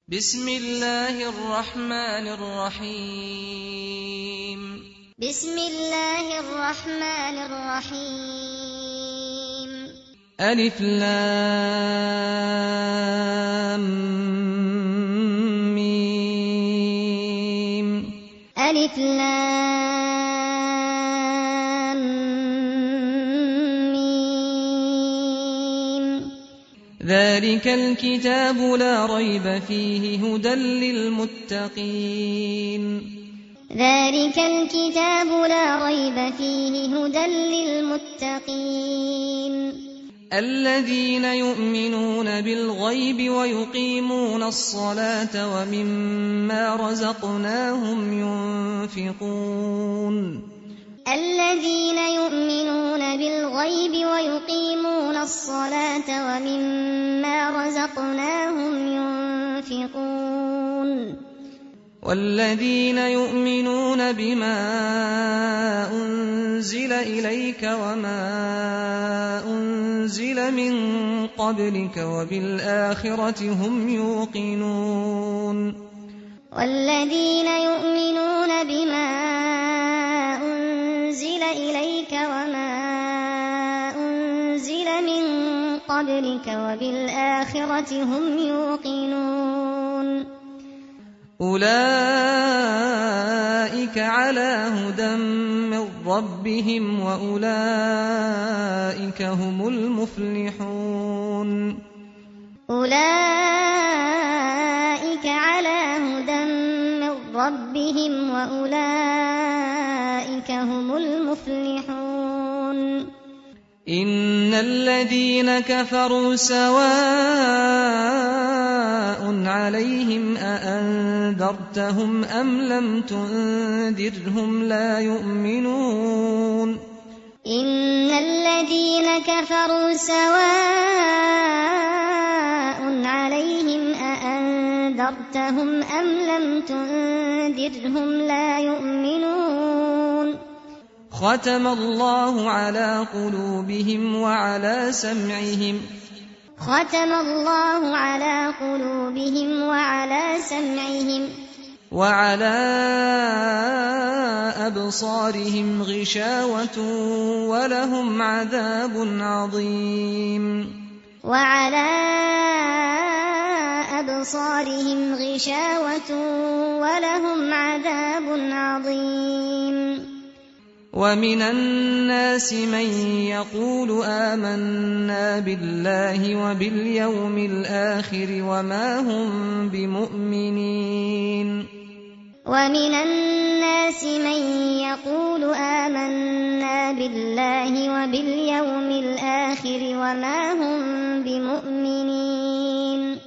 بسم الله الرحمن الرحيم بسم الله الرحمن الرحيم ألف لام ميم ألف لام ميم ذلك الكتاب لا ريب فيه هدى للمتقين ذلك الكتاب لا ريب فيه هدى للمتقين الذين يؤمنون بالغيب ويقيمون الصلاة ومما رزقناهم ينفقون الذين يؤمنون بالغيب ويقيمون الصلاة ومما رزقناهم ينفقون والذين يؤمنون بما أنزل إليك وما أنزل من قبلك وبالآخرة هم يوقنون والذين يؤمنون بما أنزل إليك وما أنزل من قبلك وبالآخرة هم يوقنون أولئك على هدى من ربهم وأولئك هم المفلحون أولئك على هدى من ربهم وأولئك هم المفلحون إن الذين كفروا سواء عليهم أأنذرتهم أم لم تنذرهم لا يؤمنون إن الذين كفروا سواء عليهم أأنذرتهم أم لم تنذرهم لا يؤمنون ختم الله على قلوبهم وعلى سمعهم ختم الله على قلوبهم وعلى سمعهم وعلى أبصارهم غشاوة ولهم عذاب عظيم وعلى أبصارهم غشاوة ولهم عذاب عظيم ومن الناس من يقول آمنا بالله وباليوم الآخر وما هم بمؤمنين ومن الناس من يقول آمنا بالله وباليوم الآخر وما هم بمؤمنين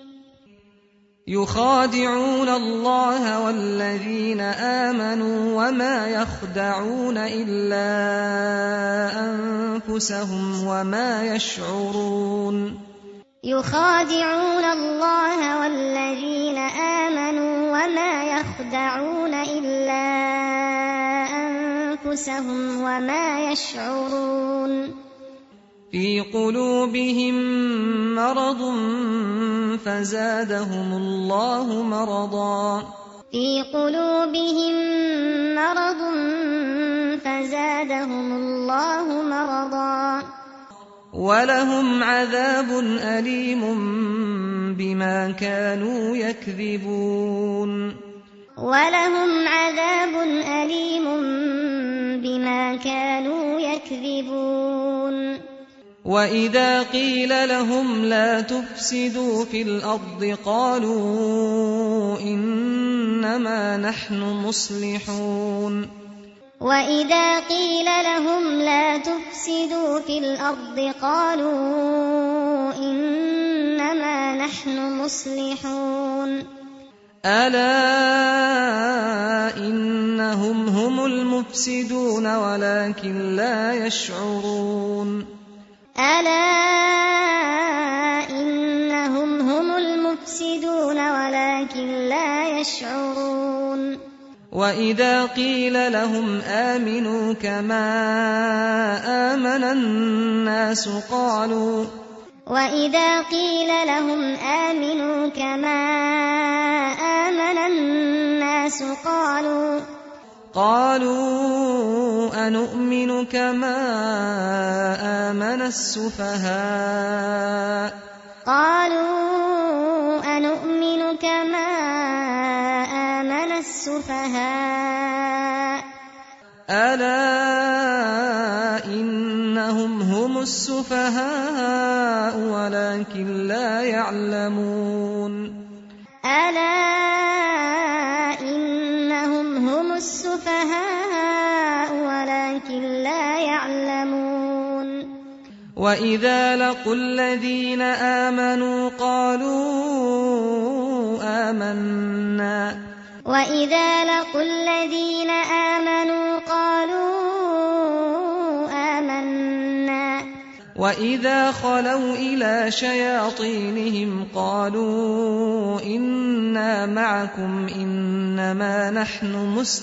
يخادعون الله والذين آمنوا وما يخدعون إلا أنفسهم وما يشعرون يخادعون الله والذين آمنوا وما يخدعون إلا أنفسهم وما يشعرون في قلوبهم مرض فزادهم الله مرضا في قلوبهم مرض فزادهم الله مرضا ولهم عذاب أليم بما كانوا يكذبون ولهم عذاب أليم بما كانوا يكذبون وإذا قيل لهم لا تفسدوا في الأرض قالوا إنما نحن مصلحون وإذا قيل لهم لا تفسدوا في الأرض قالوا إنما نحن مصلحون ألا إنهم هم المفسدون ولكن لا يشعرون ألا إنهم هم المفسدون ولكن لا يشعرون وإذا قيل لهم آمنوا كما آمن الناس وإذا قيل لهم آمنوا كما آمن الناس قالوا أنؤمن كما آمن السفهاء ألا إنهم هم السفهاء ولكن لا يعلمون وإذا لقوا الذين آمنوا قالوا آمنا وإذا خلوا إلى شياطينهم قالوا إنا معكم إنما نحن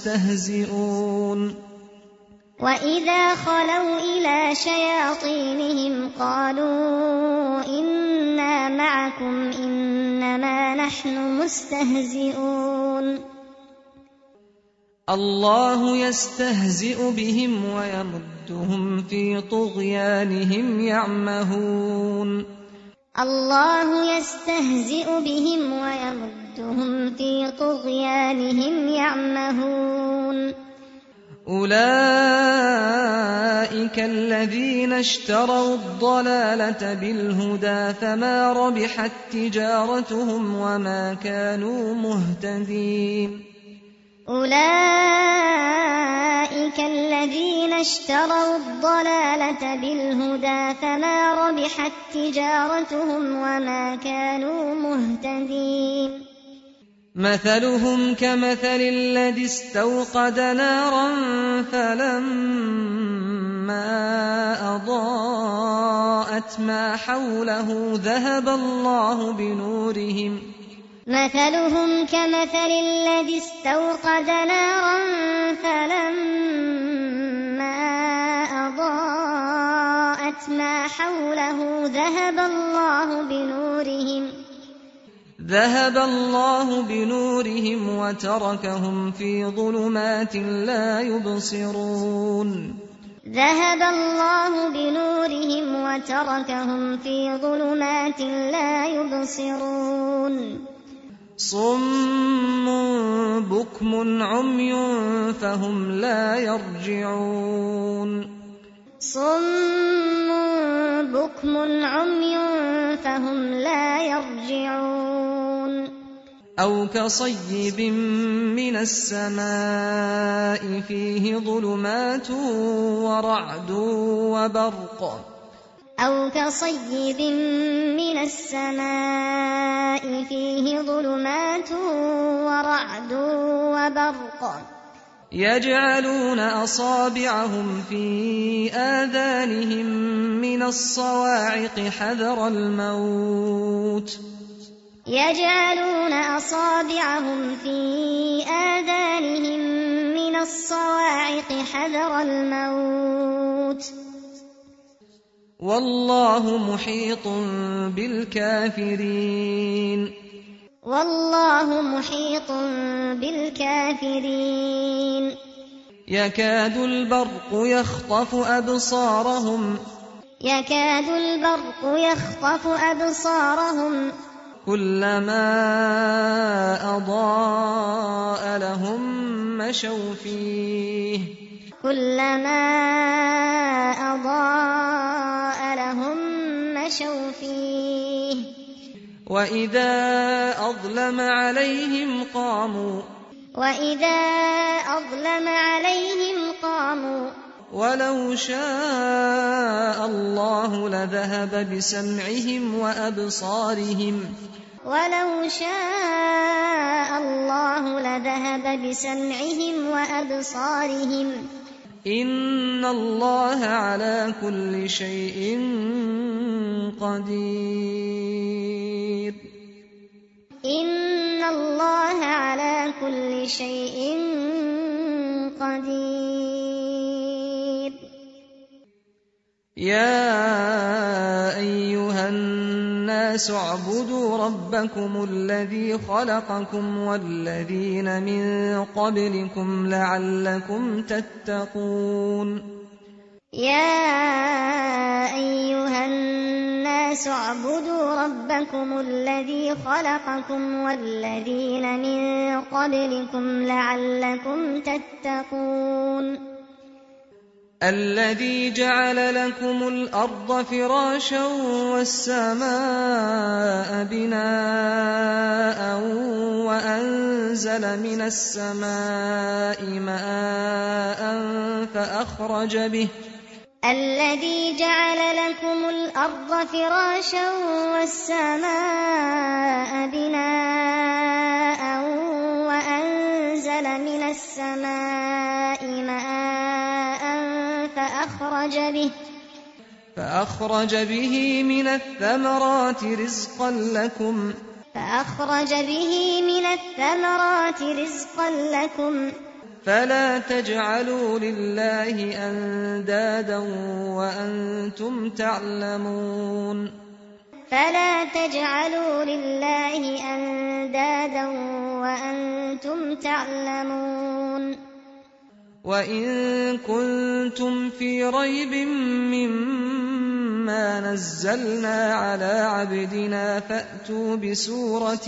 مستهزئون الله يستهزئ بهم ويمدهم في طغيانهم يعمهون أولئك الذين اشتروا الضلالة بالهدى فما ربحت تجارتهم وما كانوا مهتدين مثلهم كمثل الذي استوقد نارا فلما أضاءت ما حوله ذهب الله بنورهم وتركهم في ظلمات لا يبصرون صم بكم عمي فهم لا يرجعون أو كصيب من السماء فيه ظلمات ورعد وبرق يجعلون أصابعهم في آذانهم من الصواعق حذر الموت والله محيط بالكافرين يكاد البرق يخطف أبصارهم كلما أضاء لهم مشوا فيه وإذا أظلم عليهم قاموا ولو شاء الله لذهب بسمعهم وأبصارهم إن الله على كل شيء قدير يا أيها الناس الناس اعبدوا ربكم الذي خلقكم والذين من قبلكم لعلكم تتقون يا أيها الناس اعبدوا ربكم الذي خلقكم والذين من قبلكم لعلكم تتقون الذي جعل لكم الأرض فراشا والسماء بناء وأنزل من السماء ماء فأخرج به الذي جعل لكم الأرض فراشا والسماء بناء وأنزل من السماء ماء فأخرج به من الثمرات رزقا لكم فلا تجعلوا لله أندادا وأنتم تعلمون وإن كنتم في ريب مما نزلنا على عبدنا فأتوا بسورة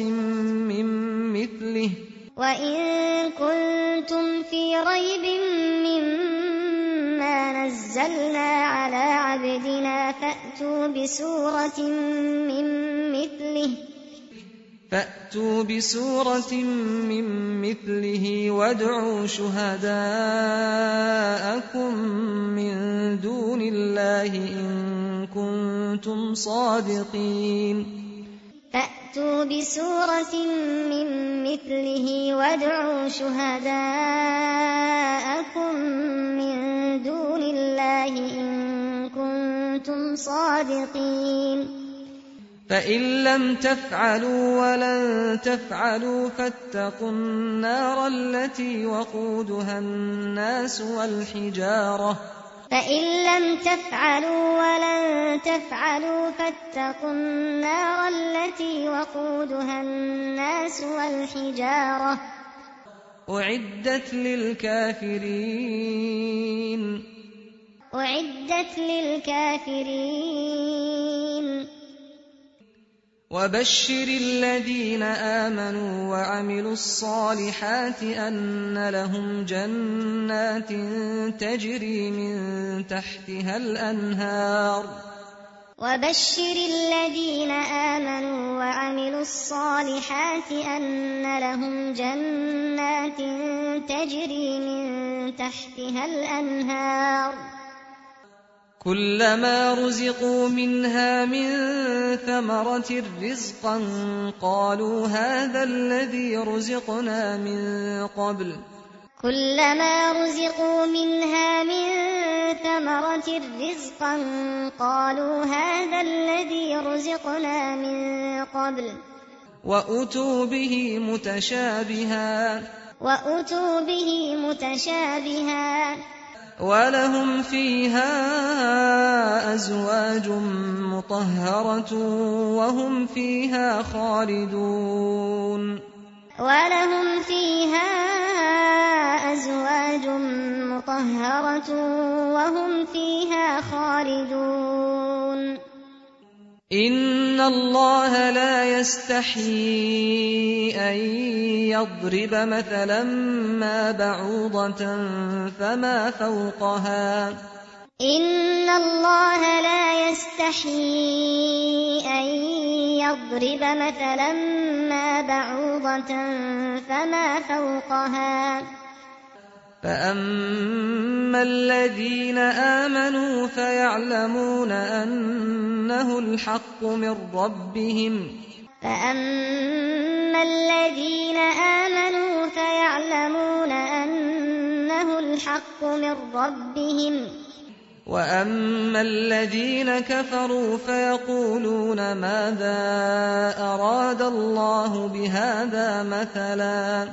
من مثله وادعوا شهداءكم من دون الله إن كنتم صادقين فإن لم تفعلوا ولن تفعلوا فاتقوا النار التي وقودها الناس والحجارة أعدت للكافرين وبشر الذين آمنوا وعملوا الصالحات أن لهم جنات تجري من تحتها الأنهار كلما رزقوا منها من ثمرة رزقا قالوا هذا الذي رزقنا من قبل وأتوا به متشابها ولهم فيها أزواج مطهرة وهم فيها خالدون إن الله لا يستحيي أن يضرب مثلا ما بعوضة فما فوقها فأما الذين آمنوا فيعلمون أنه الحق من ربهم وأما الذين كفروا فيقولون ماذا أراد الله بهذا مثلا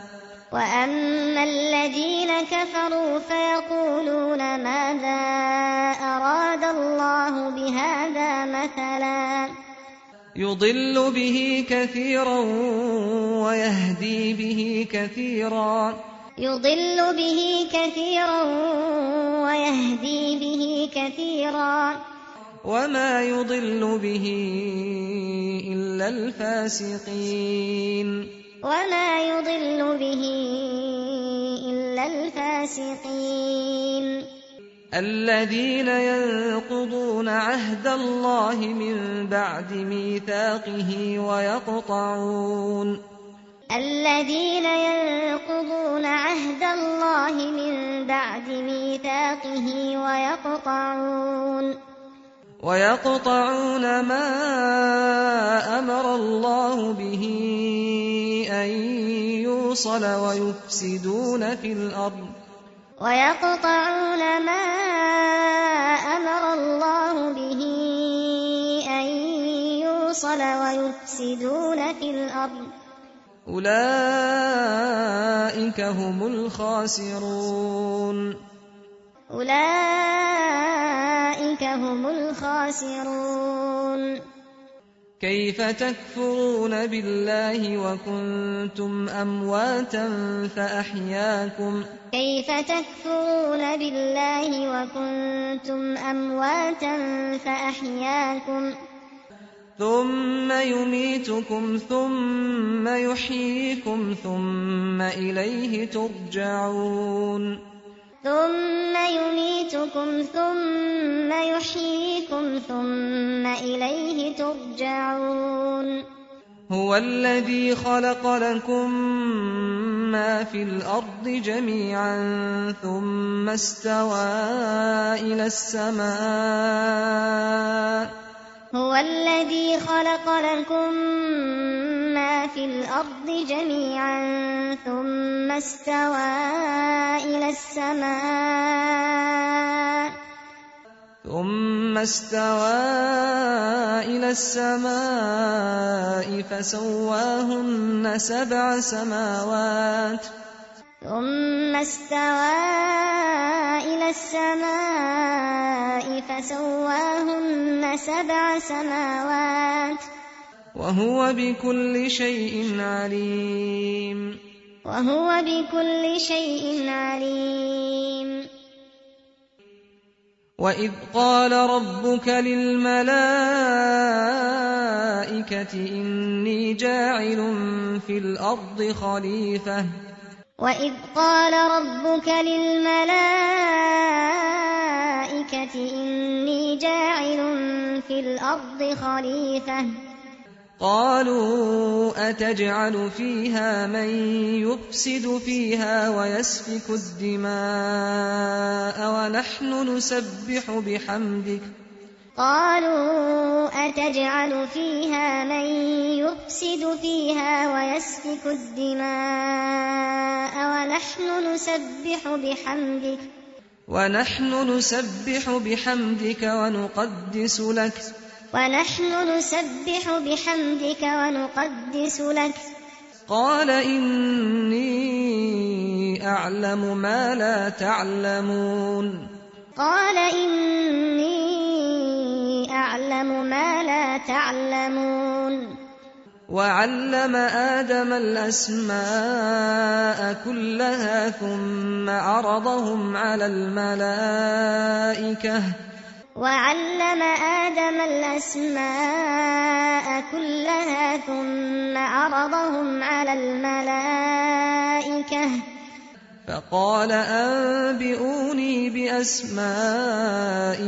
يضل به كثيرا ويهدي به كثيرا يضل به كثيرا ويهدي به كثيرا وما يضل به إلا الفاسقين وما يضل به إلا الفاسقين الذين ينقضون عهد الله من بعد ميثاقه الذين ينقضون عهد الله من بعد ميثاقه ويقطعون ما أمر الله به أن يوصل ويفسدون في الأرض ويقطعون ما أمر الله به أن يوصل ويفسدون في الأرض أولئك هم الخاسرون كيف تكفرون بالله وكنتم أمواتا فأحياكم ثم يميتكم ثم يحييكم ثم إليه ترجعون هو الذي خلق لكم ما في الأرض جميعا ثم استوى إلى السماء فسواهن سبع سماوات وهو بكل شيء عليم وإذ قال ربك للملائكة إني جاعل في الأرض خليفة قالوا أتجعل فيها من يفسد فيها ويسفك الدماء ونحن نسبح بحمدك ونقدس لك قال إني أعلم ما لا تعلمون وعلم آدم الأسماء كلها ثم عرضهم على الملائكة فقال أنبئوني بأسماء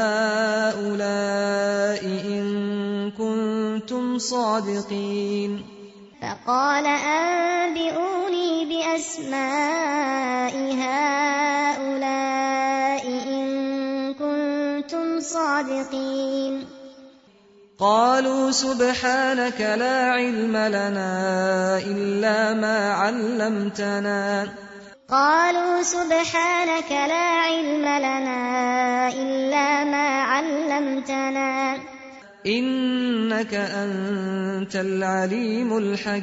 هؤلاء إن كنتم صادقين قالوا سبحانك لا علم لنا إلا ما علمتنا إنك أنت العليم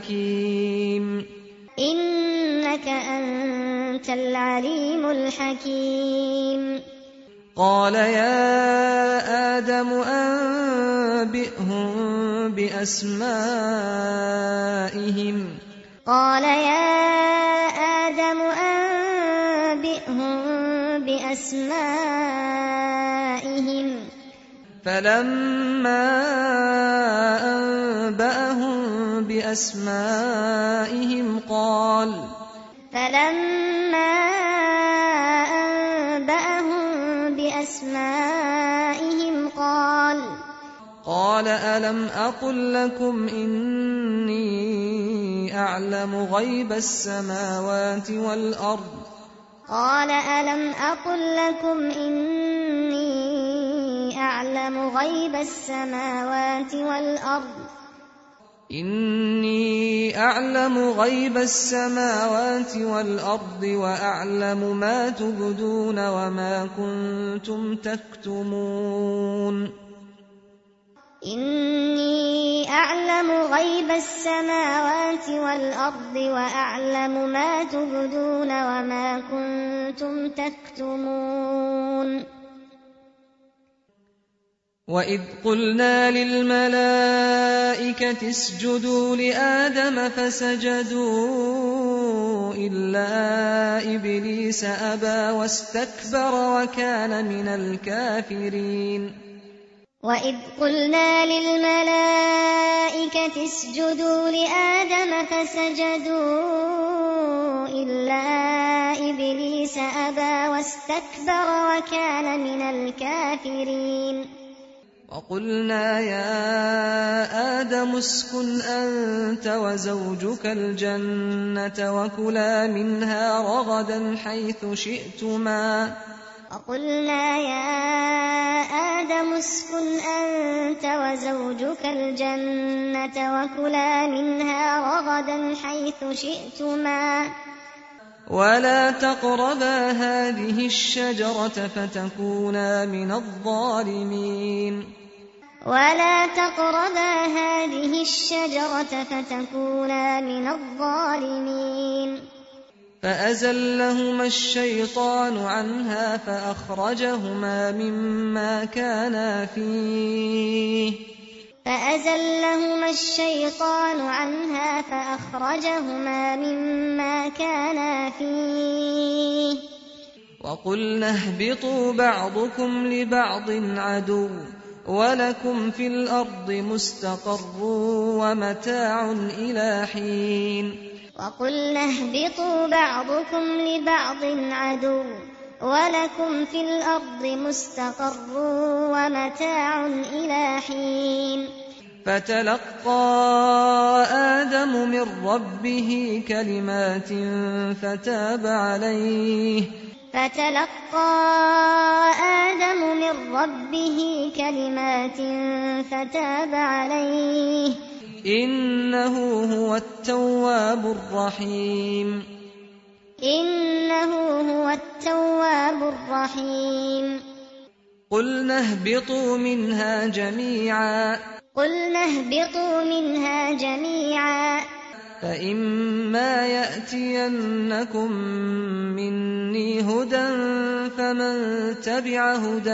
الحكيم قال يا آدم أنبئهم بأسمائهم قال يا آدم أنبئهم بأسمائهم فلما أنبأهم بأسمائهم قال ألم أقل لكم إني أعلم غيب السماوات والأرض وأعلم ما تبدون وما كنتم تكتمون إني أعلم غيب السماوات والأرض وأعلم ما تبدون وما كنتم تكتمون وإذ قلنا للملائكة اسجدوا لآدم فسجدوا إلا إبليس أبى واستكبر وكان من الكافرين وإذ قلنا للملائكة اسجدوا لآدم فسجدوا إلا إبليس أبى واستكبر وكان من الكافرين وقلنا يا آدم اسكن أنت وزوجك الجنة وكلا منها رغدا حيث شئتما ولا تقربا هذه الشجرة فتكونا من الظالمين فأزلهما الشيطان عنها فأخرجهما مما كانا فيه وقلنا اهبطوا بعضكم لبعض عدو ولكم في الأرض مستقر ومتاع إلى حين فتلقى آدم من ربه كلمات فتاب عليه إنه هو التواب الرحيم قلنا اهبطوا منها جميعا فإما يأتينكم مني هدى فمن تبع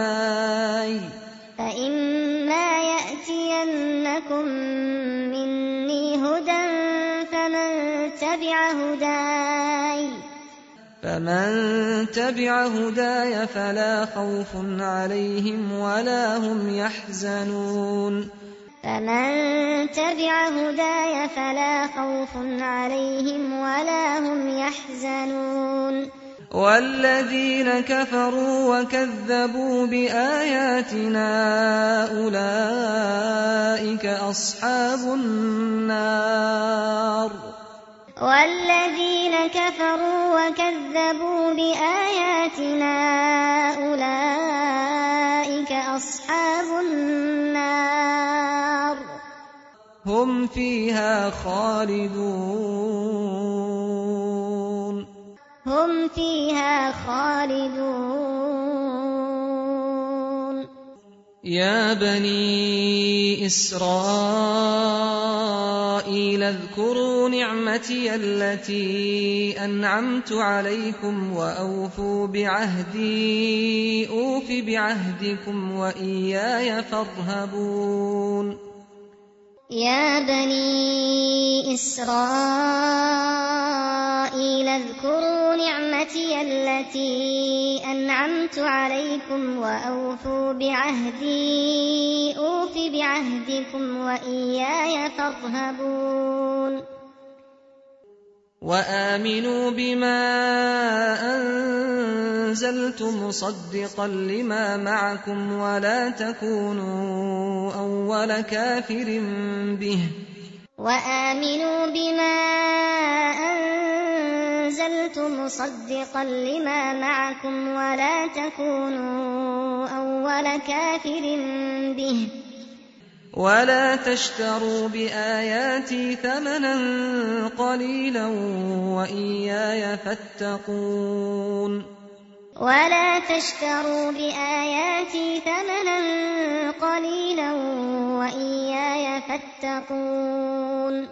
هداي فلا خوف عليهم ولا هم يحزنون والذين كفروا وكذبوا بآياتنا أولئك أصحاب النار هم فيها خالدون يا بني إسرائيل اذكروا نعمتي التي أنعمت عليكم وأوفوا بعهدي أوف بعهدكم وإياي فارهبون يا بني إسرائيل اذكروا نعمتي التي أنعمت عليكم وأوفوا بعهدي أوف بعهدكم وإياي فارهبون وآمنوا بما أنزلت مصدقا لما معكم ولا تكونوا أول كافر به وآمنوا بما أنزلت مصدقا لما معكم ولا تكونوا أول كافر به ولا تشتروا بآياتي ثمنا قليلا وإياي فاتقون ولا تشتروا بآياتي ثمنا قليلا وإياي فاتقون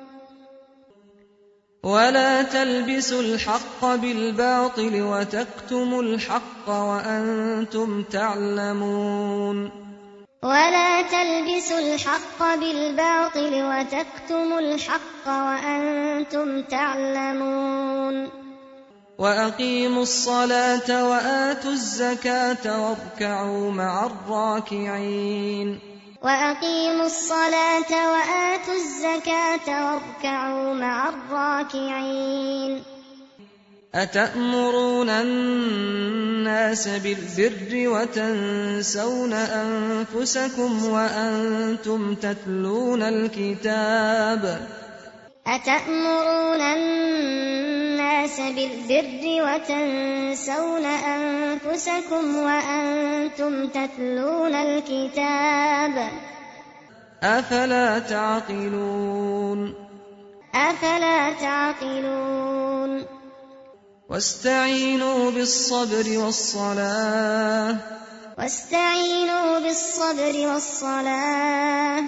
ولا تلبسوا الحق بالباطل وتكتموا الحق وأنتم تعلمون ولا تلبسوا الحق بالباطل وتكتموا الحق وأنتم تعلمون وأقيموا الصلاة وآتوا الزكاة واركعوا مع الراكعين وأقيموا الصلاة وآتوا الزكاة واركعوا مع الراكعين أتأمرون الناس بالبر وتنسون أنفسكم وأنتم تتلون الكتاب أتأمرون الناس بالبر وتنسون أنفسكم وأنتم تتلون الكتاب أفلا تعقلون أفلا تعقلون واستعينوا بالصبر والصلاة واستعينوا بالصبر والصلاة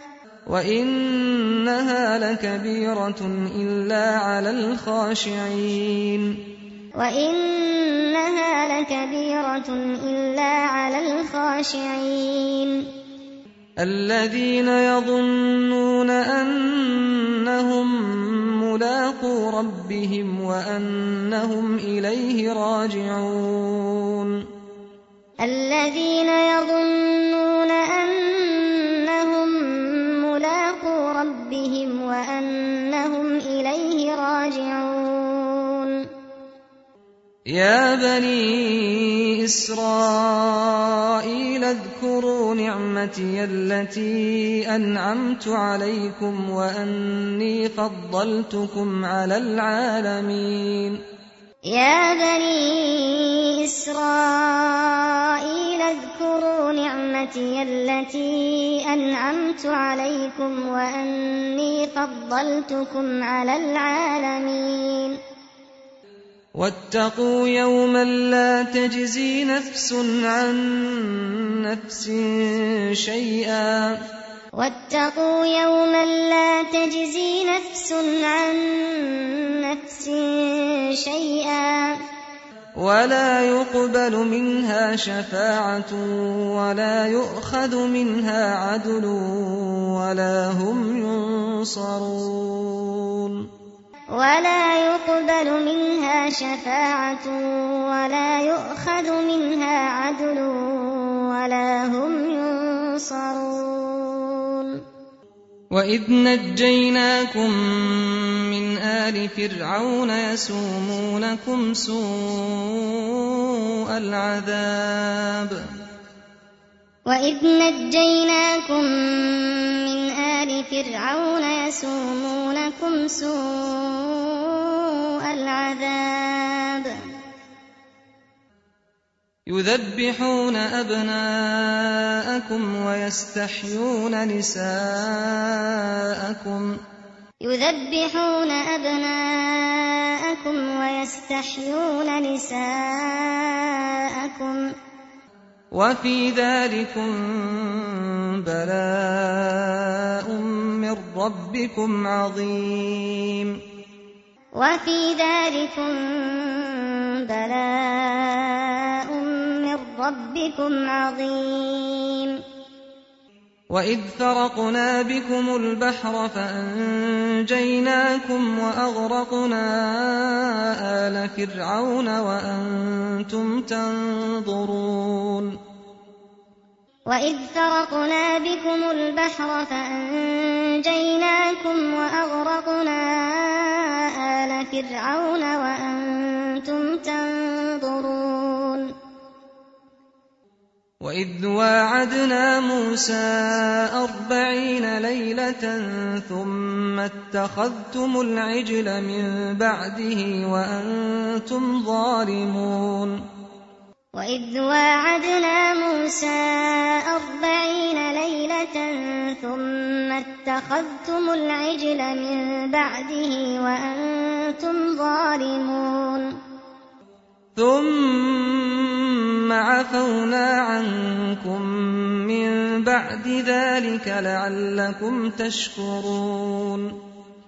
وإنها لكبيرة إلا على الخاشعين وإنها لكبيرة إلا على الخاشعين الذين يظنون أنهم ملاقو ربهم وأنهم إليه راجعون الذين يظنون أنهم ملاقو ربهم وأنهم إليه راجعون يا بني إسرائيل اذكروا نعمتي التي أنعمت عليكم وأني فضلتكم على العالمين يا بني إسرائيل اذكروا نعمتي التي أنعمت عليكم وأني فضلتكم على العالمين واتقوا يوما لا تجزي نفس عن نفس شيئا واتقوا يوما لا تجزي نفس عن نفس شيئا ولا يقبل منها شفاعة ولا يؤخذ منها عدل ولا هم ينصرون ولا يقبل منها شفاعة ولا يؤخذ منها عدل ولا هم ينصرون وإذ نجيناكم من آل فرعون يسومونكم سوء العذاب وإذ نجيناكم من آل فرعون يسومونكم سوء العذاب يذبحون أبناءكم ويستحيون نساءكم يذبحون أبناءكم ويستحيون نساءكم وفي ذلكم بلاء من ربكم عظيم وفي ذلكم بلاء من ربكم عظيم وإذ فرقنا بكم البحر فأنجيناكم وأغرقنا آل فرعون وأنتم تنظرون وإذ فرقنا بكم البحر فأنجيناكم وأغرقنا آل فرعون وأنتم تنظرون وإذ واعدنا موسى 40 ليلة ثم اتخذتم العجل من بعده وأنتم ظالمون وإذ واعدنا موسى 40 ليلة ثم اتخذتم العجل من بعده وأنتم ظالمون ثم عفونا عنكم من بعد ذلك لعلكم تشكرون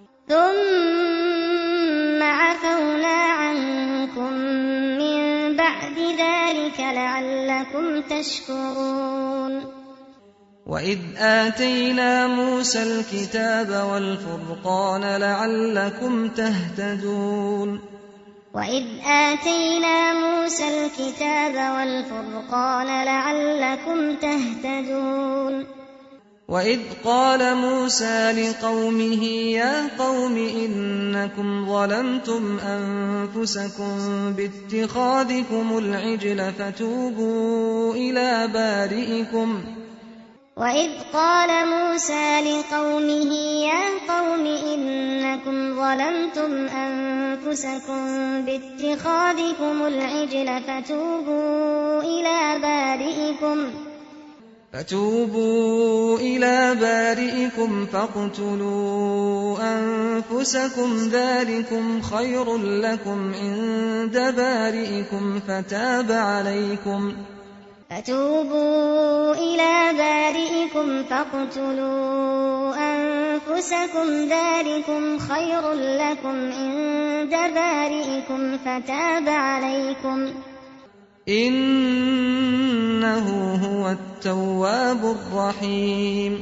ثم عفونا عنكم من بعد ذلك لعلكم تشكرون وإذ آتينا موسى الكتاب والفرقان لعلكم تهتدون وإذ آتينا موسى الكتاب والفرقان لعلكم تهتدون وإذ قال موسى لقومه يا قوم إنكم ظلمتم أنفسكم باتخاذكم العجل فتوبوا إلى بارئكم وإذ قال موسى لقومه يا قوم إنكم ظلمتم أنفسكم باتخاذكم العجل فتوبوا إلى بارئكم فاقتلوا أنفسكم ذلكم خير لكم عند بارئكم فتاب عليكم فتوبوا إلى بارئكم فاقتلوا أنفسكم ذلكم خير لكم عند بارئكم فتاب عليكم إنه هو التواب الرحيم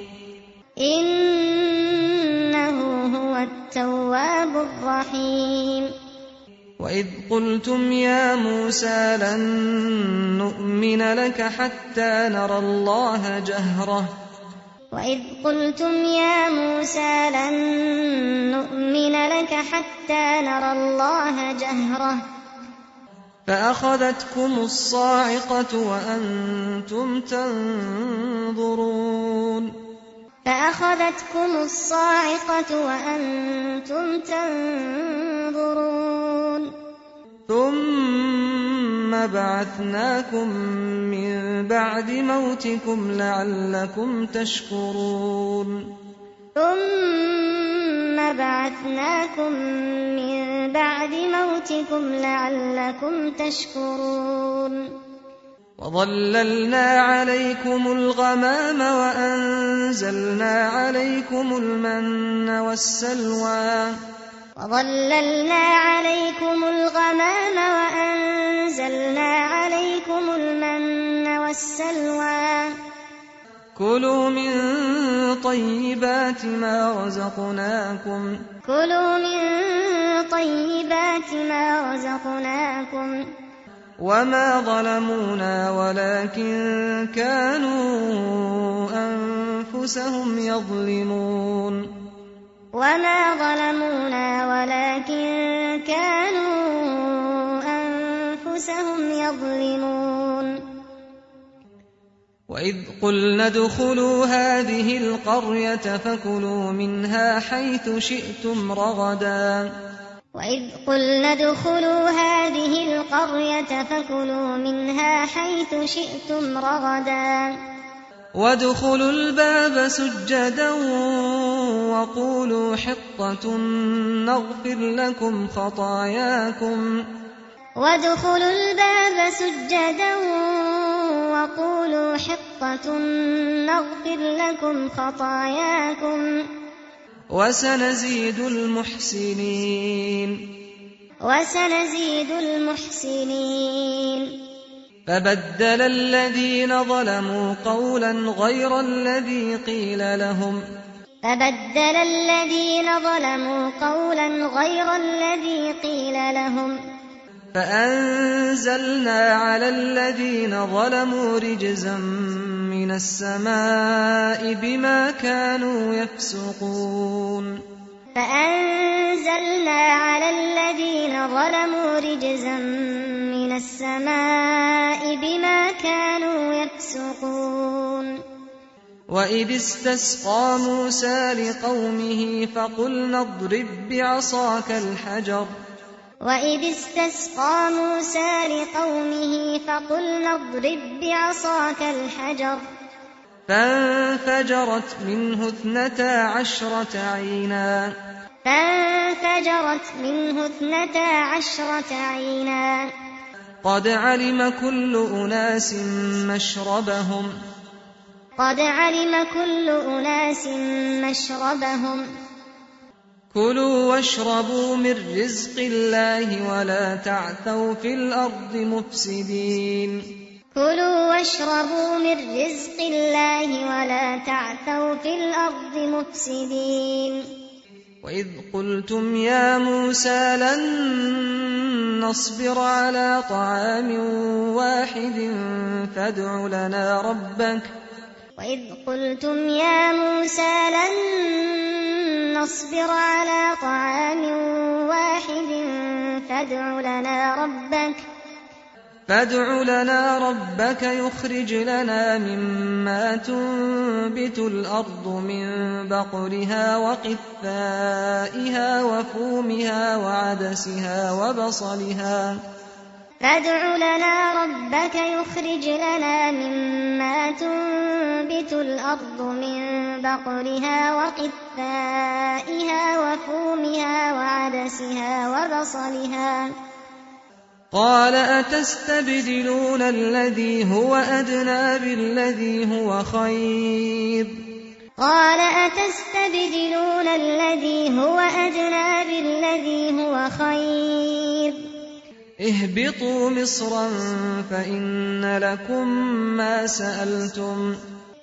إنه هو التواب الرحيم وإذ قلتم يا موسى لن نؤمن لك حتى نرى الله جهرة وإذ قلتم يا موسى لن نؤمن لك حتى نرى الله جهرة فأخذتكم الصاعقة وأنتم تنظرون فأخذتكم الصاعقة وأنتم تنظرون ثم بعثناكم من بعد موتكم لعلكم تشكرون ثم بعثناكم من بعد موتكم لعلكم تشكرون وظللنا عليكم الغمام وأنزلنا عليكم المن والسلوى وظللنا عليكم الغمام وأنزلنا عليكم المن والسلوى كلوا من طيبات ما رزقناكم وما ظلمونا ولكن كانوا أنفسهم يظلمون وإذ قلنا ادخلوا هذه القرية فكلوا منها حيث شئتم رغدا وادخلوا الباب سجدا وقولوا حطة نغفر لكم خطاياكم وسنزيد المحسنين فبدل الذين ظلموا قولا غير الذي قيل لهم فأنزلنا على الذين ظلموا رجزا من السماء بما كانوا يفسقون وإذ استسقى موسى لقومه فقلنا اضرب بعصاك الحجر فانفجرت منه 12 عينا قد علم كل أناس مشربهم كلوا واشربوا من رزق الله ولا تعثوا في الأرض مفسدين وإذ قلتم يا موسى لن نصبر على طعام واحد فادع لنا ربك فادع لنا ربك يخرج لنا مما تنبت الأرض من بقلها وقثائها وفومها وعدسها وبصلها قال أتستبدلون الذي هو أدنى بالذي هو خير اهبطوا مصرا فإن لكم ما سألتم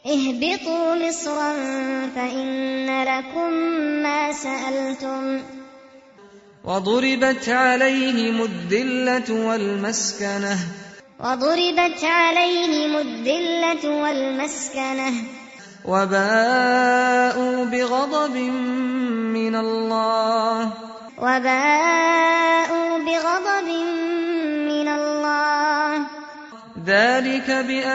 وضربت عليهم الذلة والمسكنة وباءوا بغضب من الله ذلك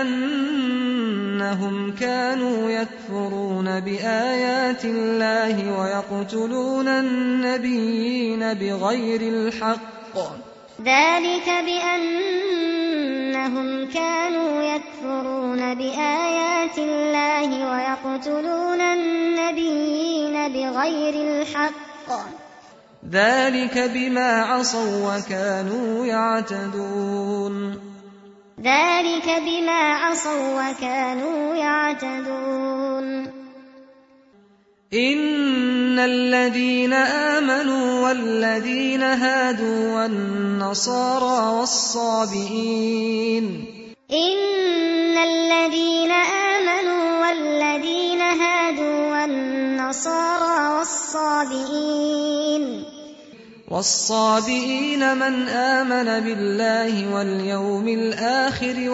بأنهم كانوا يكفرون بآيات الله ويقتلون النبيين بغير الحق ذلك بما عصوا وكانوا يعتدون إن الذين آمنوا والذين هادوا والنصارى والصابئين من آمن بالله واليوم الآخر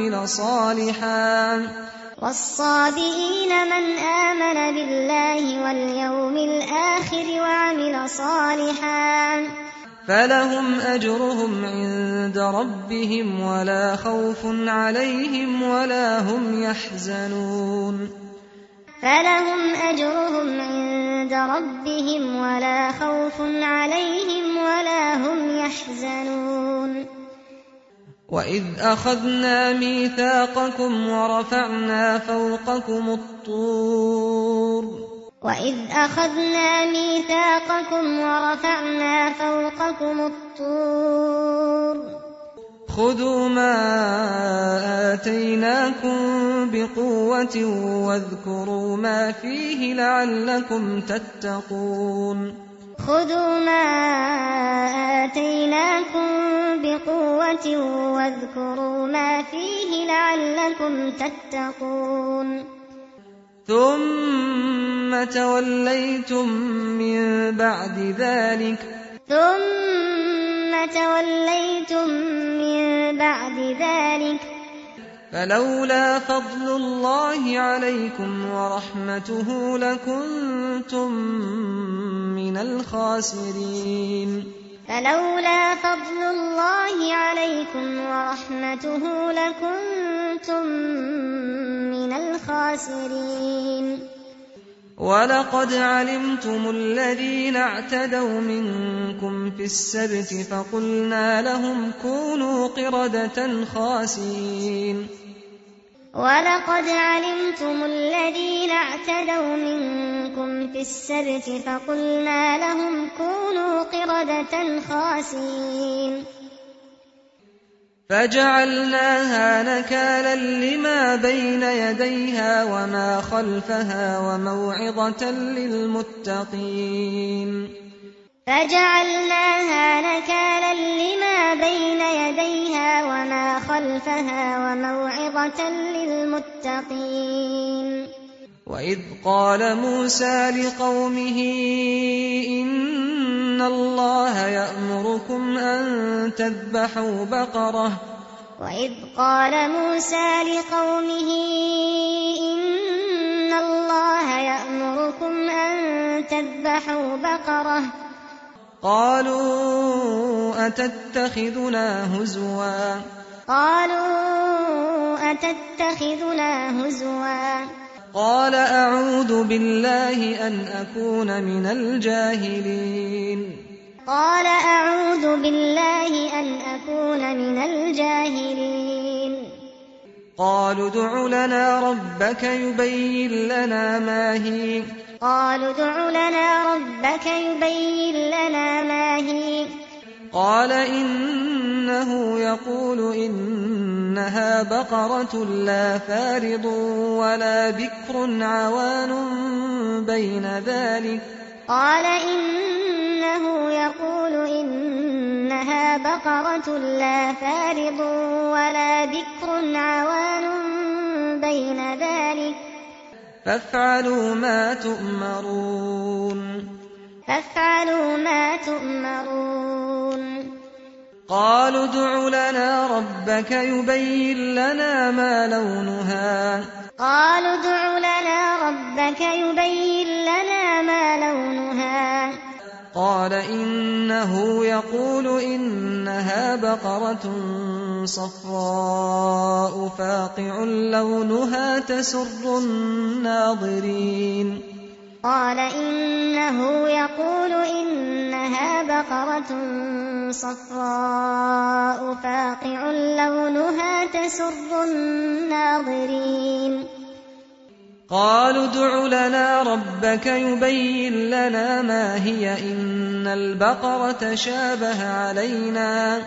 وعمل صالحا فلهم أجرهم عند ربهم ولا خوف عليهم ولا هم يحزنون وإذ أخذنا ميثاقكم ورفعنا فوقكم الطور خذوا ما آتيناكم بقوة واذكروا ما فيه لعلكم تتقون بكرة واذكروا ما فيه لعلكم تتقون ثم توليتم من بعد ذلك فلولا فضل الله عليكم ورحمته لكنتم من الخاسرين فلولا فضل الله عليكم ورحمته لكنتم من الخاسرين ولقد علمتم الذين اعتدوا منكم في السبت فقلنا لهم كونوا قردة خاسئين ولقد علمتم الذين اعتدوا منكم في السبت فقلنا لهم كونوا قردة خاسئين فجعلناها نكالا لما بين يديها وما خلفها وموعظة للمتقين فجعلناها نكالا لما بين يديها وما خلفها وموعظة للمتقين وإذ قال موسى لقومه إن الله يأمركم أن تذبحوا بقرة وإذ قال موسى لقومه إن الله يأمركم أن تذبحوا بقرة قالوا أتتخذنا هزوا قال أعوذ بالله أن أكون من الجاهلين قالوا ادع لنا ربك يبين لنا ما هي قال إنه يقول إنها بقرة لا فارض ولا بكر عوان بين ذلك فافعلوا ما تؤمرون قالوا ادع لنا ربك يبين لنا ما لونها قال إنه يقول إنها بقرة صفراء فاقع لونها تسر الناظرين قالوا ادع لنا ربك يبين لنا ما هي إن البقرة شابه علينا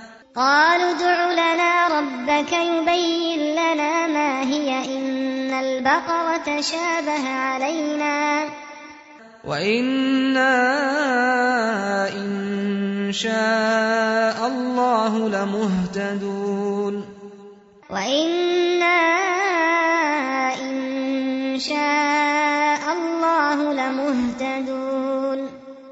وإنا إن شاء الله لمهتدون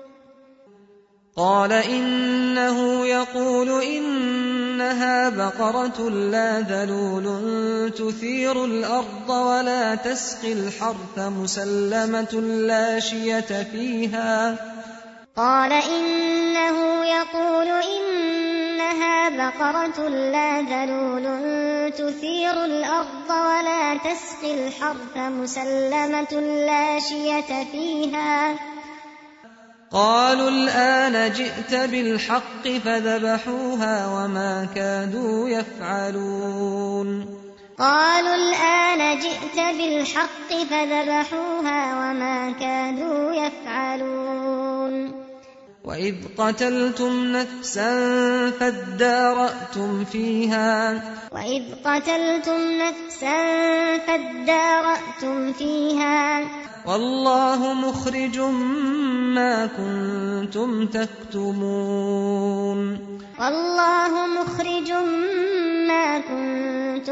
قال إنه يقول إنها بقرة لا ذلول تثير الأرض ولا تسقي الحرث مسلمة لا شية فيها قالوا الآن جئت بالحق فذبحوها وما كادوا يفعلون وإذ قتلتم نفسا فادارأتم فيها والله مخرج ما كنتم تكتمون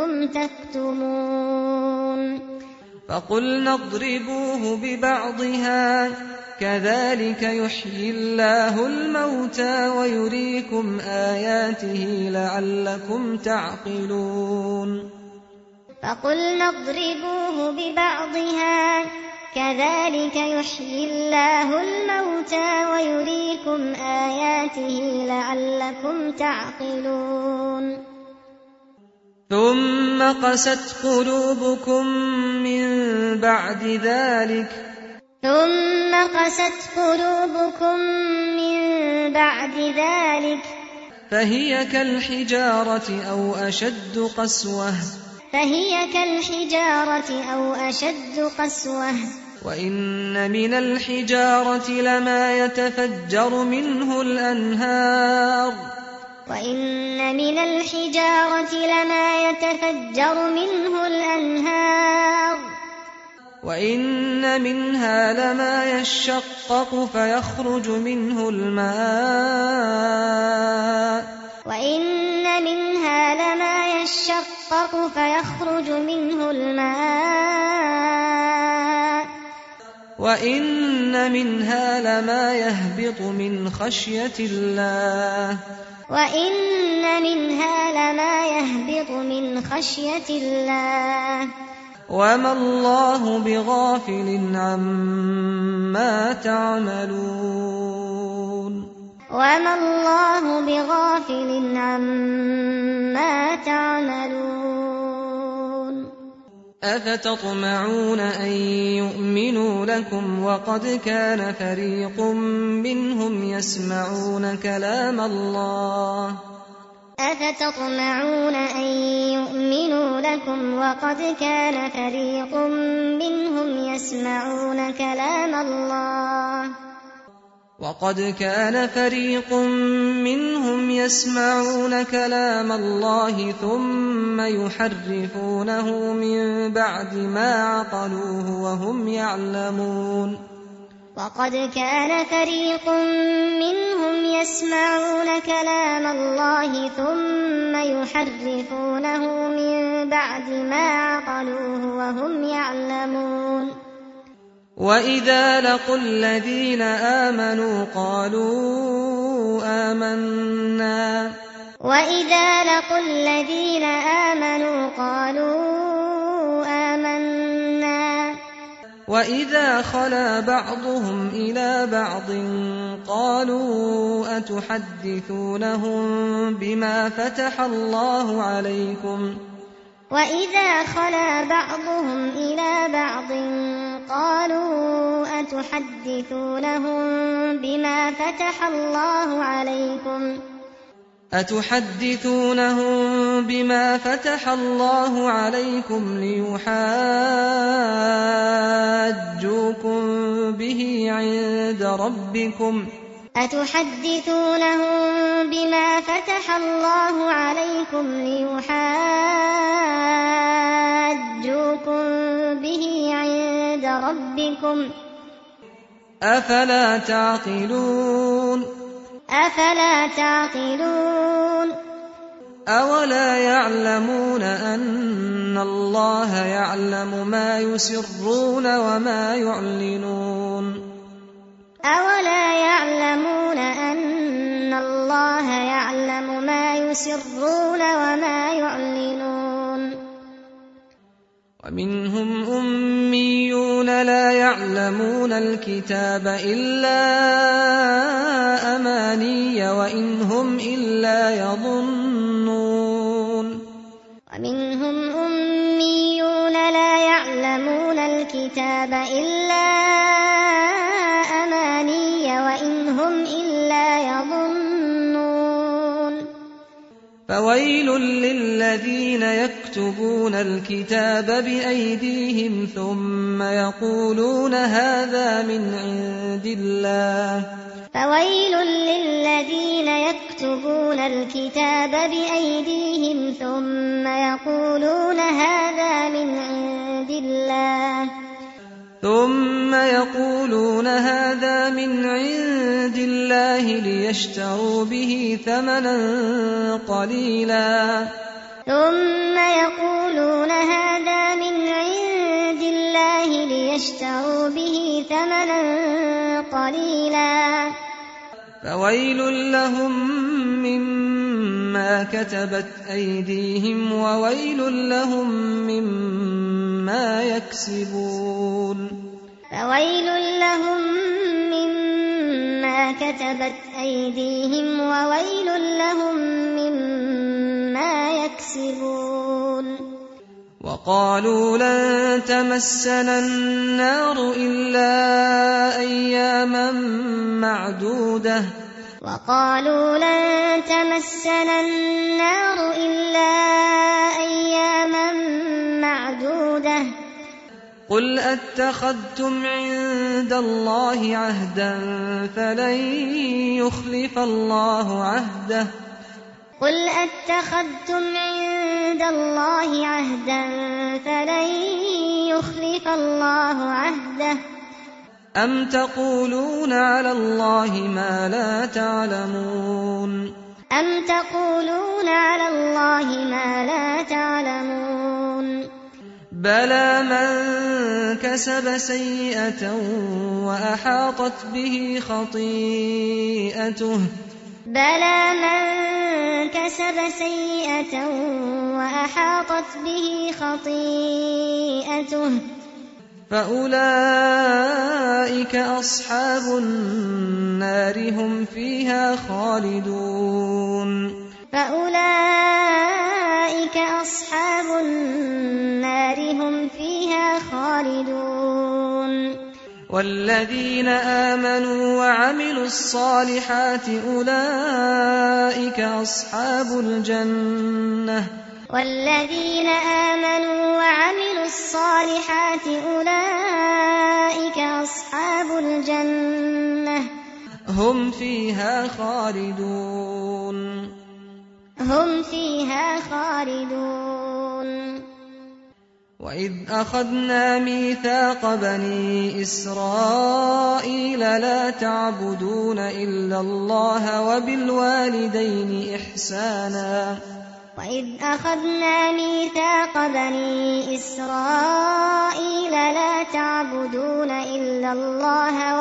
كنتم تكتمون فقلنا اضربوه ببعضها كذلك يحيي الله الموتى ويريكم آياته لعلكم تعقلون فقلنا اضربوه ببعضها كذلك يحيي الله الموتى ويريكم آياته لعلكم تعقلون ثم قست قلوبكم من بعد ذلك فهي كالحجارة أو أشد قسوة وإن من الحجارة لما يتفجر منه الأنهار وإن منها لما يشقق فيخرج منه الماء وإن منها لما يهبط من خشية الله وما الله بغافل عما تعملون أفتطمعون أن يؤمنوا لكم وقد كان فريق منهم يسمعون كلام الله ثم يحرفونه من بعد ما عقلوه وهم يعلمون وقد كان فريق منهم يسمعون كلام الله ثم يحرفونه من بعد ما عقلوه وهم يعلمون وإذا لقوا الذين آمنوا قالوا آمنا وإذا خلا بعضهم إلى بعض قالوا أتحدثونهم بما فتح الله عليكم ليحاجوكم به عند ربكم أفلا تعقلون أولا يعلمون أن الله يعلم ما يسرون وما يعلنون ومنهم أميون لا يعلمون الكتاب إلا أماني وإن هم إلا يظنون فويل للذين يكتبون الكتاب بأيديهم ثم يقولون هذا من عند الله ليشتروا به ثمنا قليلا ثم يقولون هذا من عند الله ليشتروا به ثمنا قليلا فويل لهم مما كتبت أيديهم وويل لهم مما يكسبون فويل لهم مما كتبت أيديهم وويل لهم مما يكسبون وقالوا لن تمسنا النار إلا أياما معدودة وقالوا لن تمسنا النار إلا أياما معدودة قل أتخذتم عند الله عهدا فلن يخلف الله عهده قل أتخذتم عند الله عهدا فلن يخلف الله عهده أم تقولون على الله ما لا تعلمون أم تقولون على الله ما لا تعلمون بلى من كسب سيئة وأحاطت به خطيئته بلى من كسب سيئة وأحاطت به خطيئته فأولئك أصحاب النار هم فيها خالدون فأولئك أصحاب النار هم فيها خالدون والذين آمنوا وعملوا الصالحات أولئك أصحاب الجنة والذين آمنوا وعملوا الصالحات أولئك أصحاب الجنة هم فيها خالدون هم فيها خالدون وإذ أخذنا ميثاق بني إسرائيل لا تعبدون إلا الله وبالوالدين إحسانا وإذ أخذنا ميثاق بني إسرائيل لا تعبدون إلا الله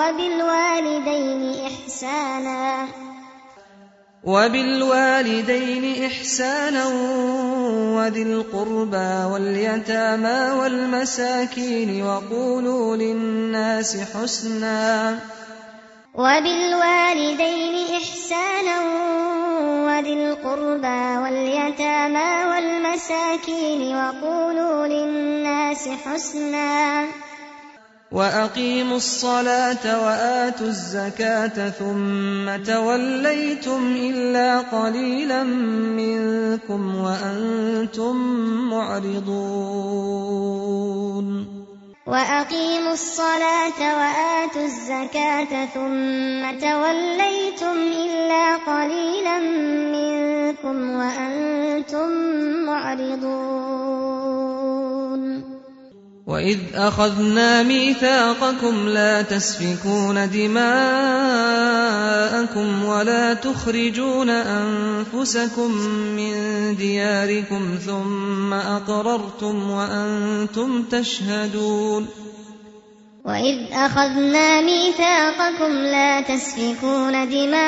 وبالوالدين إحسانا وذي القربى واليتامى والمساكين وقولوا للناس حسنا وبالوالدين إحسانا وذي القربى واليتامى والمساكين وقولوا للناس حسنا وأقيموا الصلاة وآتوا الزكاة ثم توليتم إلا قليلا منكم وأنتم معرضون وأقيموا الصلاة وآتوا الزكاة ثم توليتم إلا قليلا منكم وأنتم معرضون وإذ أخذنا ميثاقكم لا تسفكون دماءكم ولا تخرجون أنفسكم من دياركم ثم أقررتم وأنتم تشهدون وإذ أخذنا ميثاقكم لا تسفكون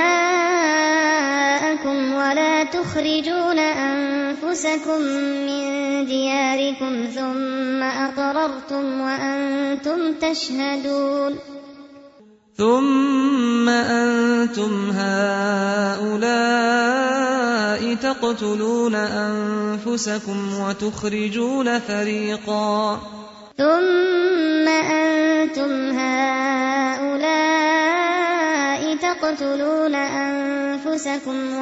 دماءكم ولا تخرجون أنفسكم من دياركم ثم أقررتم وأنتم تشهدون ثم أنتم هؤلاء تقتلون أنفسكم وتخرجون فريقا ثم أنتم هؤلاء تقتلون أنفسكم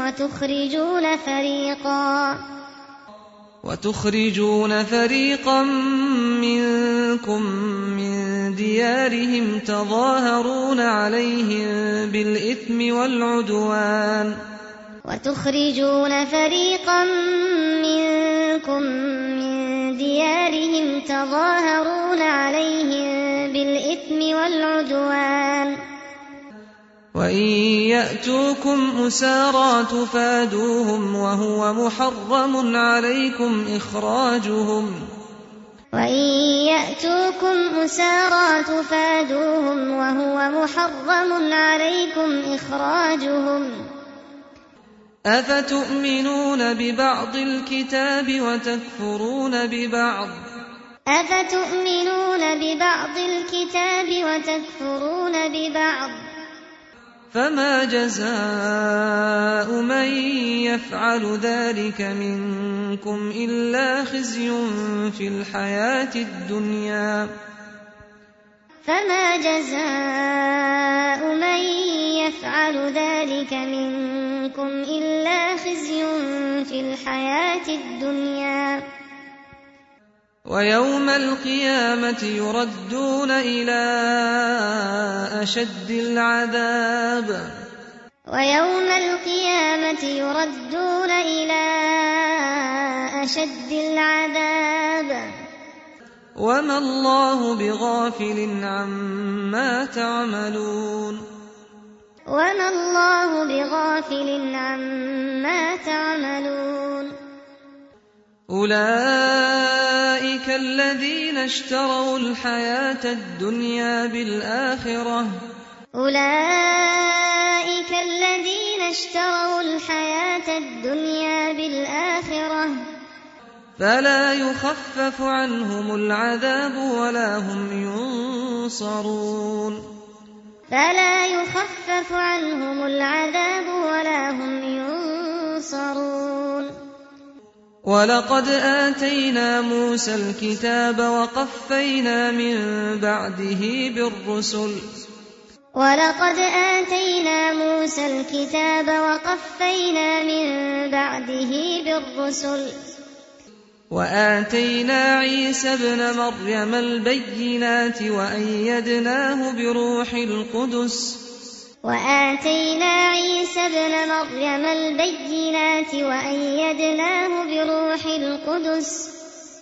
وتخرجون فريقا منكم من ديارهم تظاهرون عليهم بالإثم والعدوان وتخرجون فريقا منكم من ديارهم تظاهرون عليهم بالإثم والعدوان وإن يأتوكم أسارى تفادوهم وهو محرم عليكم إخراجهم وإن يأتوكم أسارى تفادوهم وهو محرم عليكم إخراجهم أفتؤمنون ببعض الكتاب وتكفرون ببعض فما جزاء من يفعل ذلك منكم إلا خزي في الحياة الدنيا ويوم القيامة يردون إلى أشد العذاب وما الله بغافل عما تعملون أولئك الذين اشتروا الحياة الدنيا بالآخرة فلا يخفف عنهم العذاب ولا هم ينصرون ولقد آتينا موسى الكتاب وقفينا من بعده بالرسل وآتينا عيسى ابن مريم البينات وأيدناه بروح القدس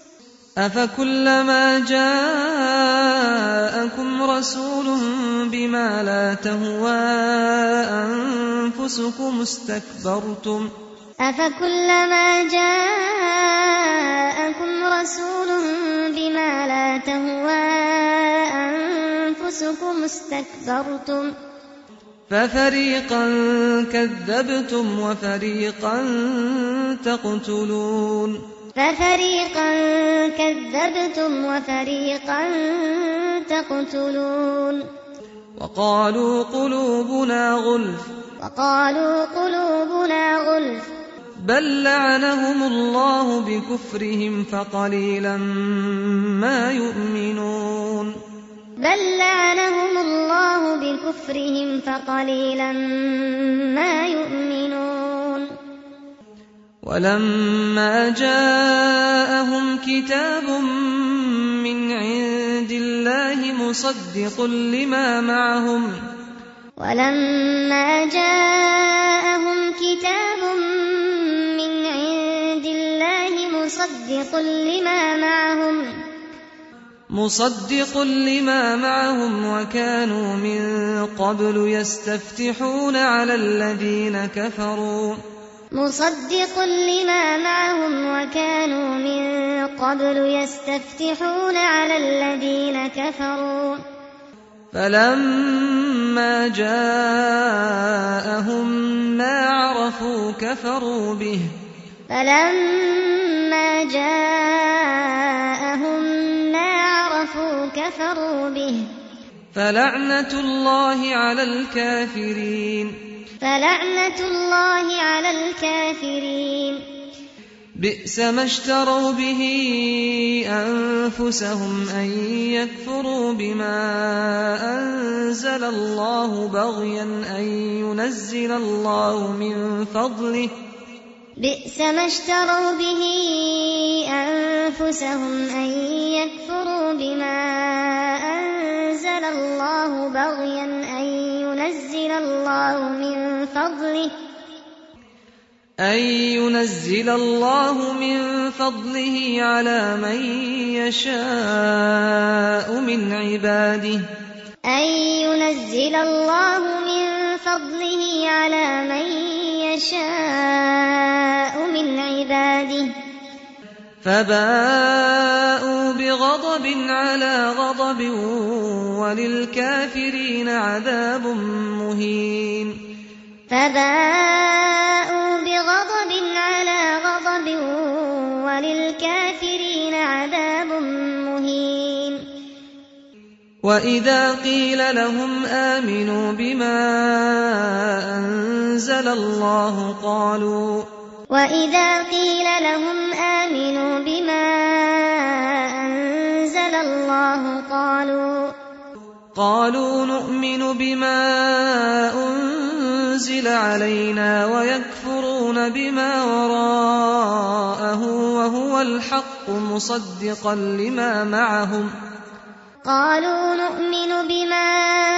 أفكلما جاءكم رسول بما لا تهوى أنفسكم استكبرتم ففريقا كذبتم وفريقا تقتلون وقالوا قلوبنا غلف بل لعنهم الله بكفرهم فقليلا ما يؤمنون ولما جاءهم كتاب من عند الله مصدق لما معهم مصدق لما معهم وكانوا من قبل يستفتحون على الذين كفروا فلما جاءهم ما عرفوا كفروا به فلعنة الله على الكافرين بئس ما اشتروا به أنفسهم أن يكفروا بما أنزل الله بغيا أن ينزل الله من فضله على من يشاء من عباده فضله على من يشاء من عباده فباءوا بغضب على غضب وللكافرين عذاب مهين فباءوا بغضب على غضب وللكافرين عذاب مهين وإذا قيل لهم آمنوا بما أنزل الله قالوا وإذا قيل لهم آمنوا بما أنزل الله قالوا نؤمن بما أنزل علينا ويكفرون بما وراءه وهو الحق مصدقا لما معهم قالوا نؤمن بما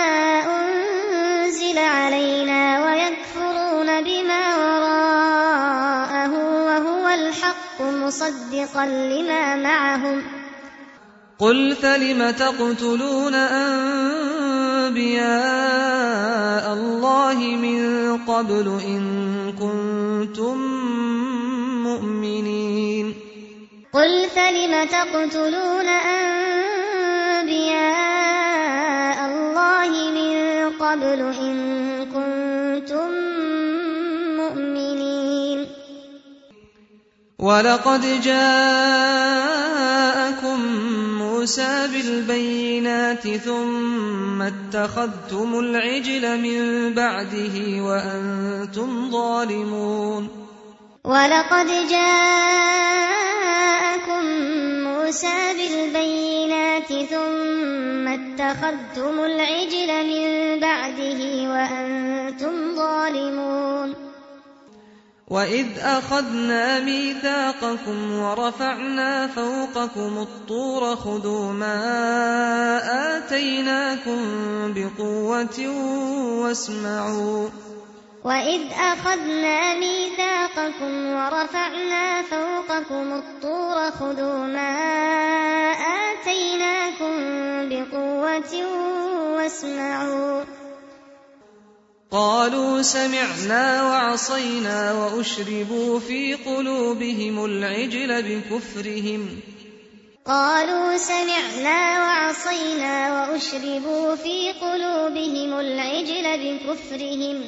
أنزل علينا ويكفرون بما وراءه وهو الحق مصدقا لما معهم قل فلم تقتلون أنبياء الله من قبل إن كنتم مؤمنين قل فلم تقتلون أنبياء الله من قبل إن كنتم مؤمنين ولقد جاءكم موسى بالبينات ثم اتخذتم العجل من بعده وأنتم ظالمون ولقد جاءكم موسى بالبينات ثم اتخذتم العجل من بعده وأنتم ظالمون وإذ أخذنا ميثاقكم ورفعنا فوقكم الطور خذوا ما آتيناكم بقوة واسمعوا وإذ أخذنا ميثاقكم ورفعنا فوقكم الطور خذوا ما آتيناكم بقوة واسمعوا قالوا سمعنا وعصينا وأشربوا في قلوبهم العجل بكفرهم قالوا سمعنا وعصينا وأشربوا في قلوبهم العجل بكفرهم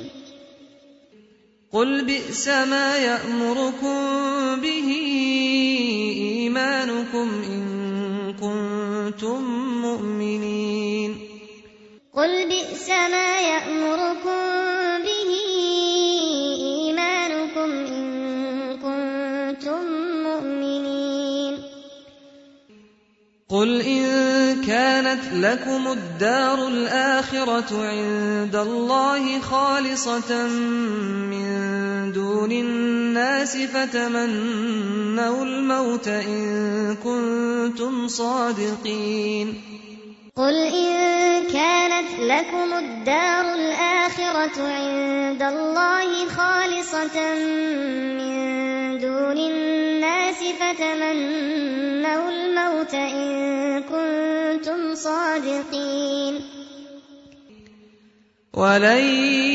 قل بئس ما يأمركم به إيمانكم إن كنتم مؤمنين قل بئس ما يأمركم به إيمانكم إن كنتم مؤمنين قل إن كانت لكم الدار الآخرة عند الله خالصة من دون الناس فتمنوا الموت إن كنتم صادقين قل إن كانت لكم الدار الآخرة عند الله خالصة من دون الناس فتمنوا الموت إن كنتم صادقين ولن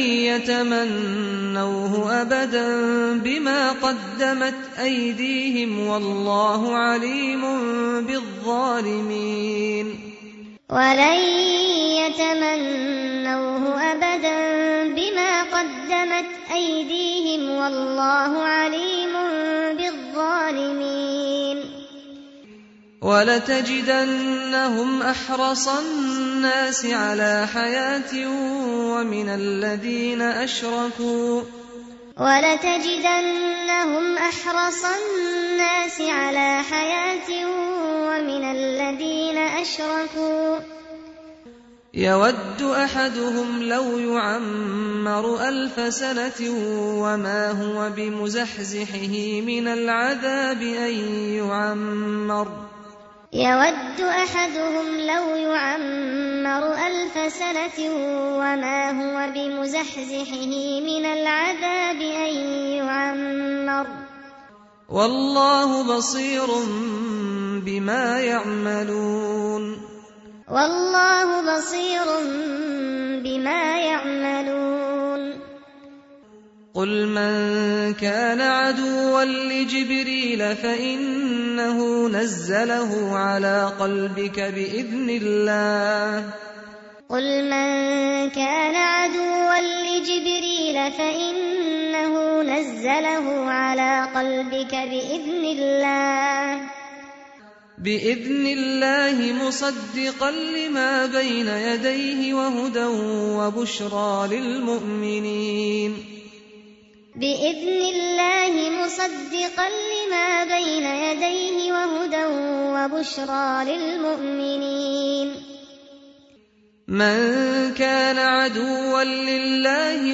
يتمنوه أبدا بما قدمت أيديهم والله عليم بالظالمين ولن يتمنوه أبدا بما قدمت أيديهم والله عليم بالظالمين ولتجدنهم أحرص الناس على حياة ومن الذين أشركوا ولتجدنهم أحرص الناس على حياة ومن الذين أشركوا يود أحدهم لو يعمر 1000 سنة وما هو بمزحزحه من العذاب أن يعمر يود أحدهم لو يعمر 1000 سنة وما هو بمزحزحه من العذاب أن يعمر والله بصير بما يعملون والله بصير بما يعملون قل من كان عدوا لجبريل فإنه نزله على قلبك بإذن الله قل من كان عدوا لجبريل فإنه نزله على قلبك بإذن الله مصدقا لما بين يديه وهدى وبشرى للمؤمنين بإذن الله مصدقا لما بين يديه وهدى وبشرى للمؤمنين من كان عدوا لله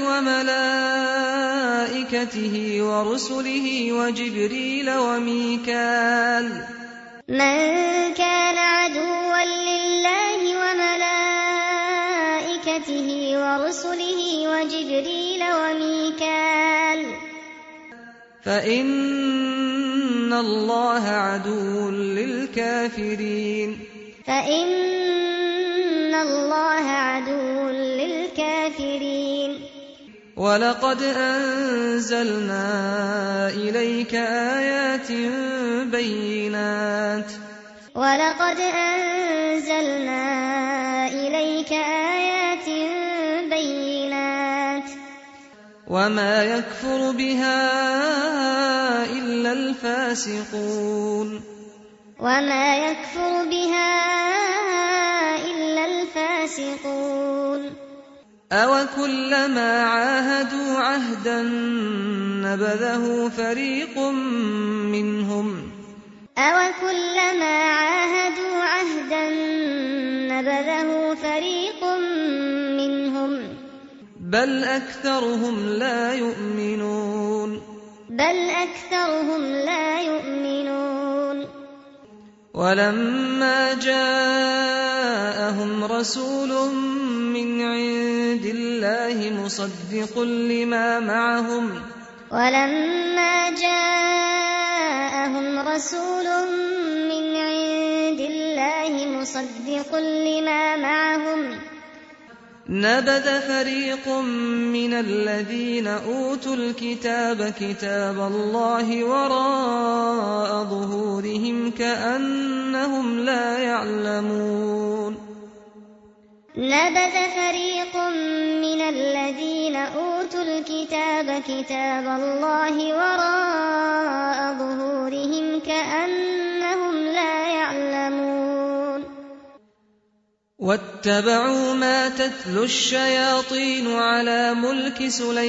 وملائكته ورسله وجبريل وميكال من كان عدوا لله وملائكته ورسله وجبريل وميكال فإن الله عدو للكافرين ولقد أنزلنا إليك آيات بينات وما يكفر بها إلا الفاسقون أوكلما عاهدوا عهدا نبذه فريق منهم بل أكثرهم لا يؤمنون ولما جاءهم رسول من عند الله مصدق لما معهم نبذ فريق من الذين أوتوا الكتاب كتاب الله وراء ظهورهم كأنهم لا يعلمون واتبعوا ما تتلو الشياطين على ملك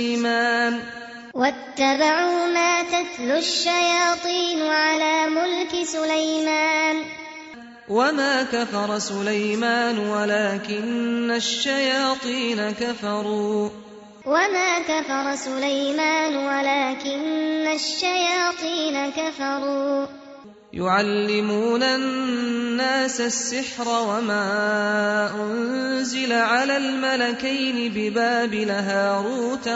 سليمان وما كفر سليمان ولكن الشياطين كفروا يعلمون الناس السحر وما أنزل على الملكين ببابل هاروت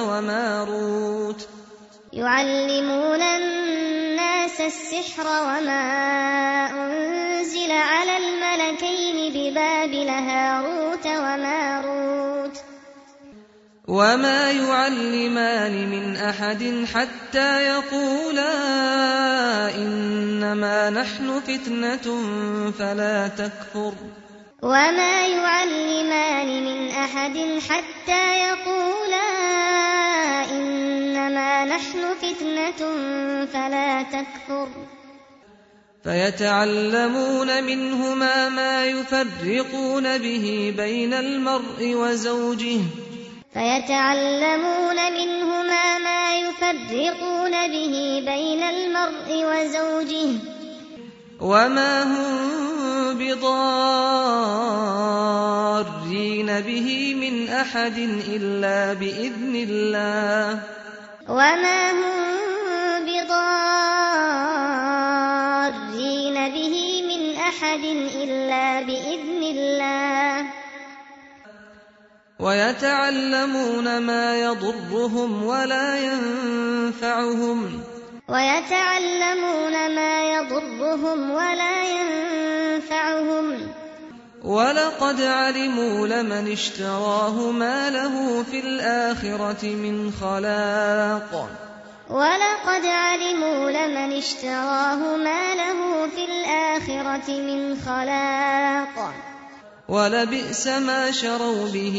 وماروت وما يعلمان من أحد حتى يقولا إنما نحن فتنة فلا تكفر فيتعلمون منهما ما يفرقون به بين المرء وزوجه وما هم بضارين به من أحد إلا بإذن الله ويتعلمون ما يضرهم ولا ينفعهم ولقد علموا لمن اشتراه ما له في الآخرة من خلاق ولقد علموا لمن اشتراه ما له في الآخرة من خلاق ولبئس ما شروا به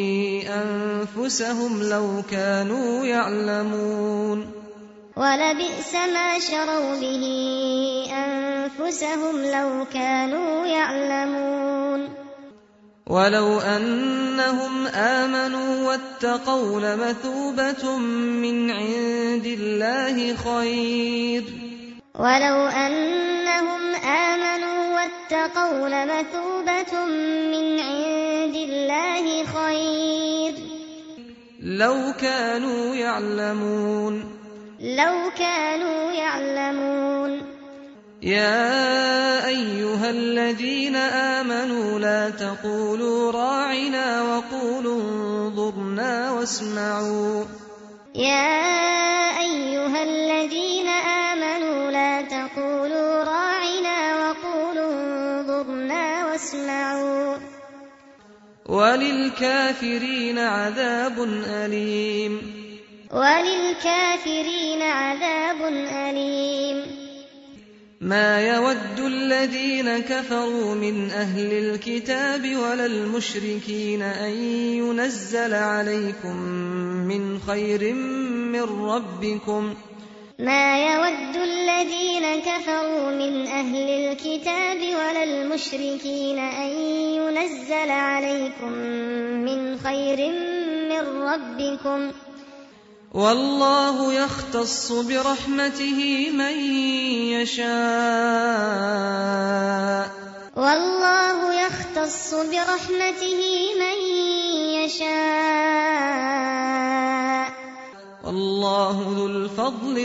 أنفسهم لو كانوا يعلمون ولبئس ما شروا به أنفسهم لو كانوا يعلمون ولو أنهم آمنوا واتقوا لمثوبة من عند الله خير ولو أنهم آمنوا واتقوا لمثوبة من عند الله خير لو كانوا يعلمون يا أيها الذين آمنوا لا تقولوا راعنا وقولوا انظرنا واسمعوا يا أيها الذين آمنوا لا تقولوا راعنا وقولوا انظرنا واسمعوا وللكافرين عذاب أليم ما يود الذين كفروا من أهل الكتاب ولا المشركين أن ينزل عليكم من خير من ربكم ما يود الذين كفروا من أهل الكتاب ولا المشركين أن ينزل عليكم من خير من ربكم والله يختص برحمته من يشاء والله ذو الفضل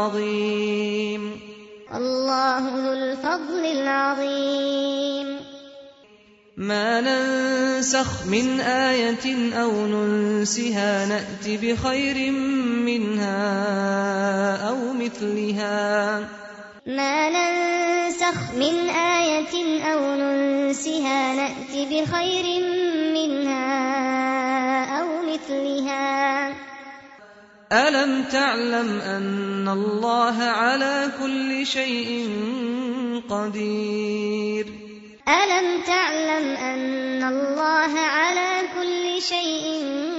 العظيم ما ننسخ من آية أو ننسها نأت بخير منها أو مثلها ما ننسخ من آية أو ننسها نأت بخير منها أو مثلها ألم تعلم أن الله على كل شيء قدير ألم تعلم أن الله على كل شيء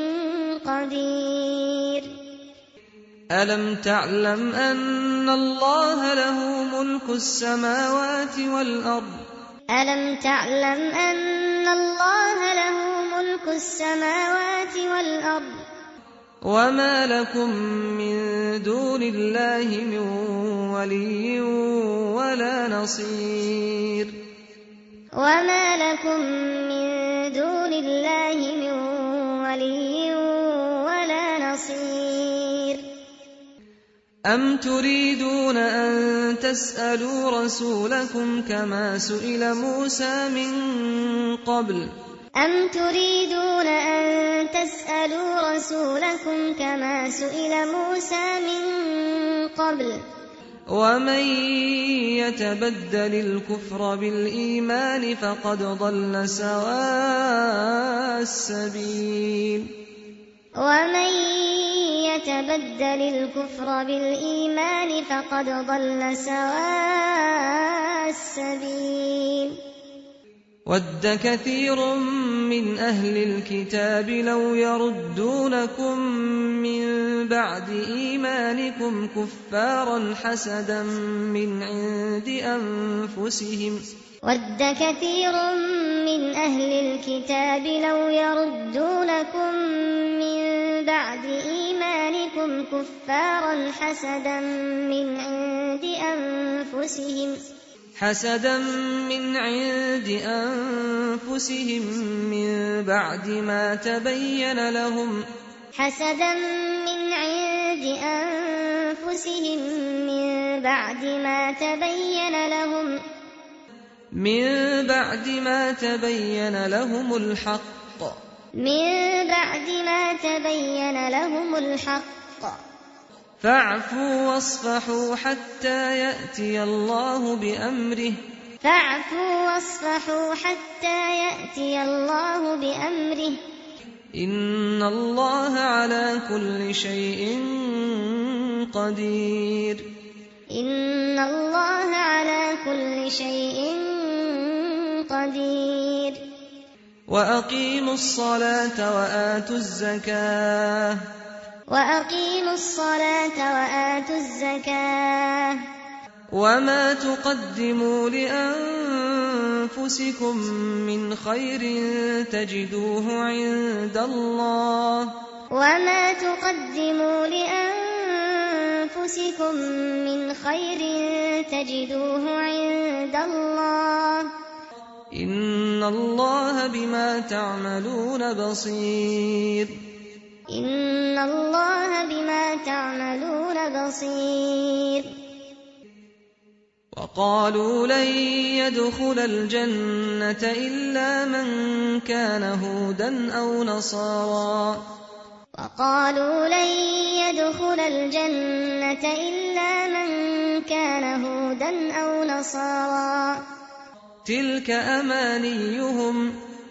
قدير ألم تعلم أن الله له ملك السماوات والأرض ألم تعلم أن الله له ملك السماوات والأرض وما لكم من دون الله من ولي ولا نصير وما لكم من دون الله من ولي ولا نصير أم تريدون أن تسألوا رسولكم كما سئل موسى من قبل أم تريدون أن تسألوا رسولكم كما سئل موسى من قبل ومن يتبدل الكفر بالإيمان فقد ضل سواء السبيل ومن يتبدل الكفر بالإيمان فقد ضل سواء السبيل ود كثير من أهل الكتاب لو يردونكم من بعد إيمانكم كفارا حسدا من عند أنفسهم ود كثير من أهل الكتاب لو يردونكم من بعد إيمانكم كفارا حسدا من عند أنفسهم من بعد ما تبين لهم الحق فاعفوا واصفحوا حتى يأتي الله بأمره فاعفوا واصفحوا حتى يأتي الله بأمره إن الله على كل شيء قدير إن الله على كل شيء قدير وأقيموا الصلاة وآتوا الزكاة وأقيموا الصلاة وآتوا الزكاة وما تقدموا لأنفسكم من خير تجدوه عند الله وما تقدموا لأنفسكم من خير تجدوه عند الله إن الله بما تعملون بصير إن الله بما تعملون بصير وقالوا لن يدخل الجنة إلا من كان هودا أو نصارى وقالوا لن يدخل الجنة إلا من كان هودا أو نصارى تلك أمانيهم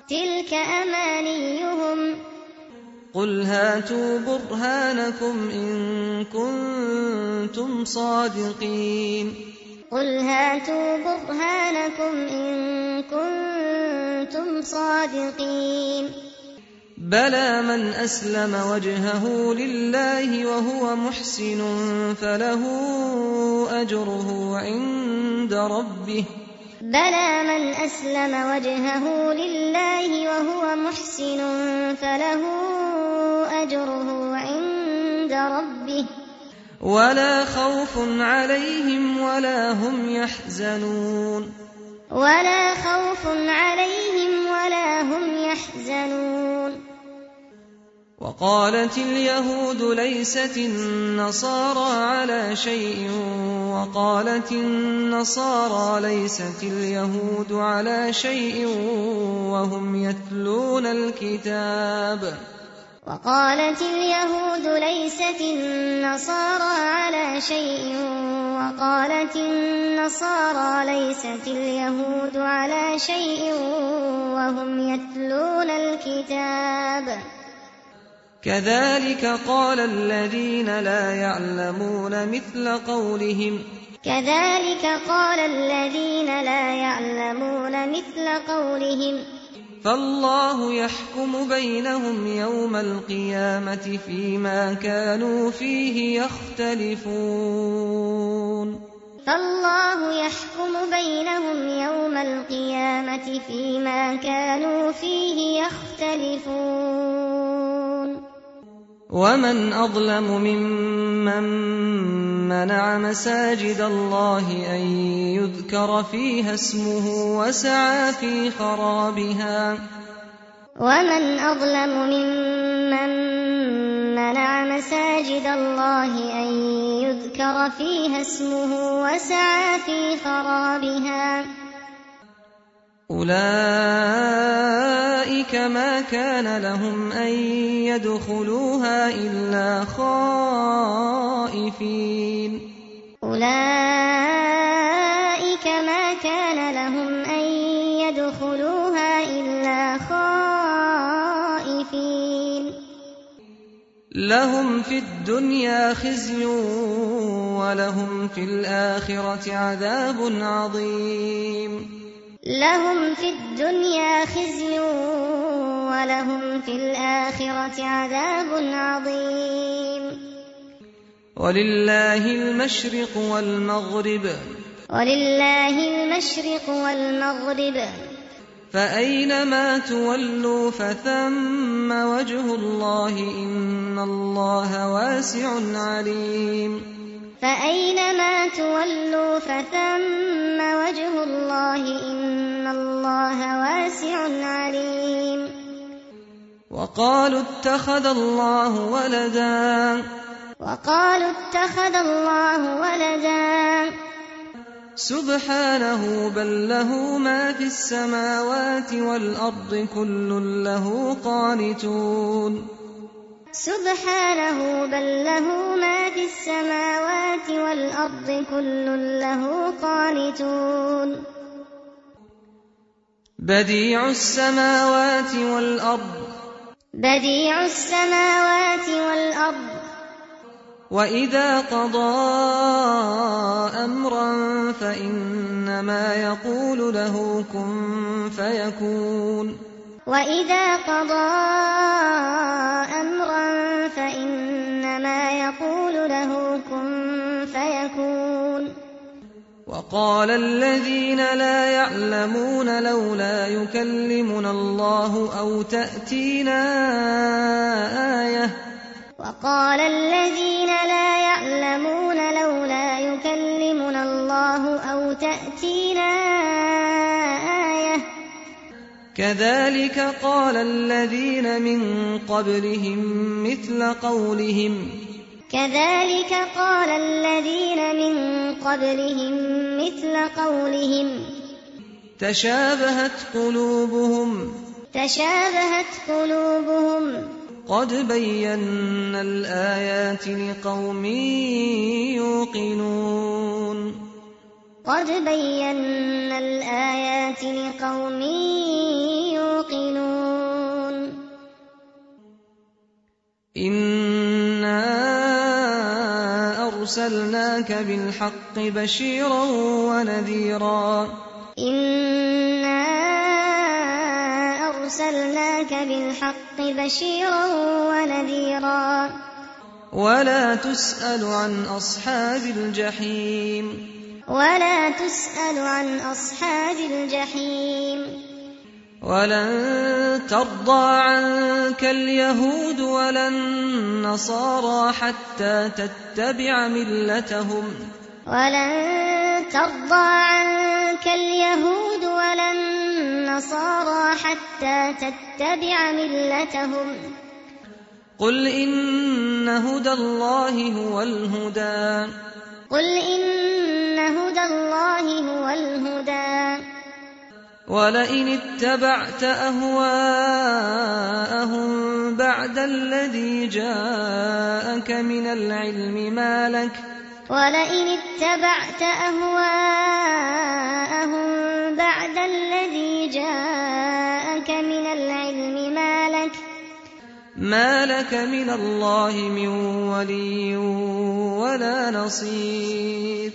قل هاتوا برهانكم إن كنتم صادقين قل هاتوا برهانكم إن كنتم صادقين بلى من أسلم وجهه لله وهو محسن فله أجره عند ربه بلى من أسلم وجهه لله وهو محسن فله أجره عند ربه ولا خوف عليهم ولا هم يحزنون ولا خوف عليهم ولا هم يحزنون وقالت اليهود ليست النصارى على شيء وقالت النصارى ليست اليهود على شيء وهم يتلون الكتاب وقالت اليهود ليست النصارى على شيء وقالت النصارى ليست اليهود على شيء وهم يتلون الكتاب كذلك قال الذين لا يعلمون مثل قولهم فالله يحكم بينهم يوم القيامة فيما كانوا فيه يختلفون فالله يحكم بينهم يوم القيامة فيما كانوا فيه يختلفون ومن أظلم ممن منع مساجد الله أن يذكر فيها اسمه وسعى في خرابها ومن أظلم ممن منع مساجد الله أن يذكر فيها اسمه وسعى في خرابها أولئك ما كان لهم أن يدخلوها إلا خائفين أولئك ما كان لهم أن يدخلوها إلا خائفين لهم في الدنيا خزي ولهم في الآخرة عذاب عظيم لهم في الدنيا خزي ولهم في الآخرة عذاب عظيم ولله المشرق والمغرب فأينما تولوا فثم وجه الله إن الله واسع عليم فأينما تولوا فثم وجه الله إن الله واسع عليم وقالوا اتخذ الله ولدا سبحانه بل له ما في السماوات والأرض كل له قانتون سبحانه بل له ما في السماوات والأرض كل له قانتون بديع السماوات والأرض وإذا قضى أمرا فإنما يقول له كن فيكون وإذا قضى أمرا فإنما يقول له كن فيكون. وقال الذين لا يعلمون لولا يكلمنا الله أو تأتينا آية وقال الذين لا يعلمون لولا يكلمنا الله أو تأتينا آية كذلك قال الذين من قبلهم مثل قولهم تشابهت قلوبهم قد بينا الآيات لقوم يوقنون. إنا أرسلناك بالحق بشيرا ونذيرا ولا تسأل عن أصحاب الجحيم ولن ترضى عنك اليهود ولا النصارى حتى تتبع ملتهم قل إن هدى الله هو الهدى ولئن اتبعت أهواءهم بعد الذي جاءك من العلم ما لك من الله من ولي ولا نصير.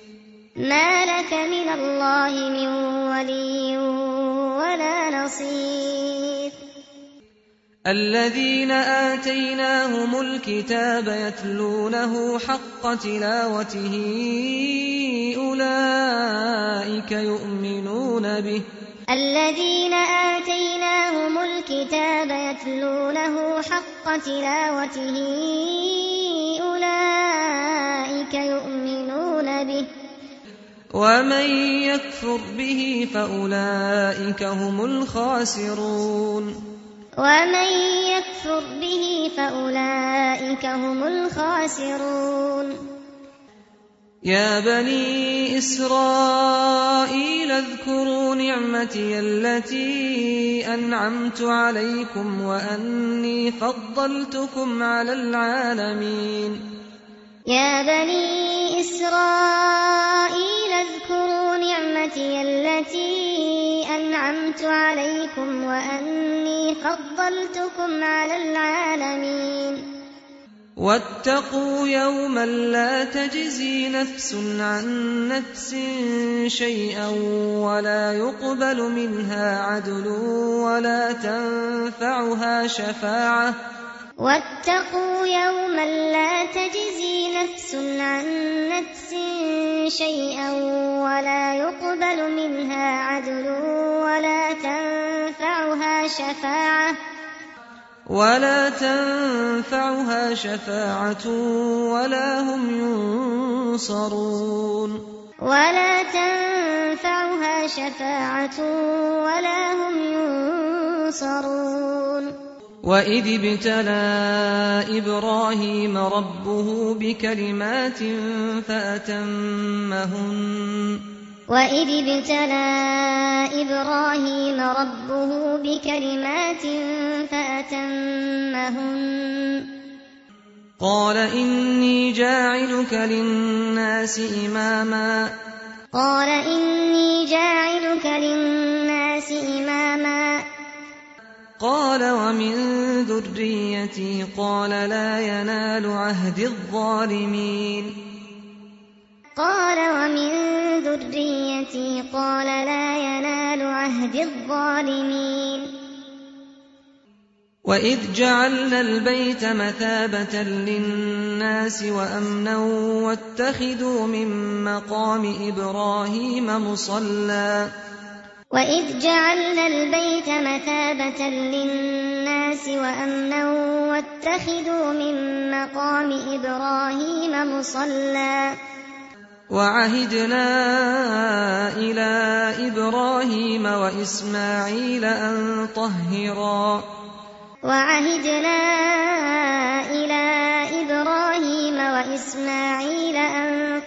الذين آتيناهم الكتاب يتلونه حق تلاوته أولئك يؤمنون به ومن يكفر به فأولئك هم الخاسرون. يا بني إسرائيل اذكروا نعمتي التي أنعمت عليكم وأني فضلتكم على العالمين. يا بني إسرائيل اذكروا نعمتي التي أنعمت عليكم وأني فضلتكم على العالمين. واتقوا يوما لا تجزي نفس عن نفس شيئا ولا يقبل منها عدل ولا تنفعها شفاعة واتقوا يوما لا تجزي نفس عن نفس شيئا ولا يقبل منها عدل ولا تنفعها شفاعة ولا هم ينصرون. وإذ ابتلى إبراهيم ربه بكلمات فأتمهن قال إني جاعلك للناس للناس إماما. قال ومن ذريتي قال لا ينال عهد الظالمين. قال ومن ذريتي قال لا ينال عهد الظالمين. وإذ جعلنا البيت مثابة للناس وأمنا واتخذوا من مقام إبراهيم مصلى. وإذ جعلنا البيت مثابة للناس وأمنا واتخذوا من مقام إبراهيم مصلى. وعهدنا إلى إبراهيم وإسماعيل أن طهرا. وعهدنا إلى إبراهيم وإسماعيل أن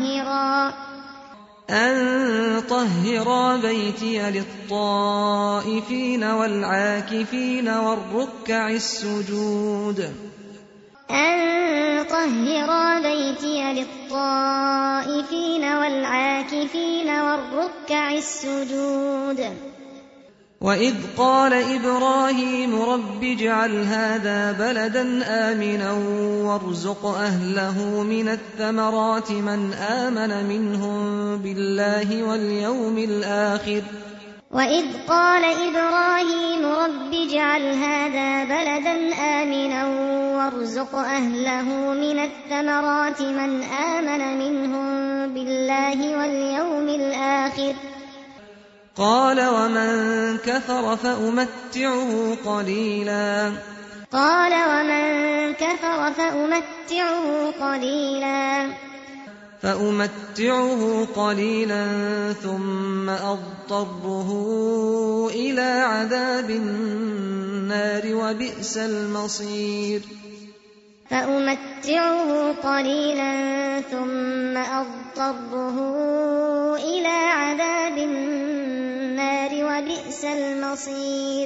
طهرا بيتي للطائفين والعاكفين والركع السجود. أن طهرا بيتي للطائفين والعاكفين والركع السجود. وإذ قال إبراهيم رب اجعل هذا بلدا آمنا وارزق أهله من الثمرات من آمن منهم بالله واليوم الآخر. وإذ قال إبراهيم رب اجعل هذا بلدا آمنا وارزق أهله من الثمرات من آمن منهم بالله واليوم الآخر. قال ومن كفر فأمتعه قليلا ثم أضطره إلى عذاب النار وبئس المصير. فأمتعه قليلا ثم أضطره إلى عذاب النار وبئس المصير.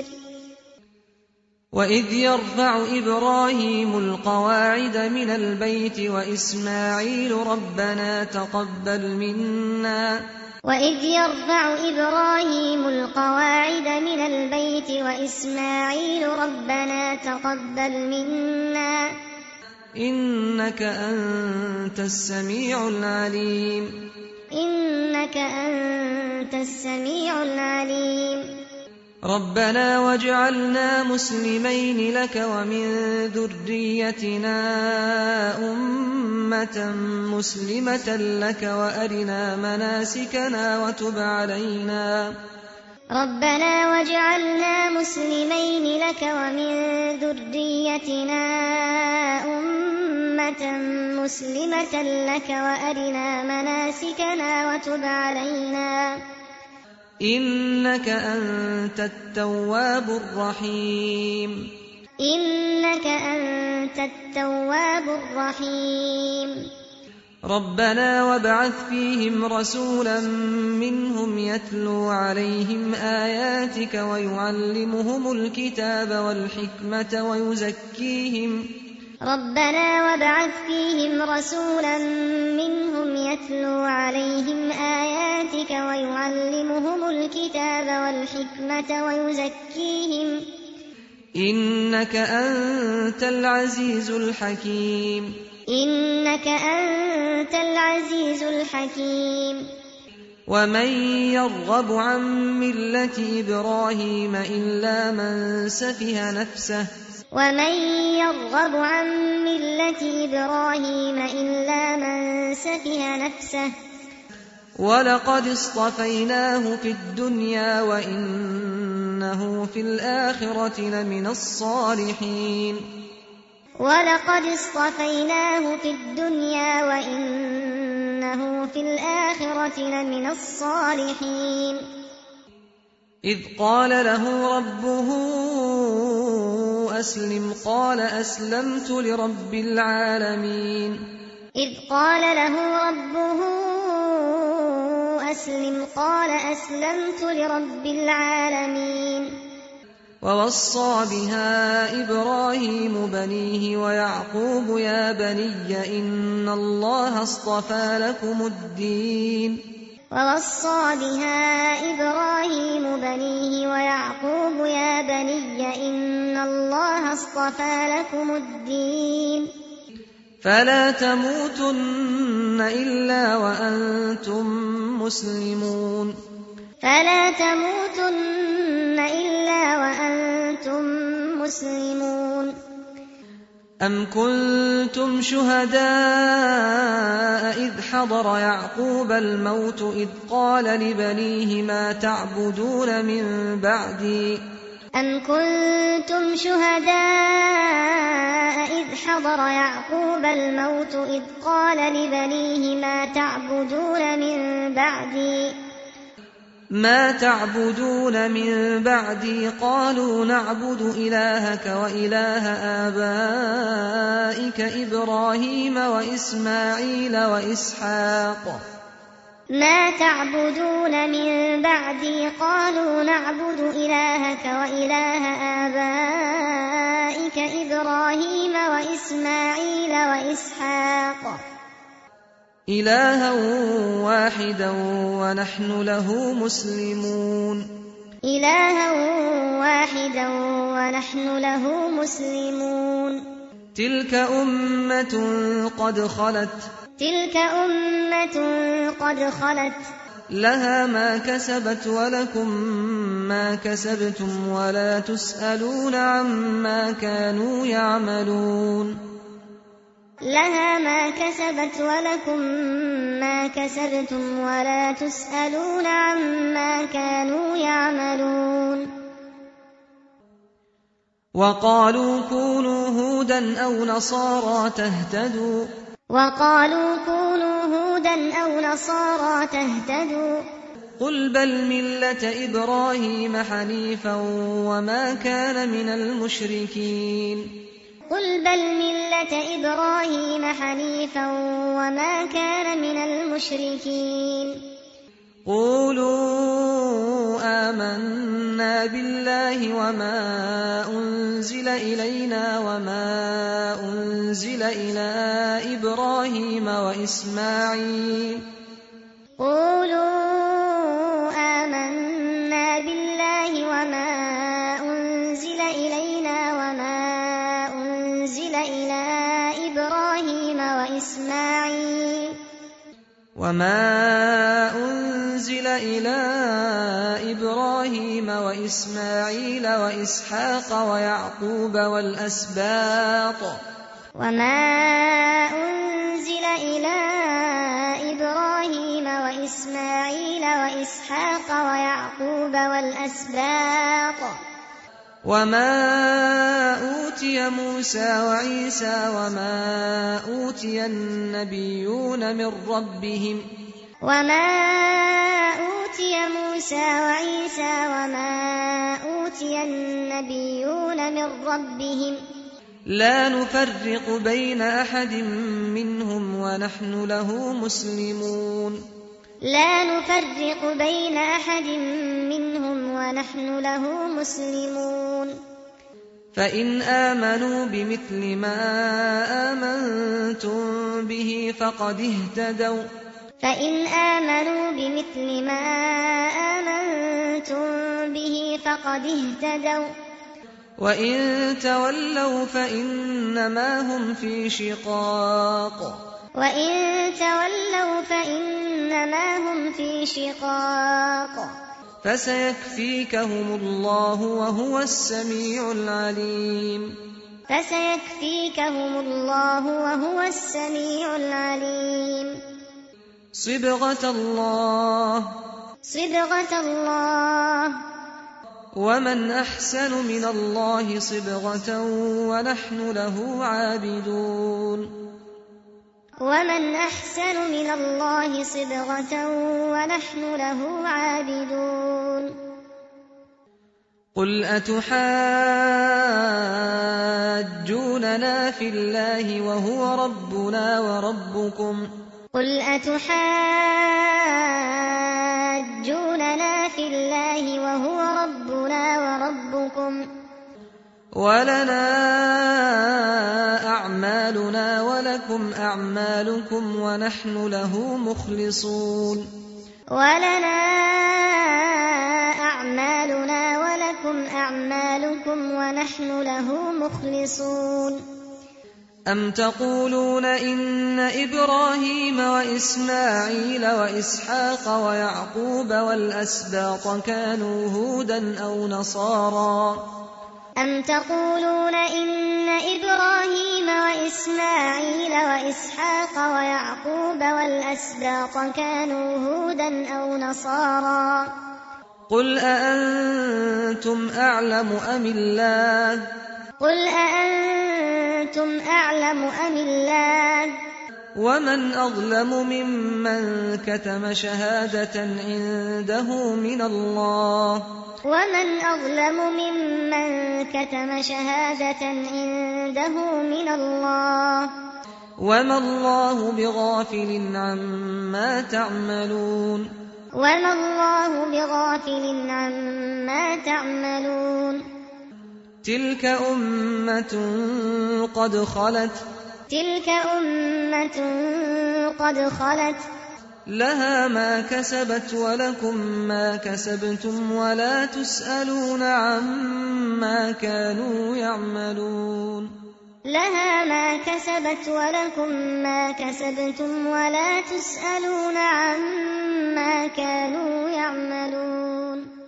وإذ يرفع إبراهيم القواعد من البيت وإسماعيل ربنا تقبل منا. وإذ يرفع إبراهيم القواعد من البيت وإسماعيل ربنا تقبل منا إنك أنت السميع العليم. ربنا واجعلنا مسلمين لك ومن ذريتنا أمة مسلمة لك وأرنا مناسكنا وتب علينا. ربنا واجعلنا مسلمين لك ومن ذريتنا أمة مسلمة لك وأرنا مناسكنا وتب علينا إنك أنت التواب الرحيم. ربنا وابعث فيهم رسولا منهم يتلو عليهم آياتك ويعلمهم الكتاب والحكمة ويزكيهم. ربنا وابعث فيهم رسولا منهم يتلو عليهم آياتك ويعلمهم الكتاب والحكمة ويزكيهم إنك أنت العزيز الحكيم. ومن يرغب عن ملة إبراهيم إلا من سفه نفسه ولقد اصطفيناه في الدنيا وإنه في الآخرة لمن الصالحين. إذ قال له ربه أسلم قال أسلمت لرب العالمين. ووصى بها إبراهيم بنيه ويعقوب يا بني إن الله اصطفى لكم الدين ووصى بها إبراهيم بنيه ويعقوب يا بني إن الله اصطفى لكم الدين فلا تموتن إلا وأنتم مسلمون فلا تموتن إلا وأنتم مسلمون أم كنتم شهداء إذ حضر يعقوب الموت إذ قال لبنيه ما تعبدون من بعدي أم كنتم شهداء إذ حضر يعقوب الموت إذ قال لبنيه ما تعبدون من بعدي قالوا نعبد إلهك وإله آبائك إبراهيم وإسماعيل وإسحاق ما تعبدون من بعدي قالوا نعبد إلهك وإله آبائك إبراهيم وإسماعيل وإسحاق إلها واحدا ونحن له مسلمون تلك أمة قد خلت لها ما كسبت ولكم ما كسبتم ولا تسألون عما كانوا يعملون لها ما كسبت ولكم ما كسبتم ولا تسألون عما كانوا يعملون وقالوا كونوا هودا أو نصارى تهتدوا قل بل ملة إبراهيم حنيفا وما كان من المشركين قولوا آمنا بالله وما أنزل إلينا وما أنزل إلى إبراهيم وإسماعيل وإسحاق ويعقوب والأسباط وما أوتي موسى وعيسى وما أوتي النبيون من ربهم لا نفرق بين أحد منهم ونحن له مسلمون فإن آمنوا بمثل ما آمنتم به فقد اهتدوا وإن تولوا فإنما هم في شقاق فسيكفيكهم الله وهو السميع العليم صبغة الله ومن أحسن من الله صبغة ونحن له عابدون قل أتحاجوننا في الله وهو ربنا وربكم ولنا أعمالنا ولكم أعمالكم ونحن له مخلصون ولنا أعمالنا ولكم أعمالكم ونحن له مخلصون أم تقولون إن إبراهيم وإسماعيل وإسحاق ويعقوب والأسباط كانوا هودا أو نصارى أم تقولون إن إبراهيم وإسماعيل وإسحاق ويعقوب والأسباط كانوا هودا أو نصارى قل أأنتم أعلم أم الله قل أأنتم أعلم أم الله ومن أظلم ممن كتم شهادة عنده من الله ومن أظلم ممن كتم شهادة عنده من الله وما الله بغافل عما تعملون وما الله بغافل عما تعملون تلك أمة قد خلت تلك أمة قد خلت لها ما كسبت ولكم ما كسبتم ولا تسألون عما كانوا يعملون لها ما كسبت ولكم ما كسبتم ولا تسألون عما كانوا يعملون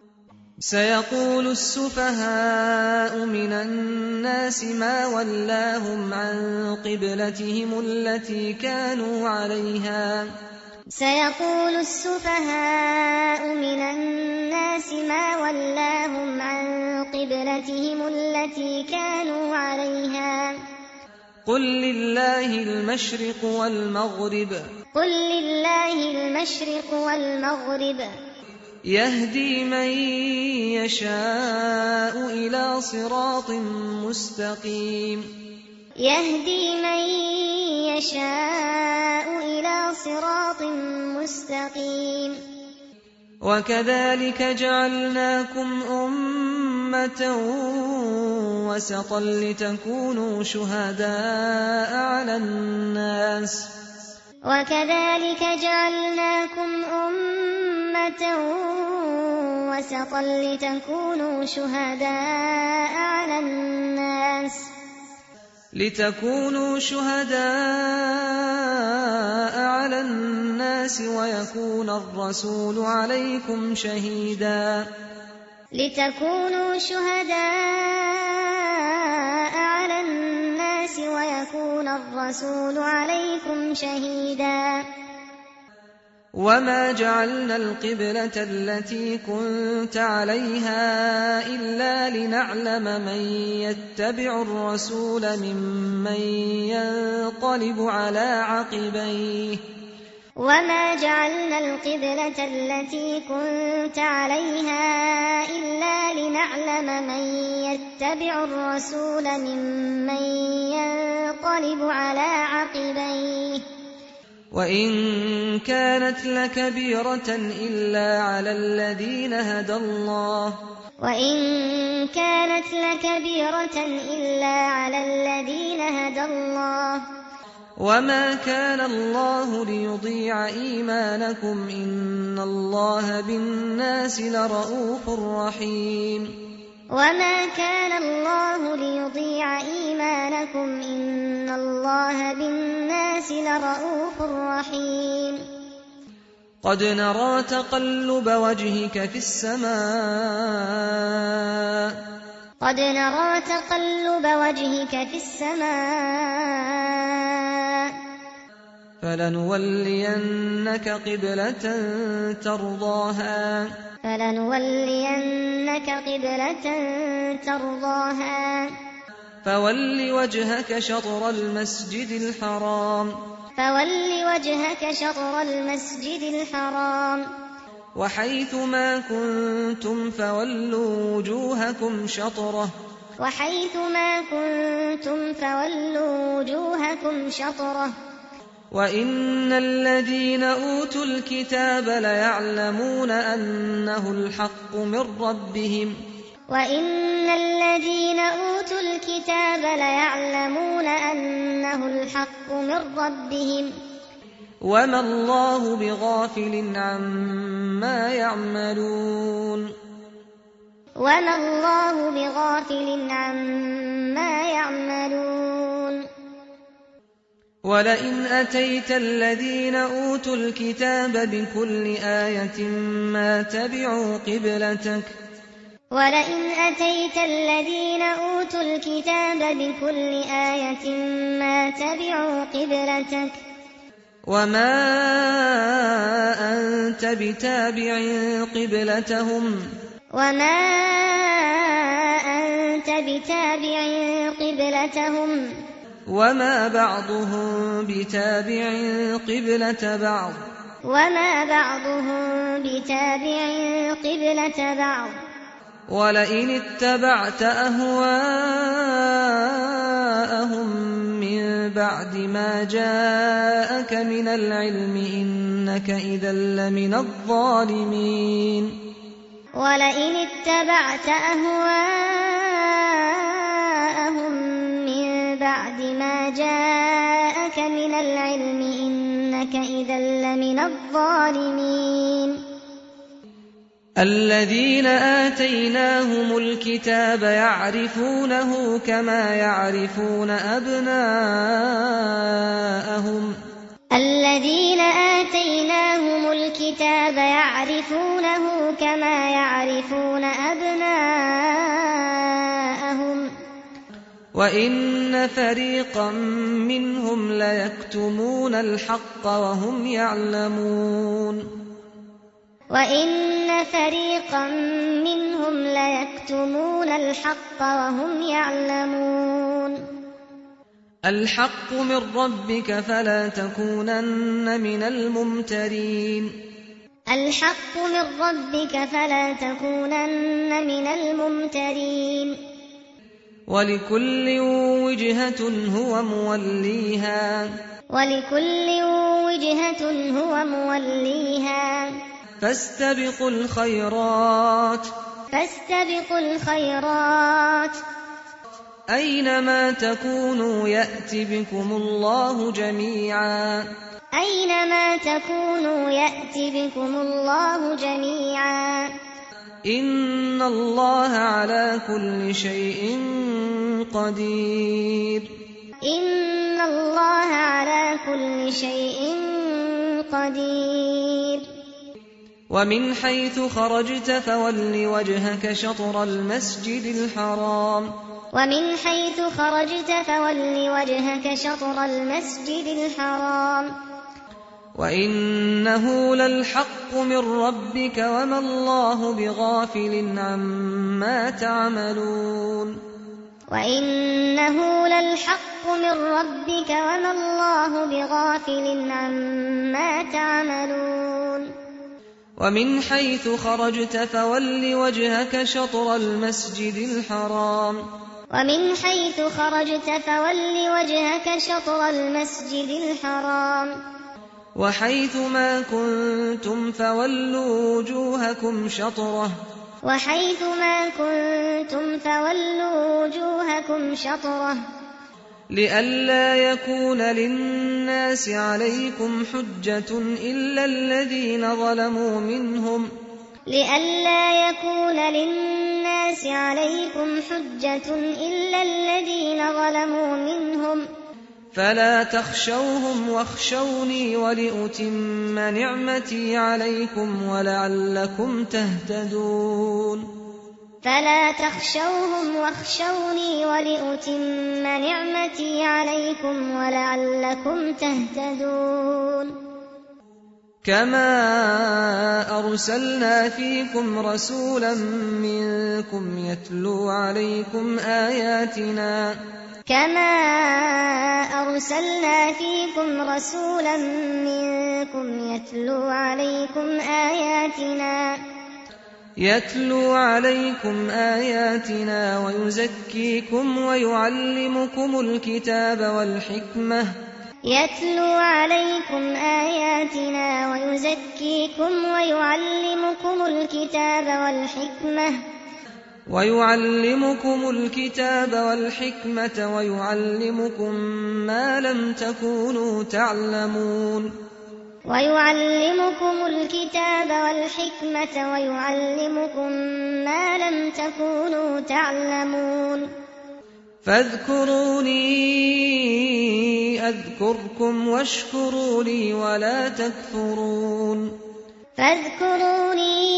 سيقول السفهاء من الناس ما ولاهم عن قبلتهم التي كانوا عليها سيقول السفهاء من الناس ما ولاهم عن قبلتهم التي كانوا عليها قل لله المشرق والمغرب قل لله المشرق والمغرب يهدي من يشاء إلى صراط مستقيم يهدي من يشاء إلى صراط مستقيم وكذلك جعلناكم أمة وسطا لتكونوا شهداء على الناس وكذلك جعلناكم أمة وسطا لتكونوا شهداء على الناس ويكون الرسول عليكم شهيدا لتكونوا شهداء على الناس ويكون الرسول عليكم شهيدا وما جعلنا القبلة التي كنت عليها إلا لنعلم من يتبع الرسول ممن ينقلب على عقبيه وما جعلنا القبلة التي كنت عليها إلا لنعلم من يتبع الرسول ممن ينقلب على عقبيه وإن كانت لكبيرة إلا على الذين هدى الله وإن كانت لكبيرة إلا على الذين هدى الله وما كان الله ليضيع إيمانكم إن الله بالناس لرءوف رحيم وما كان الله ليضيع إيمانكم إن الله بالناس لرءوف رحيم قد نرى تقلب وجهك في السماء فلنولينك قبلة ترضاها فول وجهك شطر المسجد الحرام وحيث ما كنتم فولوا وجوهكم شطره وإن الذين أوتوا الكتاب ليعلمون أنه الحق من ربهم وما الله بغافل عما يعملون وما الله بغافل عما يعملون ولئن أتيت الذين أوتوا الكتاب بكل آية ما تبعوا قبلتك ولئن أتيت الذين أوتوا الكتاب بكل آية ما تبعوا قبلتك وما أنت بتابع قبلتهم وما أنت بتابع قبلتهم وما بعضهم بتابع قبلة بعض وما بعضهم بتابع قبلة بعض ولئن اتبعت أهواءهم من بعد ما جاءك من العلم إنك إذا لمن الظالمين ولئن اتبعت أهواءهم من بعد ما جاءك من العلم إنك إذا لمن الظالمين الذين آتيناهم الكتاب يعرفونه كما يعرفون أبناءهم الذين آتيناهم الكتاب يعرفونه كما يعرفون أبناءهم وإن فريقا منهم ليكتمون الحق وهم يعلمون وإن فريقا منهم ليكتمون الحق وهم يعلمون الحق من ربك فلا تكونن من الممترين الحق من ربك فلا تكونن من الممترين ولكل وجهة هو موليها ولكل وجهة هو موليها فاستبقوا الخيرات أينما تكونوا يأت بكم الله جميعا أينما تكونوا يأت بكم الله جميعا إن الله على كل شيء قدير إن الله على كل شيء قدير ومن حيث خرجت فول وجهك شطر المسجد الحرام ومن حيث خرجت فول وجهك شطر المسجد الحرام وإنه للحق من ربك وما الله بغافل عما تعملون وإنه للحق من ربك وما الله بغافل عما تعملون ومن حيث خرجت فول وجهك شطر المسجد الحرام ومن حيث خرجت فول وجهك شطر المسجد الحرام وحيث ما كنتم فولوا وجوهكم شطره وحيث ما كنتم فولوا وجوهكم شطره لئلا يكون للناس عليكم حجة إلا الذين ظلموا منهم لئلا يكون للناس عليكم حجة إلا الذين ظلموا منهم فلا تخشوهم واخشوني ولأتم نعمتي عليكم ولعلكم تهتدون فلا تخشوهم واخشوني ولأتم نعمتي عليكم ولعلكم تهتدون كما أرسلنا فيكم رسولا منكم يتلو عليكم آياتنا كما أرسلنا فيكم رسولا منكم يتلو عليكم آياتنا ويزكيكم ويعلمكم الكتاب والحكمة يتلو عليكم آياتنا ويزكيكم ويعلمكم الكتاب والحكمة ويعلمكم ما لم تكونوا تعلمون ويعلمكم الكتاب والحكمة ويعلمكم ما لم تكونوا تعلمون فاذكروني أذكركم واشكروا لي ولا تكفرون فاذكروني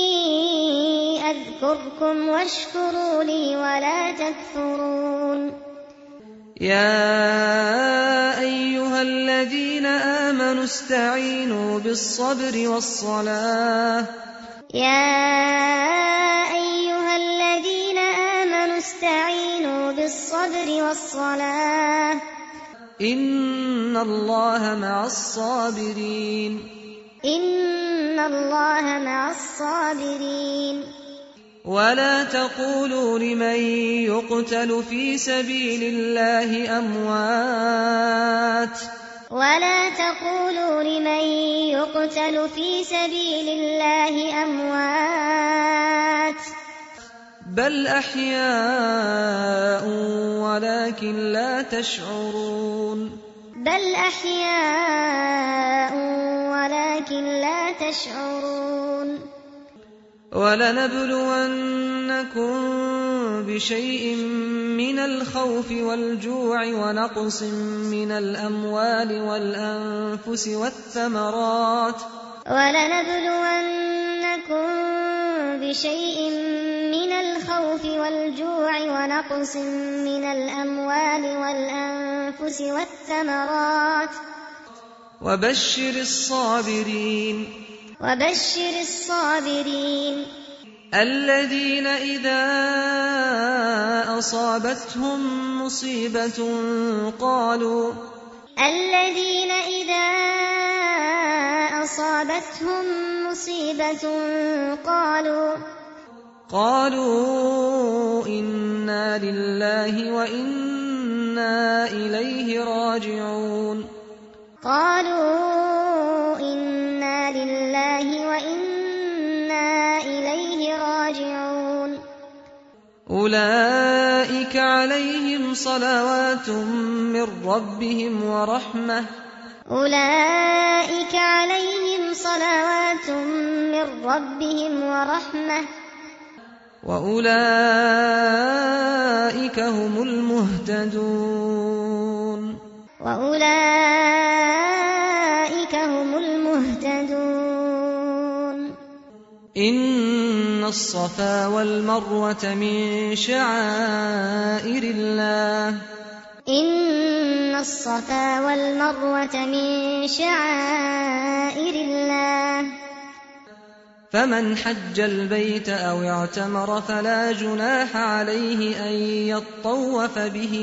أذكركم واشكروا لي ولا تكفرون يا أيها الذين آمنوا استعينوا بالصبر والصلاة يا أيها الذين آمنوا استعينوا بالصبر والصلاة إن الله مع الصابرين إن الله مع الصابرين ولا تقولوا لمن يقتل في سبيل الله أموات ولا تقولوا لمن يقتل في سبيل الله أموات بل أحياء ولكن لا تشعرون بل أحياء ولكن لا تشعرون ولنبلونكم بشيء من الخوف والجوع ونقص من الأموال والأنفس والثمرات ولنبلونكم بشيء من الخوف والجوع ونقص من الأموال والأنفس والثمرات وبشر الصابرين الذين إذا أصابتهم مصيبة قالوا إنا لله وإنا إليه راجعون أولئك عليهم صلوات من ربهم ورحمة وأولئك هم المهتدون إن الصفا والمروة من شعائر الله فمن حج البيت أو اعتمر فلا جناح عليه أن يطوف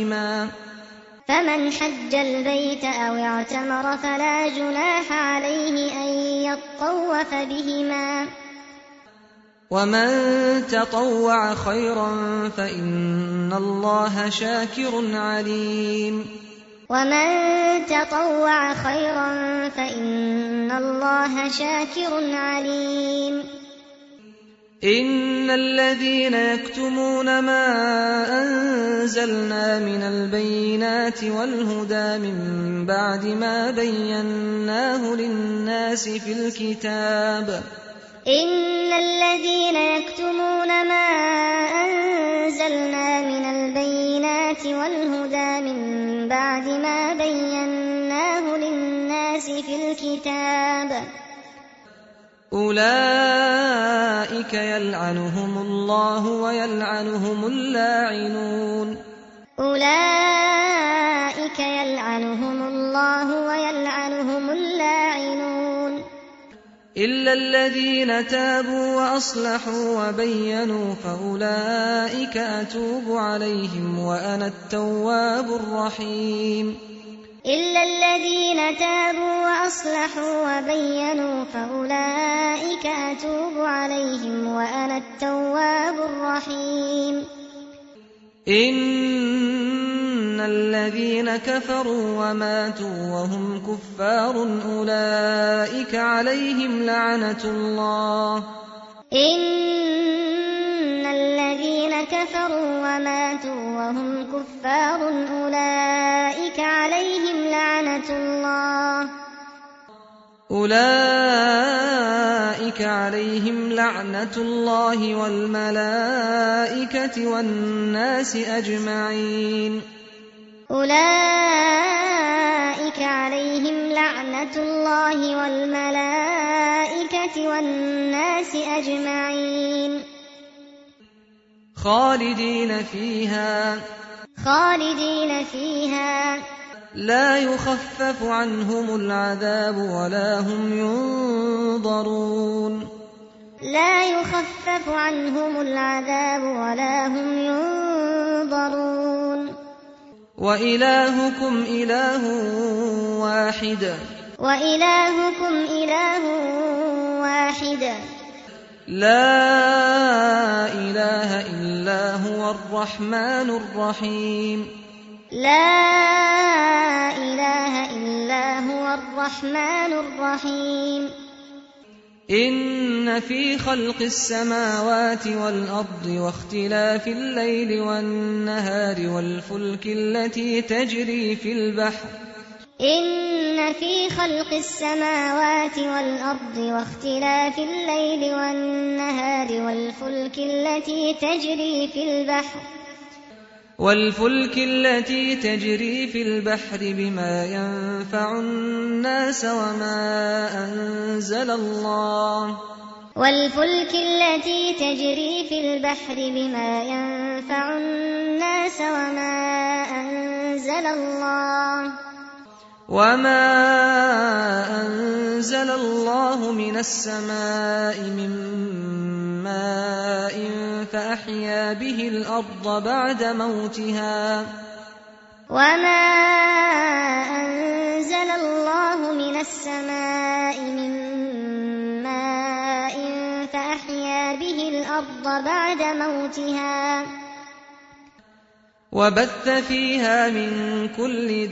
بهما ومن تطوع خيرا فإن الله شاكر عليم إن الذين يكتمون ما أنزلنا من البينات والهدى من بعد ما بيناه للناس في الكتاب أولئك يلعنهم الله ويلعنهم اللاعنون إلا الذين تابوا وأصلحوا وبينوا فأولئك أتوب عليهم وأنا التواب الرحيم إن الذين كفروا وماتوا وهم كفار أولئك عليهم لعنة الله أولئك عليهم لعنة الله والملائكة والناس أجمعين. أولئك عليهم لعنة الله والملائكة والناس أجمعين. خالدين فيها لا يخفف عنهم العذاب ولا هم ينظرون. لا يخفف عنهم العذاب ولا هم ينظرون. وإلهكم إله واحد. وإلهكم إله واحد. لا إله إلا هو الرحمن الرحيم. لا إله إلا هو الرحمن الرحيم. إن في خلق السماوات والأرض واختلاف الليل والنهار والفلك التي تجري في البحر. إن في خلق السماوات والأرض واختلاف الليل والنهار والفلك التي تجري في البحر بما ينفع الناس وما أنزل الله. والفلك التي تجري في البحر بما ينفع الناس وما أنزل الله من السماء من ماء فأحيا به الأرض بعد موتها. وما أنزل الله من السماء من ماء فأحيا به الأرض بعد موتها. وبث فيها من كل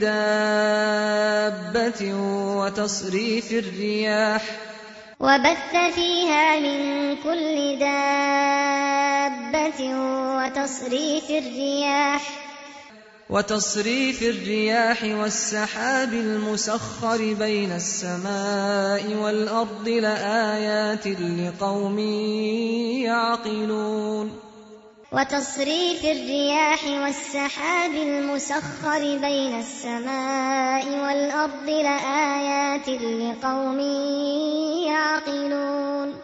دابة وتصريف الرياح والسحاب المسخر بين السماء والأرض لآيات لقوم يعقلون. وتصريف الرياح والسحاب المسخر بين السماء والأرض لآيات لقوم يعقلون.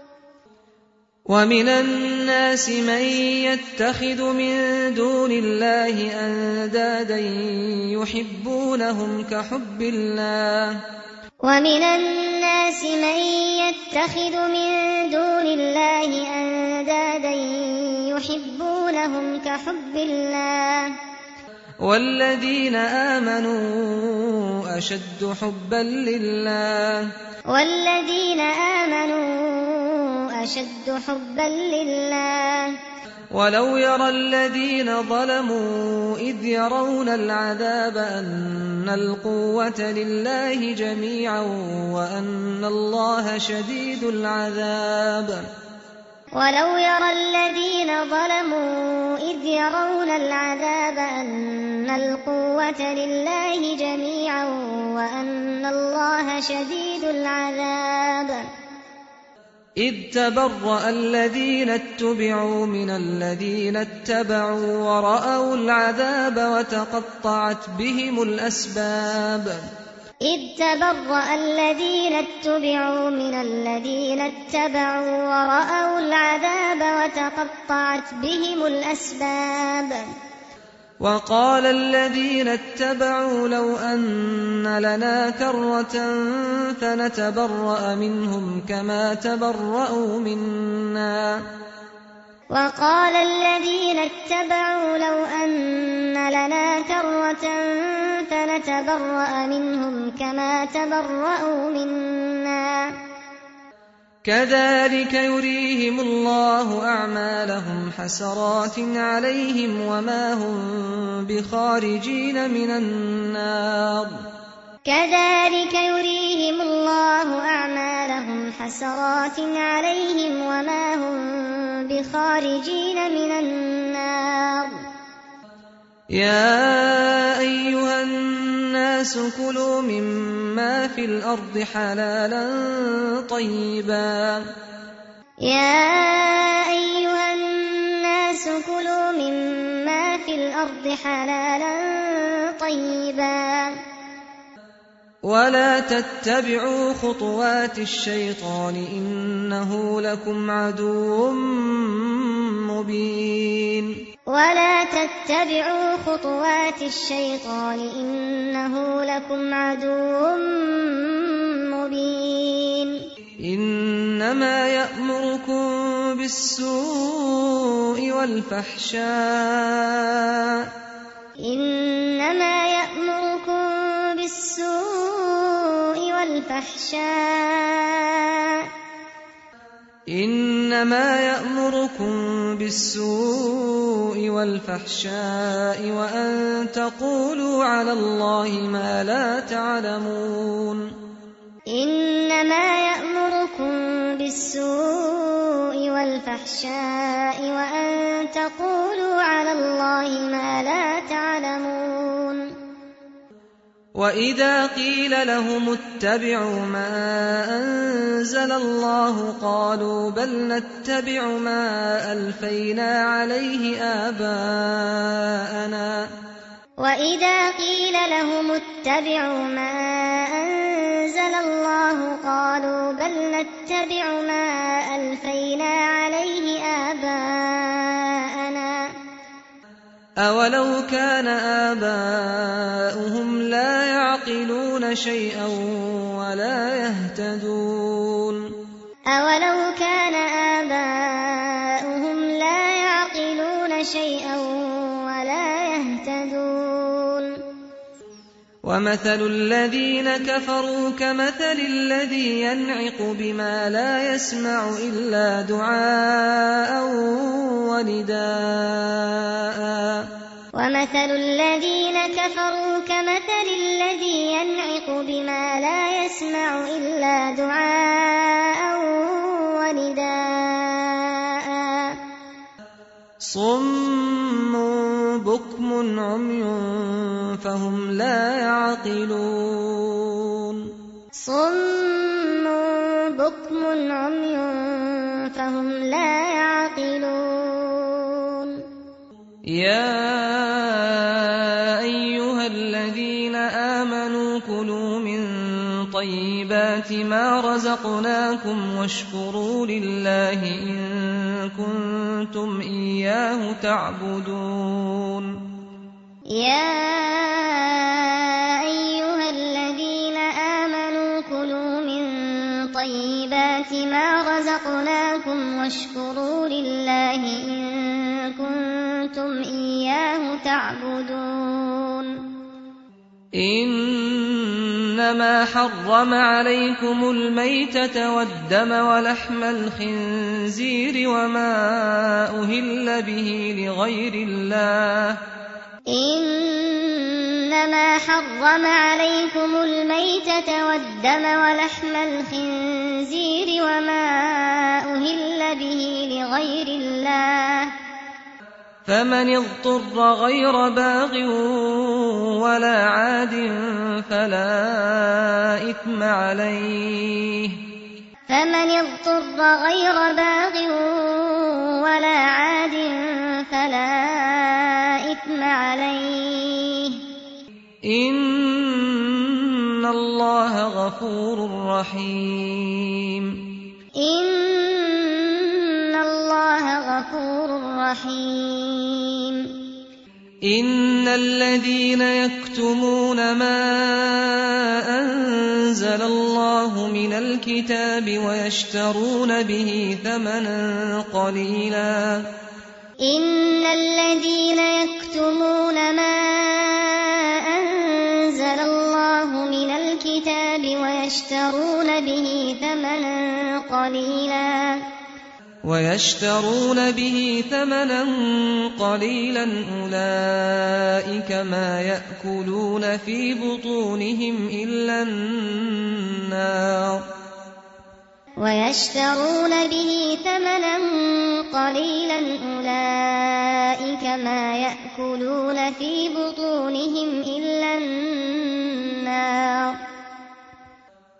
ومن الناس من يتخذ من دون الله أندادا يحبونهم كحب الله. ومن الناس من يتخذ من دون الله أندادا يحبونهم كحب الله. والذين آمنوا أشد حبا لله. ولو يرى الذين ظلموا إذ يرون العذاب أن القوة لله جميعا وأن الله شديد العذاب. ولو يرى الذين ظلموا إذ يرون العذاب أن القوة لله جميعا وأن الله شديد العذاب. إذ تبرأ الذين اتبعوا من الذين اتبعوا ورأوا العذاب وتقطعت بهم الأسباب. إذ تبرأ الذين اتبعوا من الذين اتبعوا ورأوا العذاب وتقطعت بهم الأسباب. وقال الذين اتبعوا لو أن لنا كرة فنتبرأ منهم كما تبرأوا منا. وقال الذين اتبعوا لو أن لنا كرة فنتبرأ منهم كما تبرأوا منا. كذلك يريهم الله أعمالهم حسرات عليهم وما هم بخارجين من النار. كذلك يريهم الله أعمالهم حسرات عليهم وما هم بخارجين من النار. يا أيها الناس الناس كلوا مما في الأرض حلالا طيبا يا أيها الناس كلوا مما في الأرض حلالا طيبا ولا تتبعوا خطوات الشيطان إنه لكم عدو مبين ولا تتبعوا خطوات الشيطان إنه لكم عدو مبين إنما يأمركم بالسوء والفحشاء إنما يأمركم بالسوء والفحشاء إنما يأمركم بالسوء والفحشاء وأن تقولوا على الله ما لا تعلمون إنما يأمركم بالسوء والفحشاء وأن تقولوا على الله ما لا تعلمون وإذا قيل لهم اتبعوا ما أنزل الله قالوا بل نتبع ما ألفينا عليه آباءنا وإذا قيل لهم اتبعوا ما أنزل الله قالوا بل نتبع ما ألفينا عليه آباءنا أولو كان آباؤهم لا يعقلون شيئا ولا يهتدون أولو كان آباؤهم لا يعقلون شيئا ولا يهتدون ومثل الذين كفروا كمثل الذي ينعق بما لا يسمع إلا دعاء ونداء ومثل الذين كفروا كمثل الذي ينعق بما لا يسمع إلا دعاء ونداء صم بكم عمي فهم لا يعقلون صم بكم عمي فهم لا يعقلون يا أيها الذين آمنوا كلوا من طيبات ما رزقناكم واشكروا لله إن كنتم إياه تعبدون يا أيها الذين آمنوا كلوا من طيبات ما رزقناكم واشكروا لله إن كنتم إياه تعبدون إنما حرم عليكم الميتة والدم ولحم الخنزير وما أهل به لغير الله إنما حرم عليكم الميتة والدم ولحم الخنزير وما أهل به لغير الله فمن اضطر غير باغ ولا عاد فلا إثم عليه فمن اضطر غير باغ ولا عاد فلا إثم عليه إن الله غفور رحيم إن الله غفور رحيم إن الذين يكتمون ما أنزل الله من الكتاب ويشترون به ثمنا قليلا إن الذين يكتمون ما أنزل الله من الكتاب ويشترون به ثمنا قليلا أولئك ما يأكلون في بطونهم إلا النار ويشترون به ثمنا قليلا أولئك ما يأكلون في بطونهم إلا النار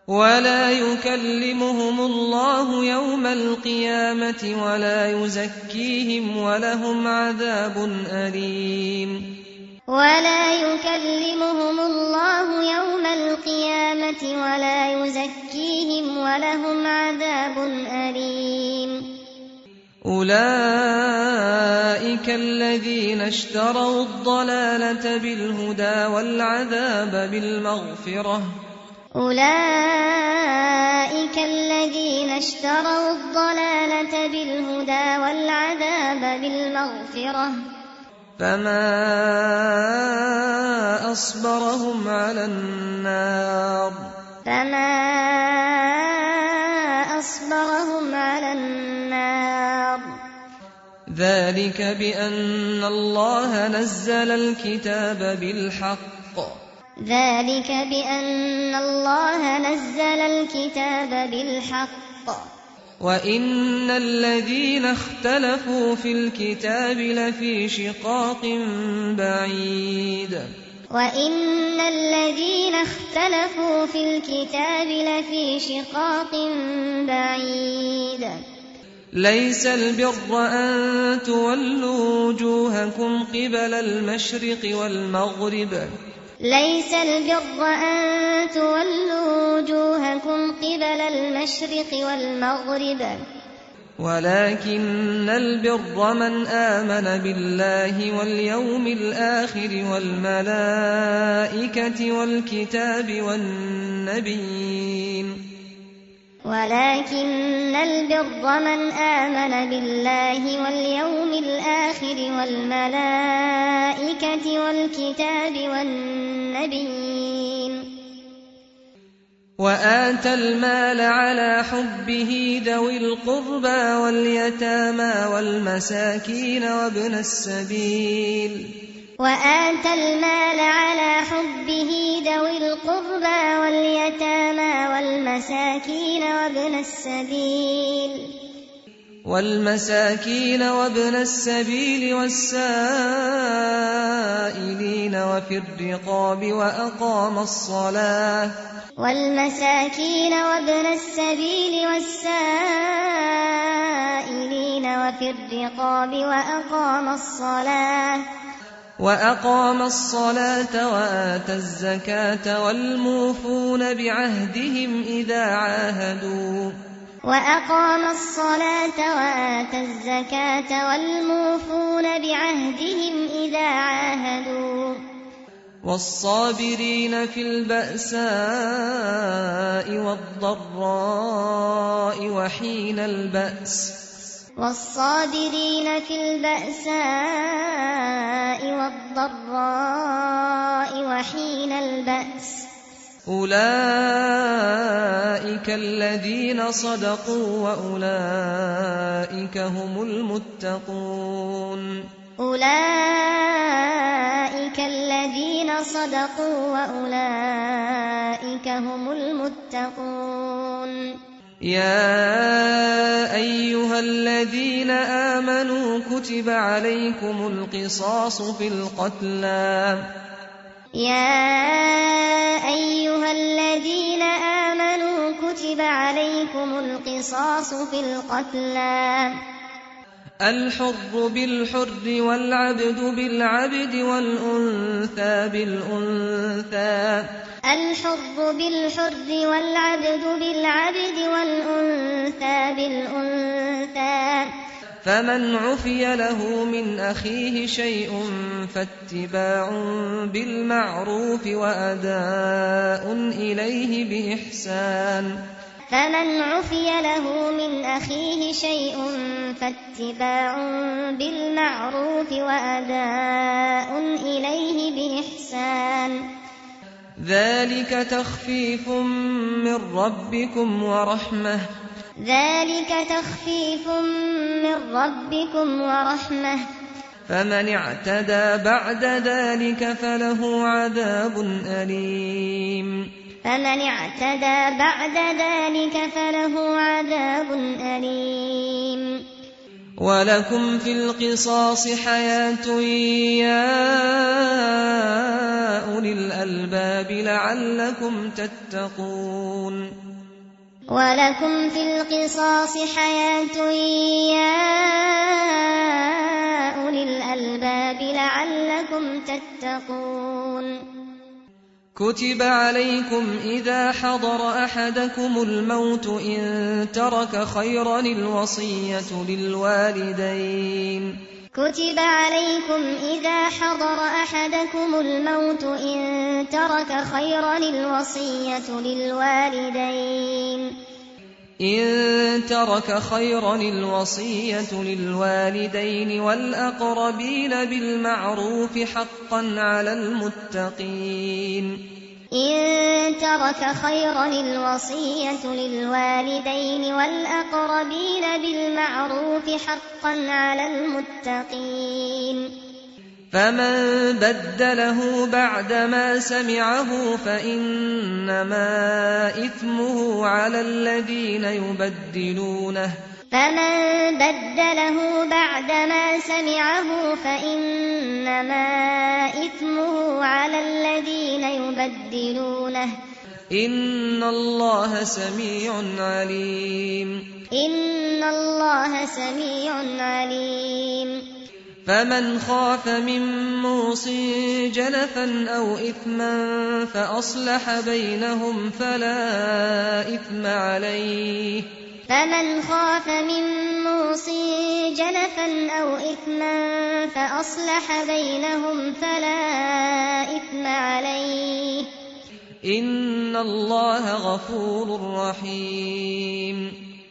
ولا يكلمهم الله يوم القيامة ولا يزكيهم ولهم عذاب أليم ولا يكلمهم الله يوم القيامة ولا يزكيهم ولهم عذاب أليم أولئك الذين اشتروا الضلالة بالهدى والعذاب بالمغفرة أولئك الذين اشتروا الضلالة بالهدى والعذاب بالمغفرة فما أصبرهم على النار ذلك بأن الله نزل الكتاب بالحق وإن الذين اختلفوا في الكتاب لفي شقاق بعيد ليس البر أن تولوا وجوهكم قبل المشرق والمغرب ولكن البر من آمن بالله واليوم الآخر والملائكة والكتاب والنبيين وآتى المال على حبه ذوي القربى واليتامى والمساكين وابن السبيل والسائلين وفي الرقاب وأقام الصلاة وآتى الزكاة والموفون بعهدهم إذا عاهدوا والصابرين في البأساء والضراء وحين البأس أولئك الذين صدقوا وأولئك هم المتقون يا أيها الذين آمنوا كتب عليكم القصاص في القتلى الحر بالحر والعبد بالعبد والأنثى بالأنثى فمن عفي له من أخيه شيء فاتباع بالمعروف وأداء إليه بإحسان ذلك تخفيف من ربكم ورحمة فمن اعتدى بعد ذلك فله عذاب أليم ولكم في القصاص حياة يا أولي الألباب لعلكم تتقون ولكم في القصاص حياة يا أولي الألباب لعلكم تتقون كتب عليكم إذا حضر أحدكم الموت إن ترك خيرا الوصية للوالدين كتب عليكم إذا حضر أحدكم الموت إن ترك خيرا الوصية للوالدين والأقربين بالمعروف حقا على المتقين إن ترك خيرا الوصية للوالدين والأقربين بالمعروف حقا على المتقين فمن بدله بعدما سمعه فإنما إثمه على الذين يبدلونه إن الله سميع عليم فمن خاف من موص جنفا أو إثما فأصلح بينهم فلا إثم عليه إن الله غفور رحيم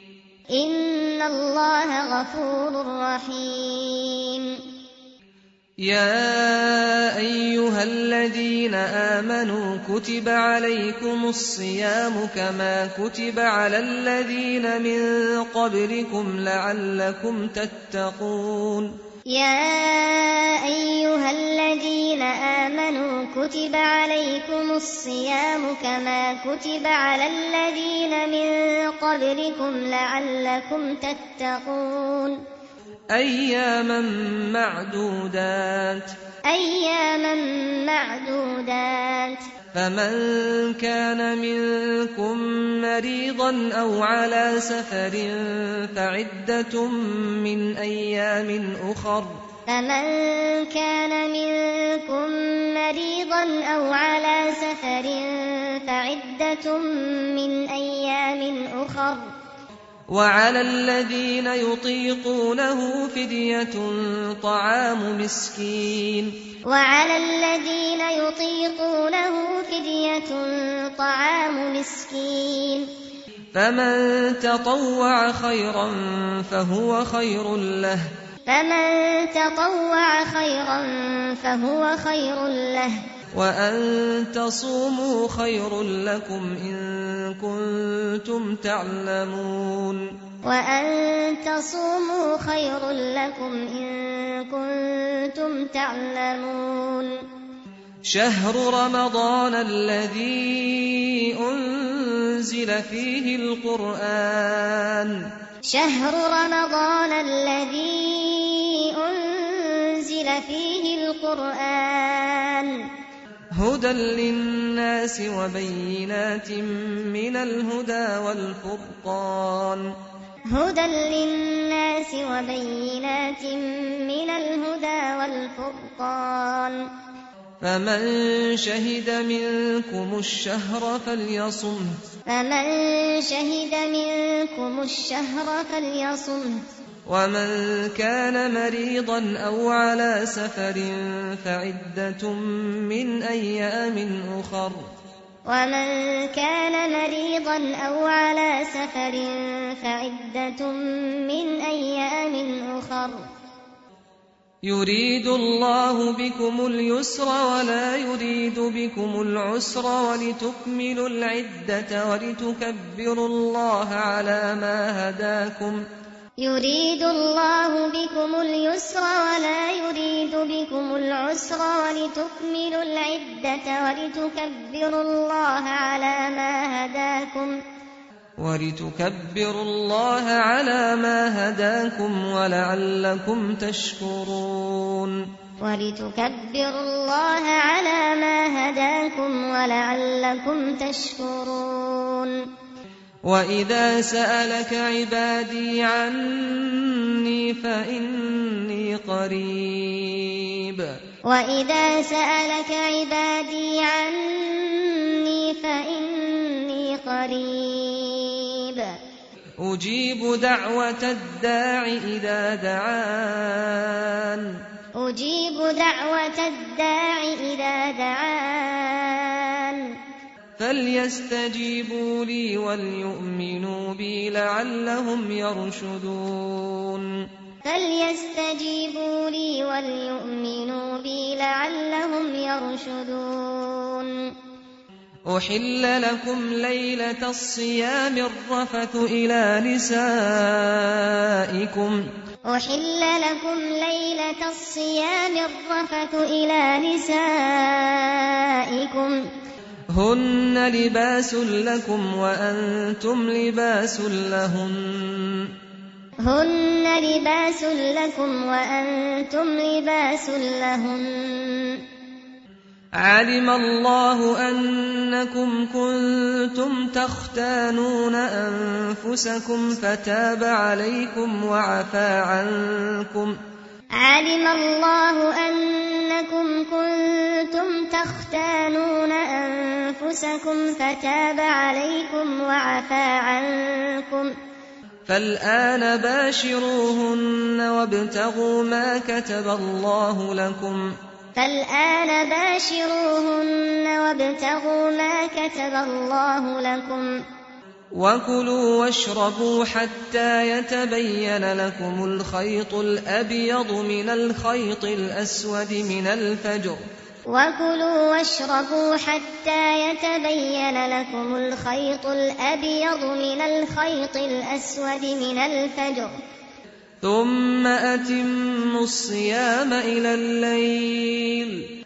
يا أيها الذين آمنوا كتب عليكم الصيام كما كتب على الذين من قبلكم لعلكم تتقون يا أيها الذين آمنوا كتب عليكم الصيام كما كتب على الذين من قبلكم لعلكم تتقون أياما معدودات فمن كان منكم مريضا أو على سفر فعدة من أيام أخر وعلى الذين يطيقونه فدية طعام مسكين فمن تطوع خيرا فهو خير له وأن تصوموا خير لكم إن كنتم تعلمون شهر رمضان الذي أنزل فيه القرآن هدى للناس وبينات من الهدى والفرقان فمن شهد منكم الشهر فليصمه ومن كان مريضا أو على سفر فعدة من أيام أخر يريد الله بكم اليسر ولا يريد بكم العسر ولتكملوا العدة ولتكبروا الله على ما هداكم يريد الله بكم اليسر ولا يريد بكم العسر ولتكملوا العدة ولتكبروا الله على ما هداكم ولتكبروا الله على ما هداكم ولعلكم تشكرون ولتكبروا الله على ما هداكم ولعلكم تشكرون وإذا سألك عبادي عني فإني قريب وإذا سألك عبادي عني فإني قريب أجيب دعوة الداع إذا دعان أجيب دعوة الداع إذا دعان فليستجيبوا لي وليؤمنوا بي لعلهم يرشدون فليستجيبوا لي وليؤمنوا بي لعلهم يرشدون أحل لكم ليلة الصيام الرفث إلى نسائكم أحل لكم ليلة الصيام الرفث إلى نسائكم هن لباس لكم وأنتم لباس لهن هن لباس لكم وأنتم لباس لهن علم الله أنكم كنتم تختانون أنفسكم فتاب عليكم وعفى عنكم علم الله أنكم كنتم تختانون أنفسكم فتاب عليكم وعفى عنكم فالآن باشروهن وابتغوا ما كتب الله لكم فالآن باشروهن وابتغوا ما كتب الله لكم وكلوا واشربوا حتى يتبين لكم الخيط الأبيض من الخيط الأسود من الفجر وكلوا واشربوا حتى يتبين لكم الخيط الأبيض من الخيط الأسود من الفجر ثم أتموا الصيام إلى الليل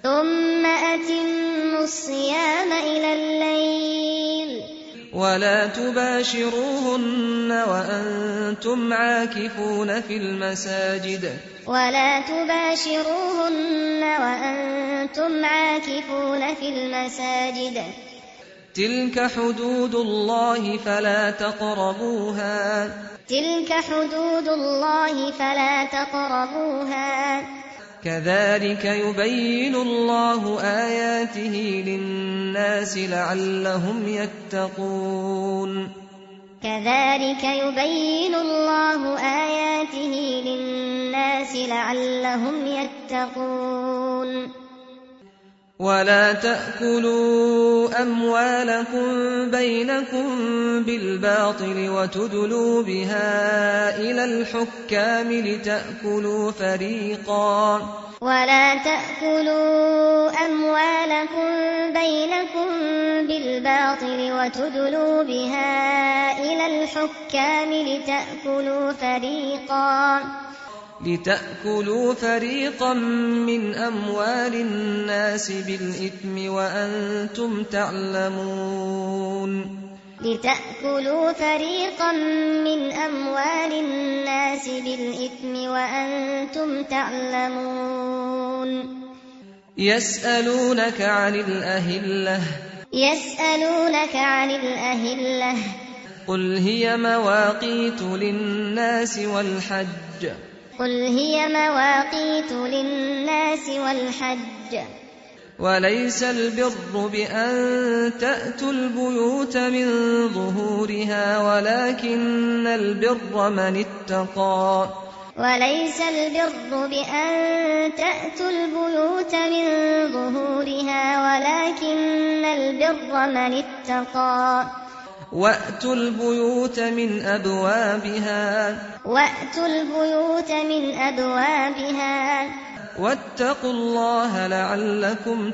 ولا تباشروهن وأنتم عاكفون في المساجد تلك حدود الله فلا تقربوها كذلك يبين الله آياته للناس لعلهم يتقون ولا تأكلوا أموالكم بينكم بالباطل وتدلوا بها إلى الحكام لتأكلوا فريقا من أموال الناس بالإثم وأنتم تعلمون يسألونك عن الأهلة قل هي مواقيت للناس والحج وليس البر بأن تأتوا البيوت من ظهورها ولكن البر من اتقى وأتوا البيوت من أبوابها واتقوا الله لعلكم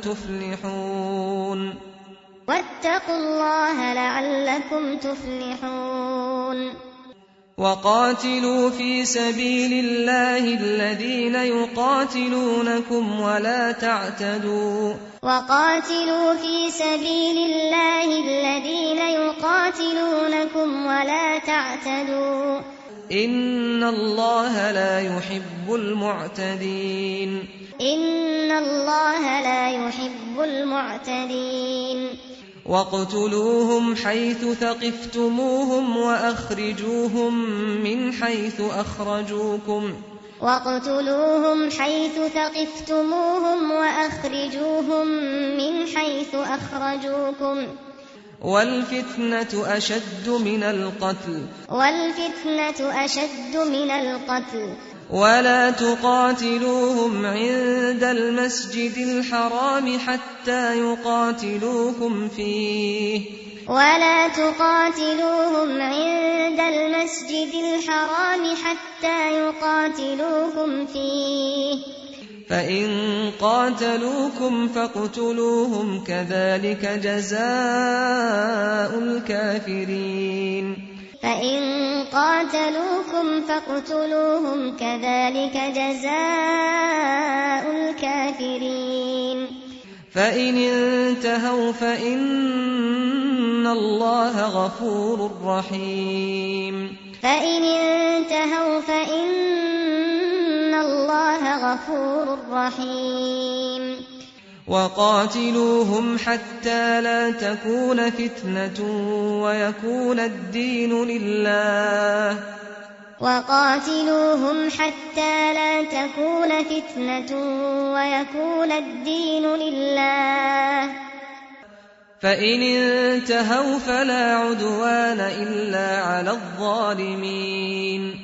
تفلحون وقاتلوا في سبيل الله الذين يقاتلونكم ولا تعتدوا وقاتلوا في سبيل الله الذين يقاتلونكم ولا تعتدوا إن الله لا يحب المعتدين إن الله لا يحب المعتدين واقتلوهم حيث ثقفتموهم وأخرجوهم من حيث أخرجوكم واقتلوهم حيث ثقفتموهم وأخرجوهم من حيث أخرجوكم والفتنة أشد من القتل ولا تقاتلوهم عند المسجد الحرام حتى يقاتلوكم فيه فإن قاتلوكم فاقتلوهم كذلك جزاء الكافرين فإن انتهوا فإن الله غفور رحيم وقاتلوهم حتى لا تكون فتنة ويكون الدين لله فإن انتهوا فلا عدوان إلا على الظالمين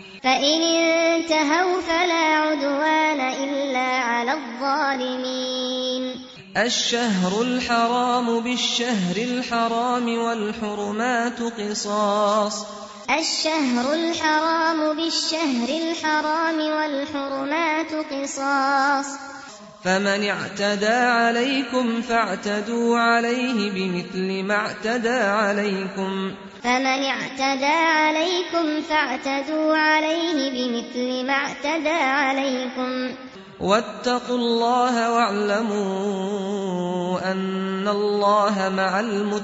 الشهر الحرام بالشهر الحرام والحرمات قصاص فمن اعتدى عليكم فاعتدوا عليه بمثل ما اعتدى عليكم واتقوا الله واعلموا أن الله مع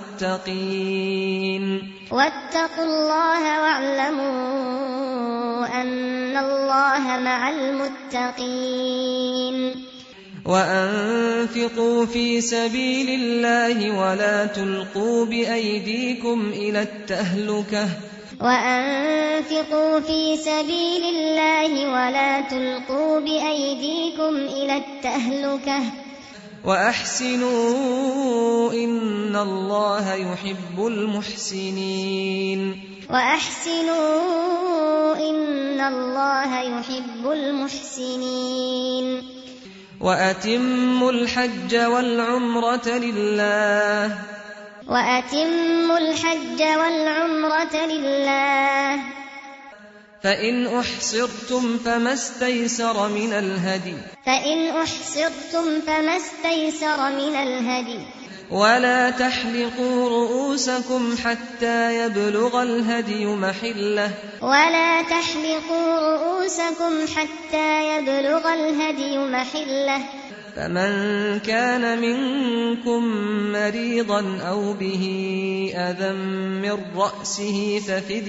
المتقين وأنفقوا في سبيل الله ولا تلقوا بأيديكم إلى التهلكة وأحسنوا إن الله يحب المحسنين وأتموا الحج والعمرة لله فإن أحصرتم فما استيسر من الهدي ولا تحلقوا رؤوسكم حتى يبلغ الهدي محله فمن كان منكم مريضا أو به أذى من رأسه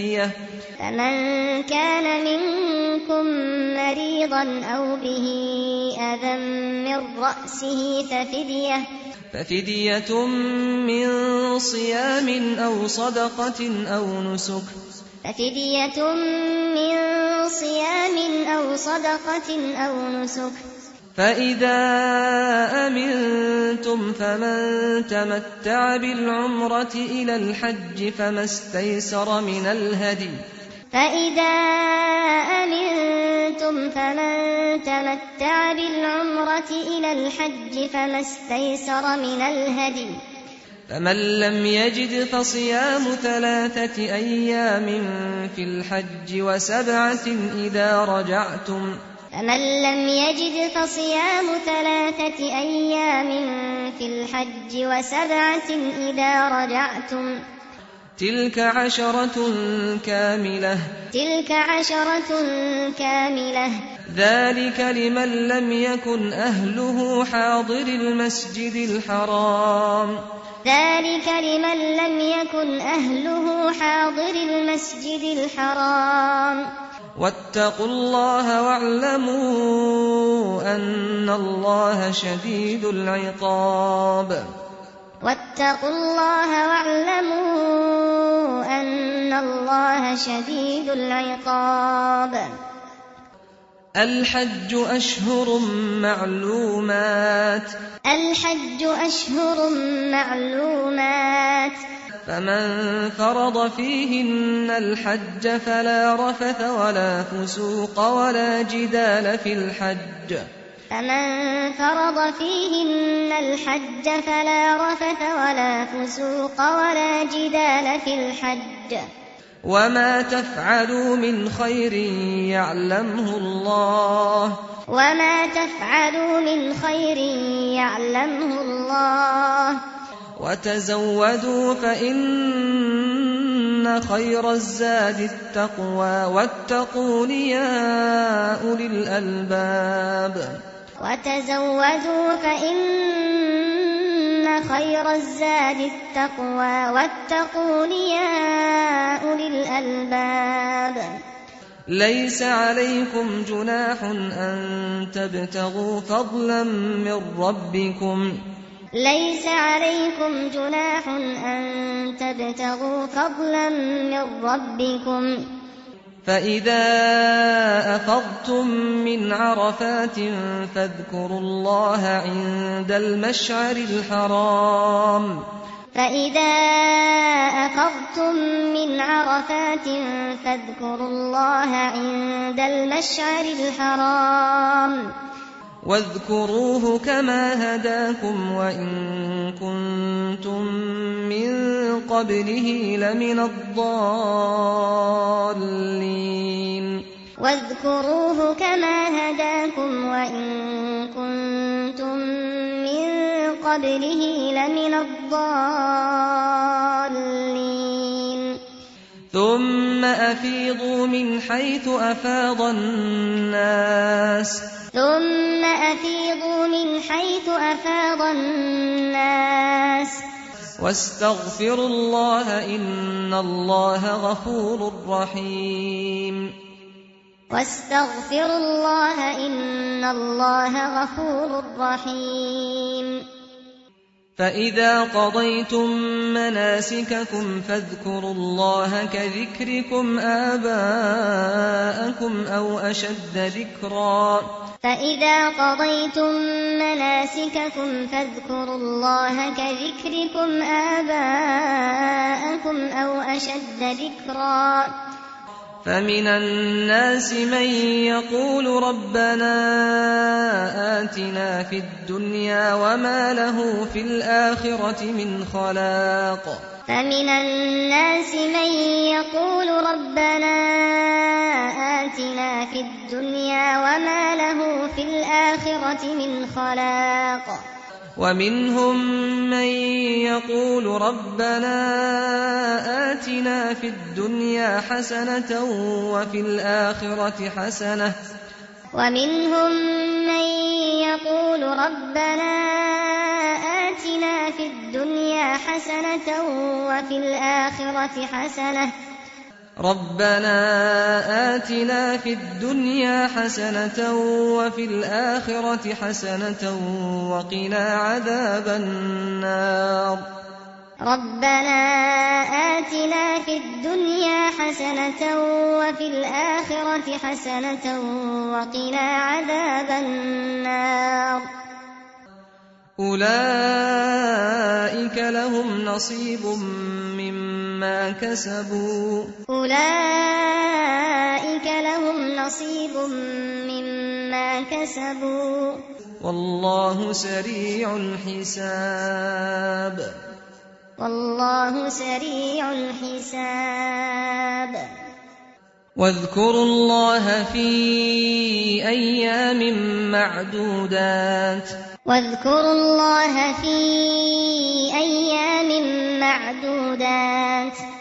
ففدية من صيام أو صدقة أو نسك فإذا أمنتم فمن تمتع بالعمرة إلى الحج فما استيسر من الهدي فمن لم يجد فصيام 3 أيام في الحج و7 إذا رجعتم تلك عشرة كاملة ذلك لمن لم يكن أهله حاضر المسجد الحرام واتقوا الله واعلموا أن الله شديد العقاب الحج أشهر معلومات فمن فرض فيهن الحج فلا رفث ولا فسوق ولا جدال في الحج وما تفعلوا من خير يعلمه الله وتزودوا فإن خير الزاد التقوى واتقون يا أولي الألباب ليس عليكم جناح أن تبتغوا فضلا من ربكم فإذا أفضتم من عرفات فاذكروا الله عند المشعر الحرام واذكروه كما هداكم وإن كنتم من قبله لمن الضالين ثم أفيضوا من حيث أفاض الناس واستغفروا الله إن الله غفور رحيم فإذا قضيتم مناسككم فاذكروا الله كذكركم آباءكم أو أشد ذكرا فمن الناس من يقول ربنا آتنا في الدنيا وما له في الآخرة من خلاق ومنهم من يقول ربنا آتنا في الدنيا حسنة وفي الآخرة حسنة ربنا آتنا في الدنيا حسنة وفي الآخرة حسنة وقنا عذاب النار أولئك لهم نصيب مما كسبوا والله سريع الحساب واذكروا الله في أيام معدودات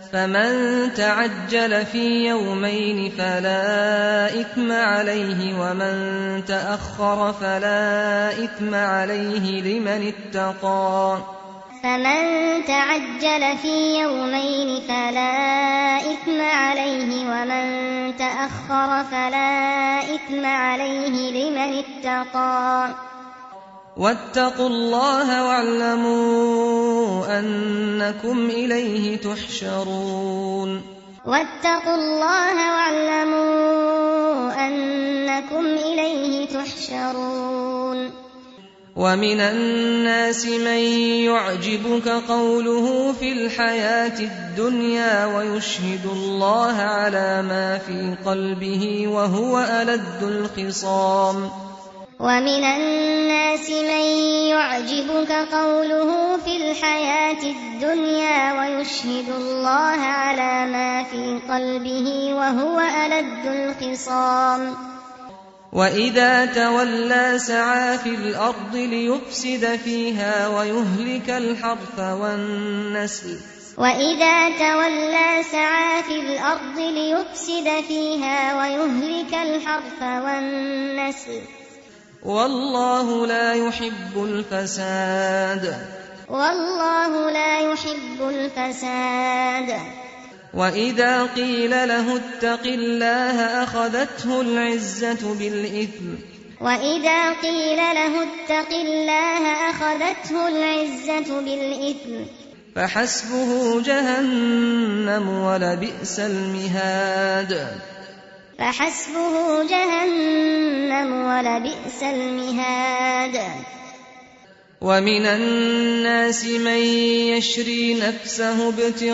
فمن تعجل في يومين فلا إثم عليه ومن تأخر فلا إثم عليه لمن اتقى فمن تعجل في يومين فلا إثم عليه ومن تأخر فلا إثم عليه لمن اتقى واتقوا الله واعلموا أنكم إليه تحشرون واتقوا الله واعلموا أنكم إليه تحشرون ومن الناس من يعجبك قوله في الحياة الدنيا ويشهد الله على ما في قلبه وهو ألد الخصام ومن الناس من يعجبك قوله في الحياة الدنيا ويشهد الله على ما في قلبه وهو ألد الخصام وإذا تولى سعى في الأرض ليفسد فيها ويهلك الحرث والنسل وإذا تولى سعى في الأرض ليفسد فيها ويهلك الحرث والنسل والله لا يحب الفساد والله لا يحب الفساد وإذا قيل له اتق الله أخذته العزة بالإثم وإذا قيل له اتق الله أخذته العزة بالإثم فحسبه جهنم ولبئس المهاد فحسبه جهنم ولبئس المهاد ومن الناس من يشري نفسه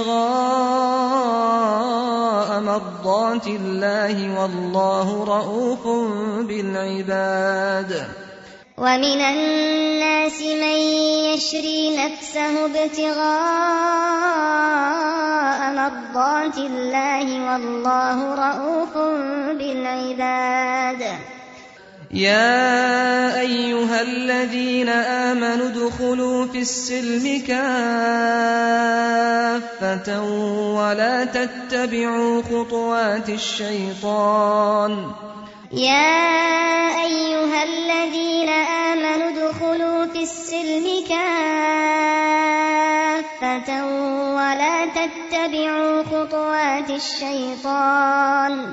ابتغاء مرضات الله والله رؤوف بالعباد ومن الناس من يشري نفسه ابتغاء مرضات الله والله رؤوف بالعباد يا أيها الذين آمنوا ادخلوا في السلم كافة ولا تتبعوا خطوات الشيطان يا أيها الذين آمنوا ادخلوا في السلم كافة ولا تتبعوا خطوات الشيطان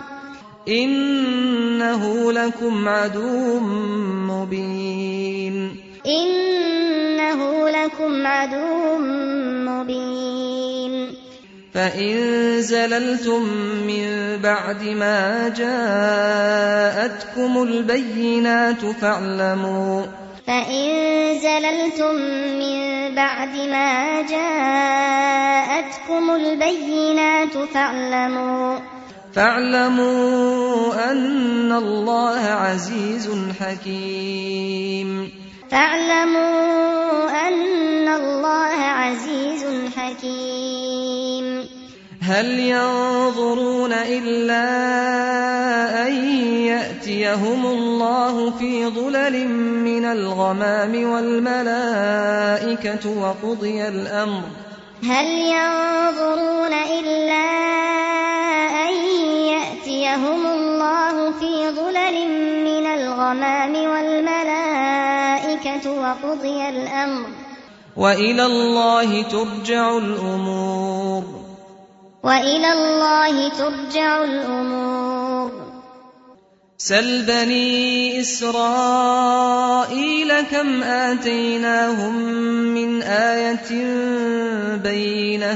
إنه لكم عدو مبين إنه لكم عدو مبين فإن زللتم من بعد ما جاءتكم البينات فاعلموا فاعلموا أن الله عزيز حكيم هل ينظرون إلا أن يأتيهم الله في ظلل من الغمام والملائكة وقضي الأمر هل ينظرون إلا أن يأتيهم الله في ظلل من الغمام والملائكة وقضي الأمر وإلى الله ترجع الأمور سل بني إسرائيل كم آتيناهم من آية بينة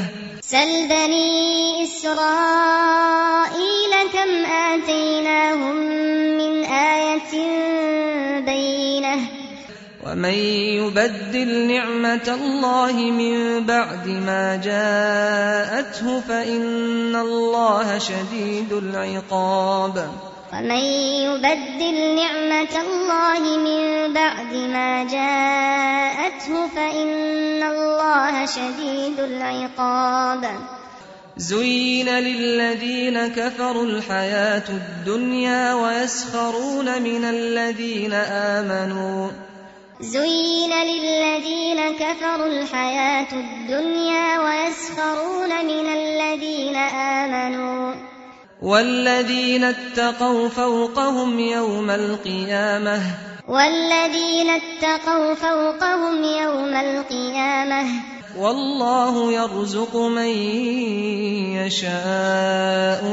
ومن يبدل نعمة الله من بعد ما جاءته فإن الله شديد العقاب ومن يبدل نعمة الله من بعد ما جاءته فإن الله شديد العقاب زين للذين كفروا الحياة الدنيا ويسخرون من الذين آمنوا زين للذين كفروا الحياة الدنيا ويسخرون من الذين آمنوا والذين اتقوا فوقهم يوم القيامة والله يرزق من يشاء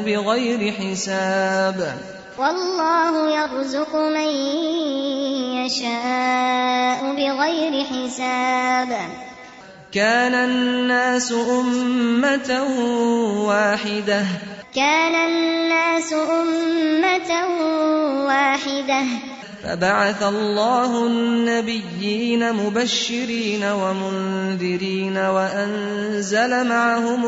بغير حساب كان الناس أمة واحدة فبعث الله النبيين مبشرين ومنذرين وأنزل معهم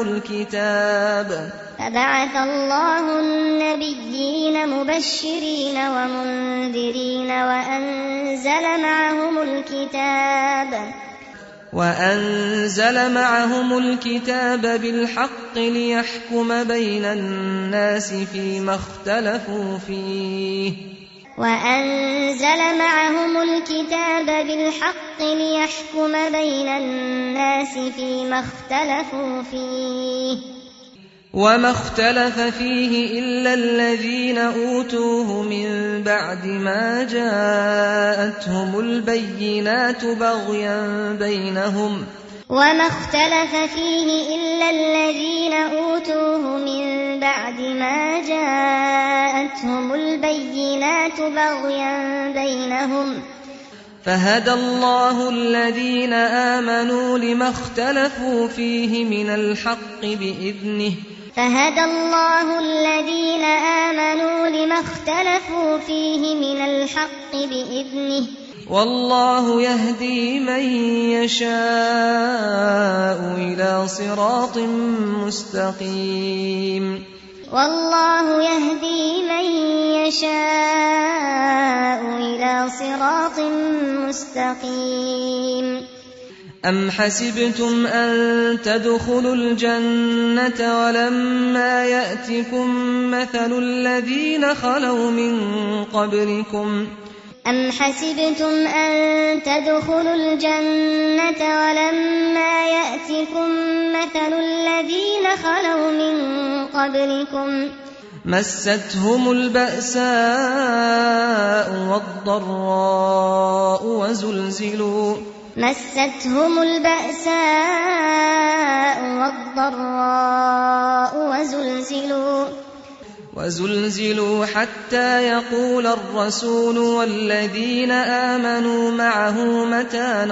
الكتاب بالحق ليحكم بين الناس فيما اختلفوا فيه وما اختلف فيه إلا الذين أوتوه من بعد ما جاءتهم البينات بغيا بينهم فهدى الله الذين آمنوا لما اختلفوا فيه من الحق بإذنه والله يهدي من يشاء إلى صراط مستقيم أم حسبتم أن تدخلوا الجنة ولما يأتكم مثل الذين خلوا من قبلكم مستهم البأساء والضراء وزلزلوا حتى يقول الرسول والذين آمنوا معه متى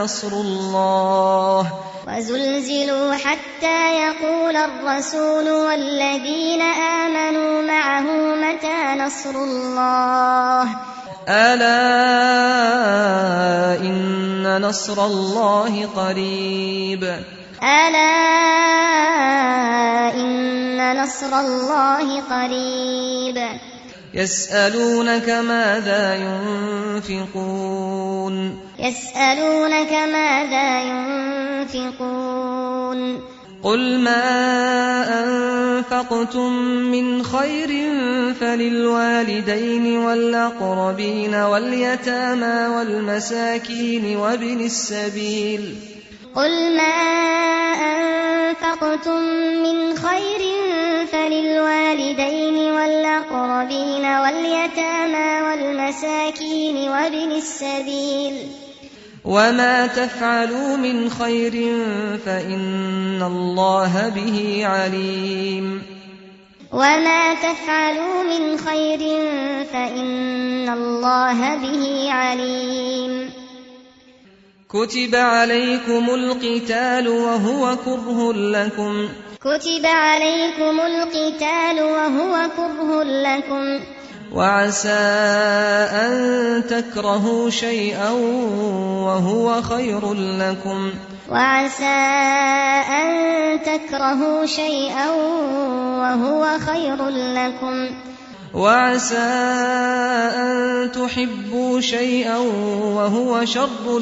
نصر الله ألا إن نصر الله قريب يسألونك ماذا ينفقون قل ما أنفقتم من خير فللوالدين والأقربين واليتامى والمساكين وابن السبيل وما تفعلوا من خير فإن الله به عليم كتب عليكم القتال وهو كره لكم وعسى أن تكرهوا شيئا وهو خير لكم وعسى أن تحبوا شيئا وهو شر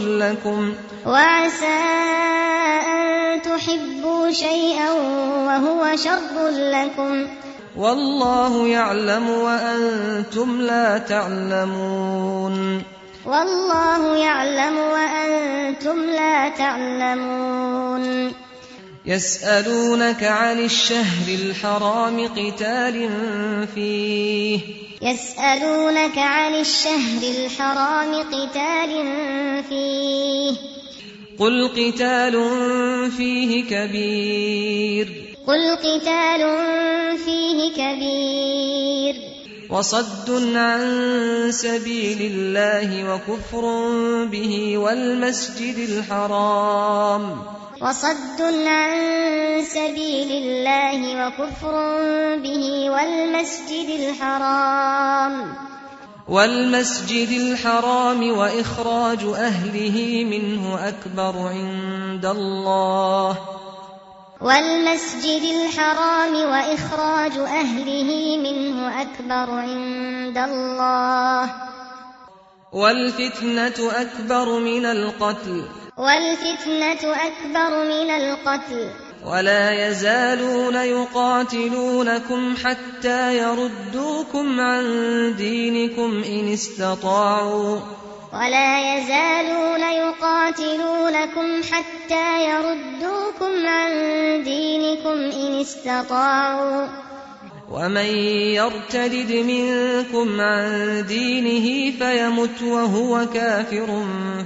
لكم والله يعلم وأنتم لا تعلمون والله يعلم وأنتم لا تعلمون يسألونك عن الشهر الحرام قتال فيه يسألونك عن الشهر الحرام قتال فيه قل قتال فيه كبير وصد عن سبيل الله وكفر به والمسجد الحرام وإخراج أهله منه أكبر عند الله والفتنة أكبر من القتل ولا يزالون يقاتلونكم حتى يردوكم عن دينكم إن استطاعوا ومن يرتد منكم عن دينه فيمت وهو كافر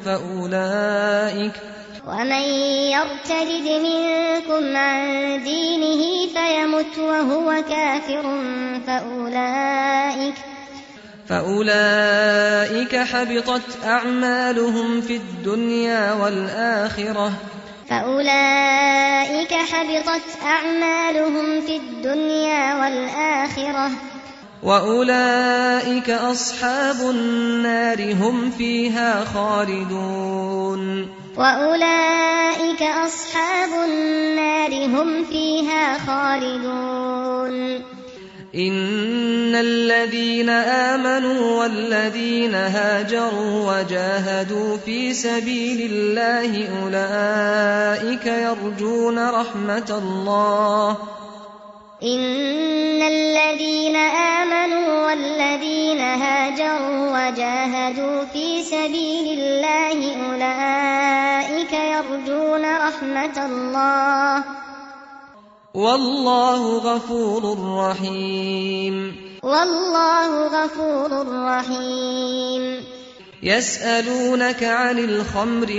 فأولئك حبطت أعمالهم في الدنيا والآخرة وأولئك أصحاب النار هم فيها خالدون إن الذين آمنوا والذين هاجروا وجاهدوا في سبيل الله أولئك يرجون رحمة الله والله غفور رحيم يسألونك عن الخمر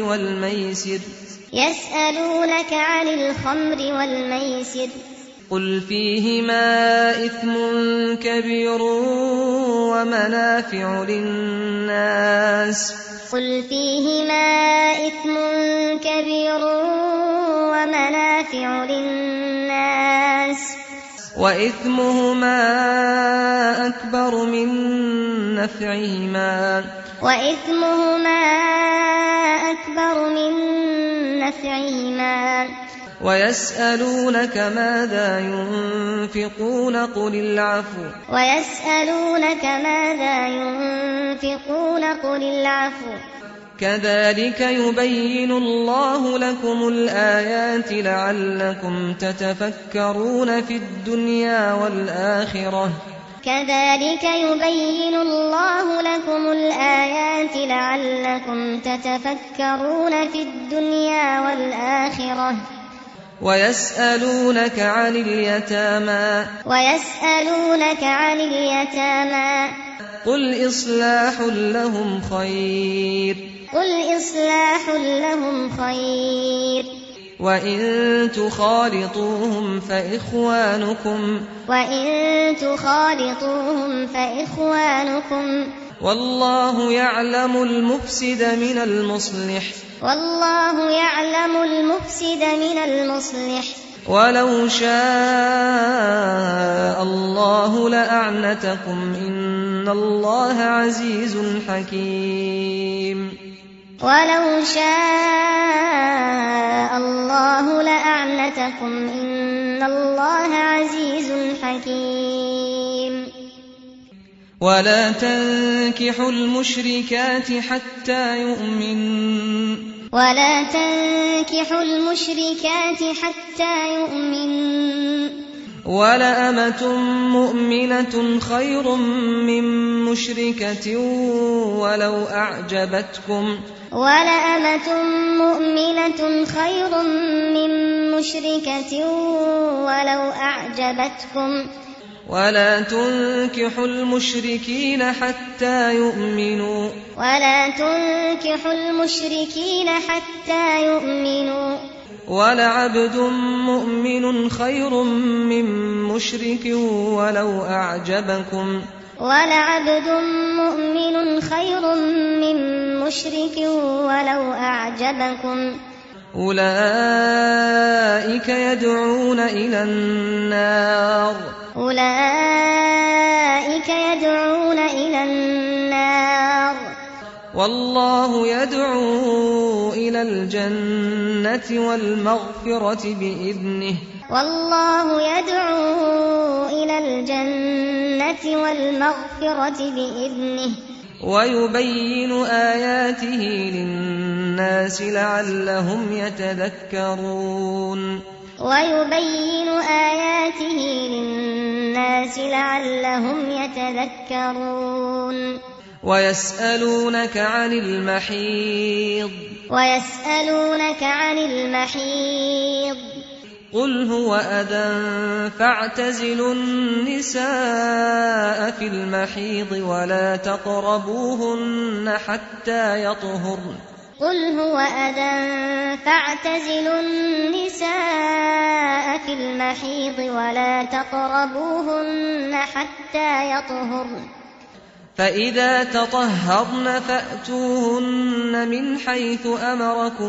والميسر قل فيهما إثم كبير ومنافع للناس وإثمهما أكبر من نفعهما ويسألونك ماذا ينفقون قل العفو كذلك يبين الله لكم الآيات لعلكم تتفكرون في الدنيا والآخرة ويسألونك عن اليتامى قل إصلاح لهم خير وإن تخالطوهم فإخوانكم والله يعلم المفسد من المصلح ولو شاء الله لأعنتكم إن الله عزيز حكيم ولا تنكحوا المشركات حتى يؤمن ولأمة مؤمنة خير من مشركة ولو أعجبتكم ولأمة مؤمنة خير من مشركة ولو أعجبتكم ولا تنكحوا المشركين حتى يؤمنوا ولعبد مؤمن خير من مشرك ولو أعجبكم أولئك يدعون إلى النار والله يدعو إلى الجنة والمغفرة بإذنه ويبين آياته للناس لعلهم يتذكرون ويسألونك عن المحيض قل هو أذى فاعتزلوا النساء في المحيض ولا تقربوهن حتى يطهرن فإذا تطهرن فأتوهن من حيث أمركم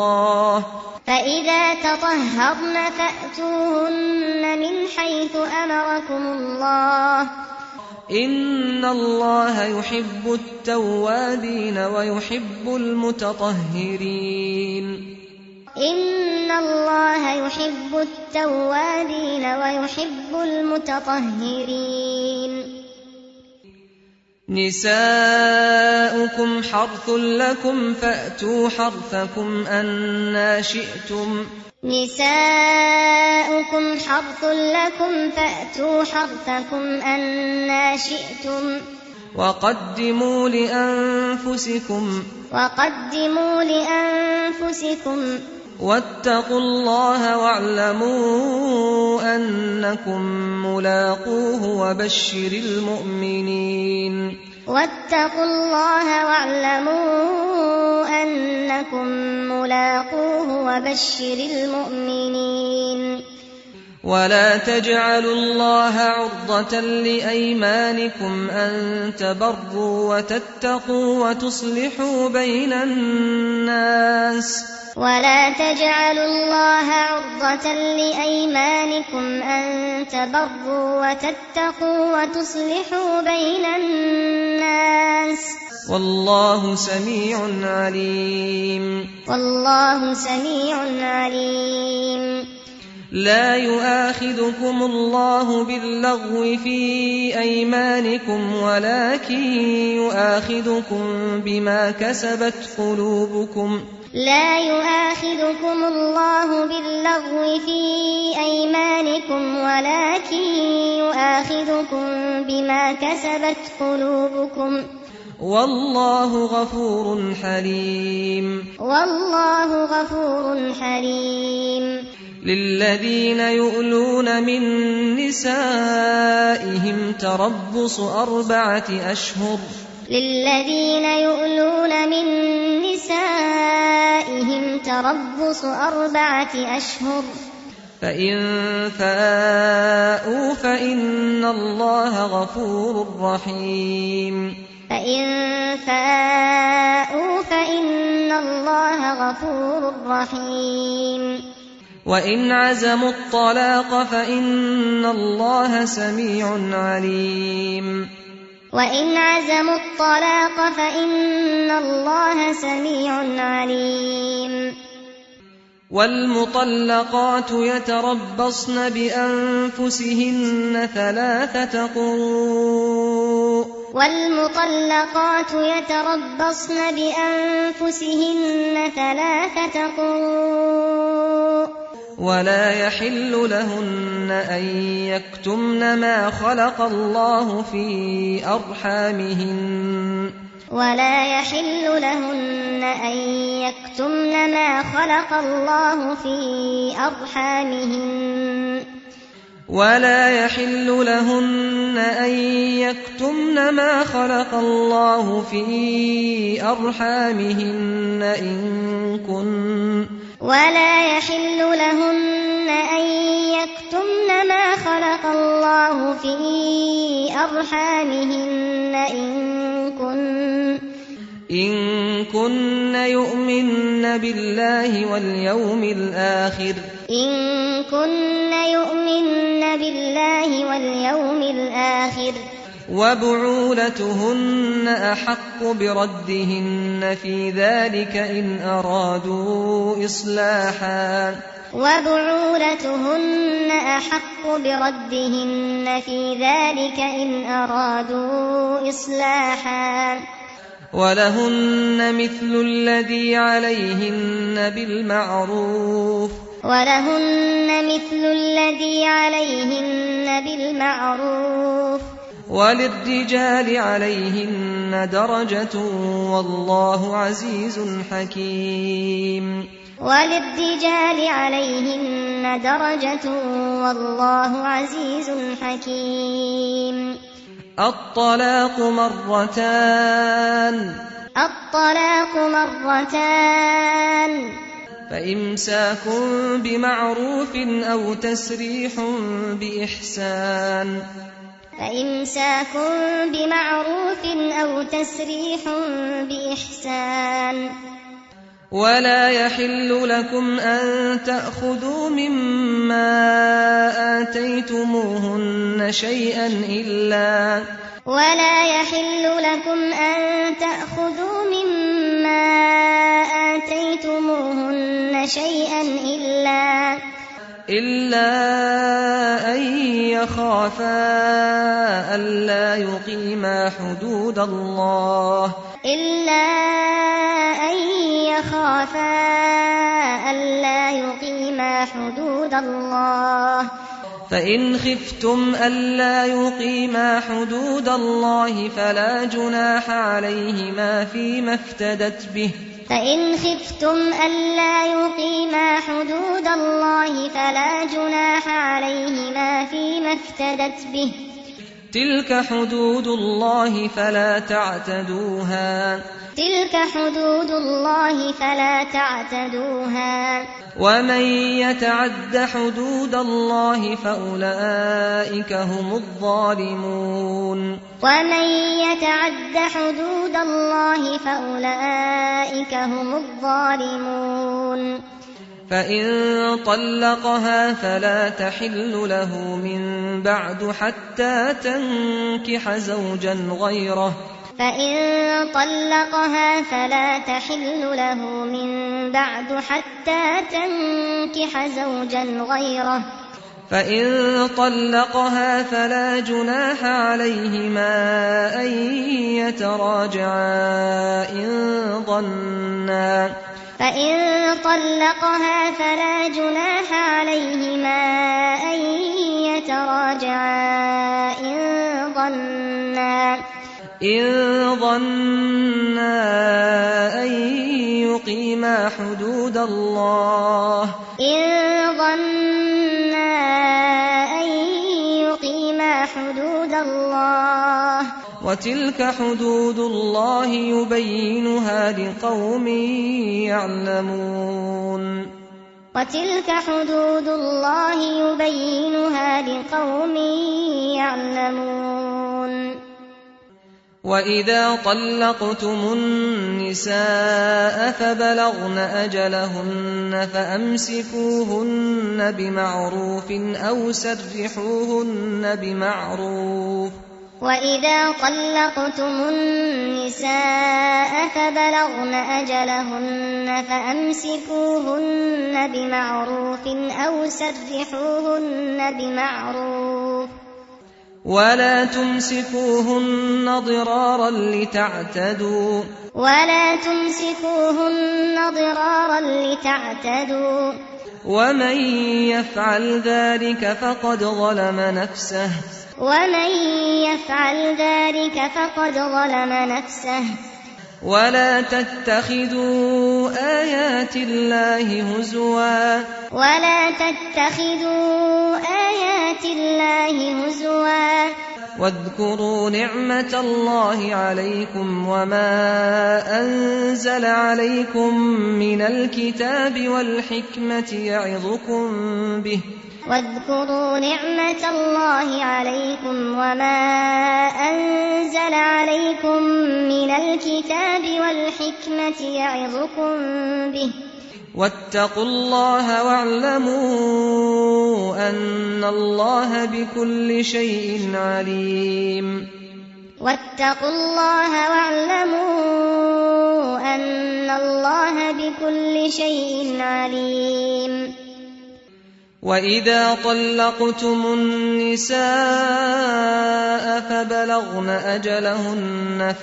الله إن الله يحب التوابين ويحب المتطهرين نساؤكم حرث لكم فأتوا حرثكم أنى شئتم وقدموا لأنفسكم واتقوا الله واعلموا أنكم ملاقوه وبشر المؤمنين ولا تجعلوا الله عرضة لأيمانكم أن تبروا وتتقوا وتصلحوا بين الناس والله سميع عليم لا يؤاخذكم الله باللغو في أيمانكم ولكن يؤاخذكم بما كسبت قلوبكم والله غفور حليم للذين يؤلون من نسائهم تربص 4 أشهر فإن فاءوا فإن الله غفور رحيم وإن عزموا الطلاق فإن الله سميع عليم والمطلقات يتربصن بأنفسهن 3 قروء ولا يحل لهن أن يكتمن ما خلق الله في أرحامهن ولا يحل لهن أن يكتمن ما خلق الله في أرحامهن ولا يحل لهن أن يكتمن ما خلق الله في أرحامهن ولا يحل لهن أن يكتمن ما خلق الله في أرحامهن إن كن يؤمن بالله واليوم الآخر وبعولتهن أحق بردهن في ذلك إن أرادوا إصلاحا ولهن مثل الذي عليهن بالمعروف وللرجال عليهن درجة والله عزيز حكيم الطلاق مرتان فإمساك بمعروف أو تسريح بإحسان ولا يحل لكم أن تأخذوا مما آتيتموهن شيئا إلا أن يخافا ألا يقيما حدود الله فإن خفتم ألا يقيما حدود الله فلا جناح عليهما فيما افتدت به تلك حدود الله فلا تعتدوها ومن يتعد حدود الله فأولئك هم الظالمون فإن طلقها فلا تحل له من بعد حتى تنكح زوجا غيره فإن طلقها فلا جناح عليهما أن يتراجعا إن ظنا أن يقيما حدود الله وتلك حدود الله يبينها لقوم يعلمون وإذا طلقتم النساء فبلغن أجلهن فأمسكوهن بمعروف أو سرحوهن بمعروف ولا تمسكوهن ضرارا لتعتدوا ومن يفعل ذلك فقد ظلم نفسه ولا تتخذوا آيات الله هزوا واذكروا نعمة الله عليكم وما أنزل عليكم من الكتاب والحكمة يعظكم به واتقوا الله واعلموا أن الله بكل شيء عليم وإذا طلقتم النساء فبلغن أجلهن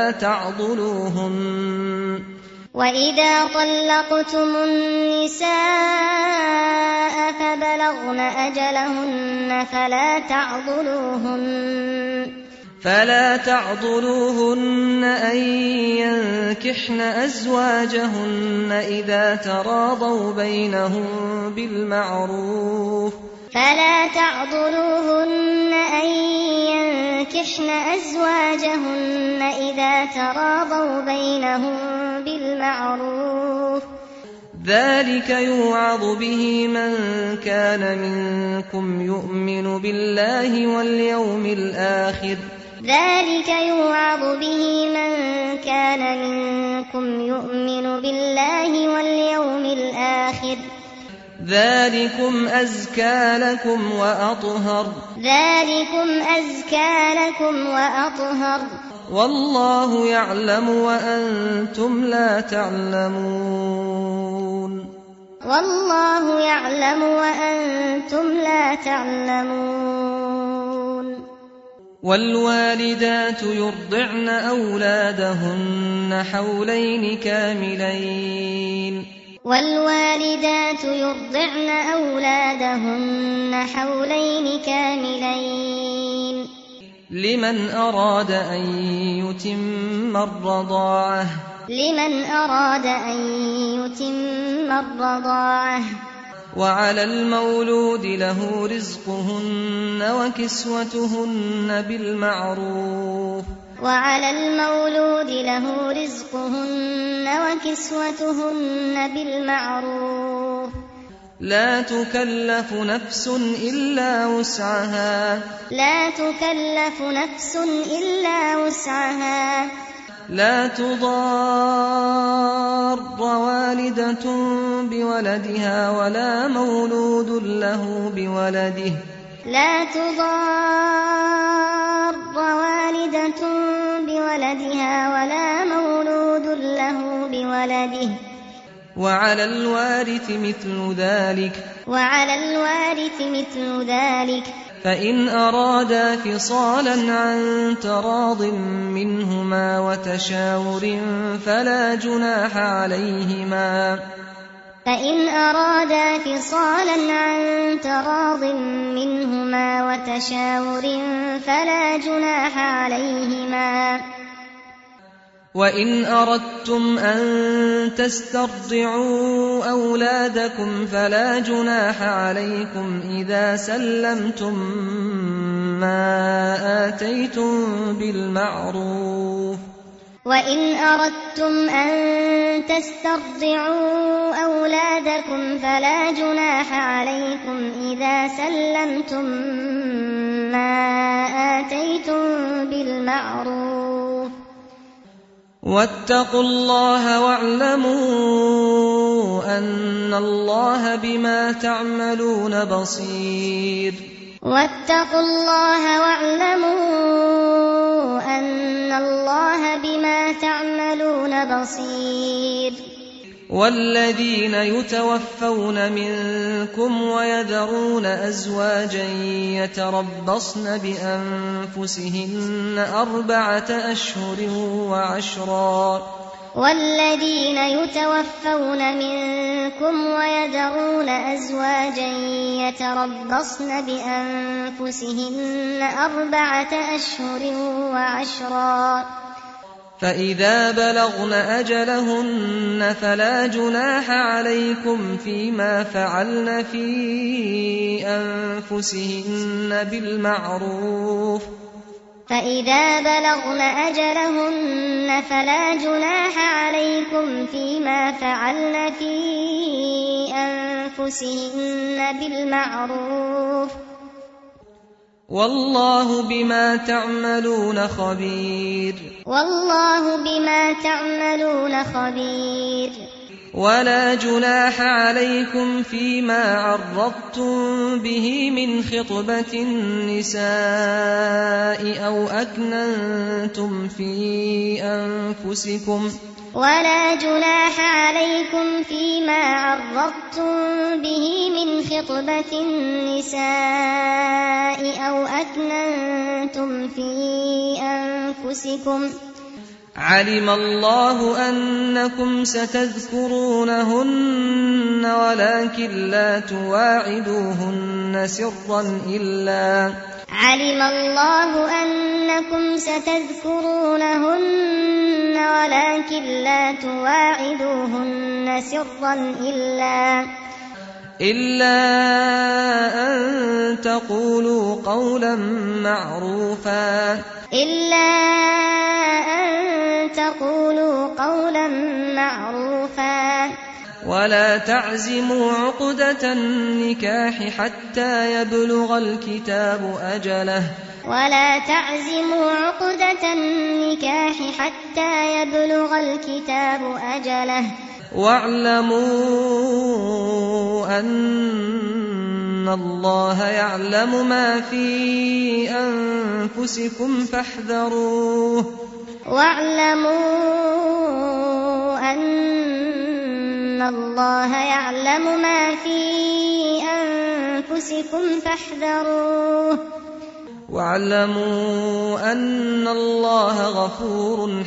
فلا تعضلوهن أن ينكحن أزواجهن إذا تراضوا بينهم بالمعروف ذلك يوعظ به من كان منكم يؤمن بالله واليوم الآخر ذلكم أزكى لكم وأطهر والله يعلم وأنتم لا تعلمون والوالدات يرضعن أولادهن حولين كاملين لمن أراد أن يتم الرضاعة وعلى المولود له رزقهن وكسوتهن بالمعروف لا تكلف نفس إلا وسعها لا تضار والدة بولدها ولا مولود له بولده وعلى الوارث مثل ذلك فإن أرادا فصالا عن تراض منهما وتشاور فلا جناح عليهما وإن أردتم أن تسترضعوا أولادكم فلا جناح عليكم إذا سلمتم ما آتيتم بالمعروف واتقوا الله واعلموا أن الله بما تعملون بصير والذين يتوفون منكم ويذرون أزواجا يتربصن بأنفسهن 4 أشهر وعشرا والذين يتوفون منكم ويذرون أزواجا يتربصن بأنفسهن 4 أشهر وعشرا فإذا بلغن أجلهن فلا جناح عليكم فيما فعلن في أنفسهن بالمعروف فإذا بلغن أجلهن فلا جناح عليكم فيما فعلن في أنفسهن بالمعروف والله بما تعملون خبير ولا جناح عليكم فيما عرضتم به من خطبة النساء أو أكننتم في أنفسكم ولا جناح عليكم فيما عرضتم به من خطبة النساء أو أكننتم في أنفسكم علم الله أنكم ستذكرونهن ولكن لا تواعدوهن سرا إلا علم الله أنكم ستذكرونهن ولكن لا تواعدوهن سرا إلا أن تقولوا قولا معروفا ولا تعزموا عقدة النكاح حتى يبلغ الكتاب أجله واعلموا أن الله يعلم ما في أنفسكم فاحذروه واعلموا أن الله غفور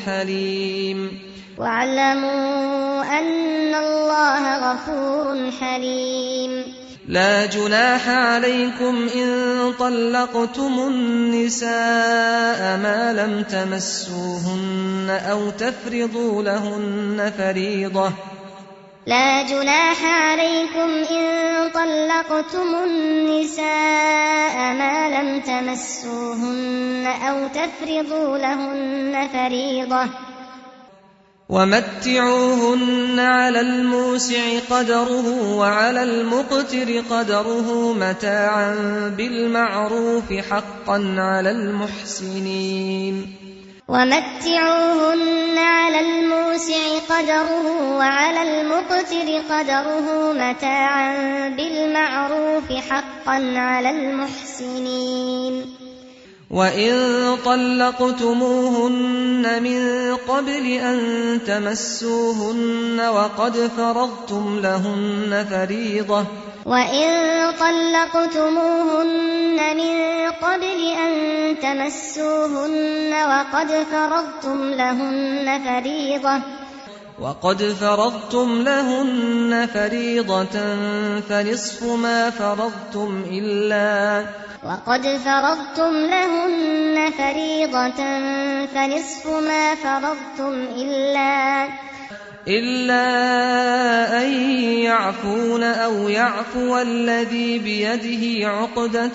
حليم لا جناح عليكم إن طلقتم النساء ما لم تمسوهن أو تفرضوا لهن فريضة لا جناح عليكم إن طلقتم النساء ما لم تمسوهن أو تفرضوا لهن فريضة ومتعوهن على الموسع قدره وعلى المقتر قدره متاعا بالمعروف حقا على المحسنين ومتعوهن على الموسع قدره وعلى المقتر قدره متاعا بالمعروف حقا على المحسنين وإن طلقتموهن من قبل أن تمسوهن وقد فرضتم لهن فريضة فنصف ما فرضتم إلا أن يعفون أو يعفو الذي بيده عقدة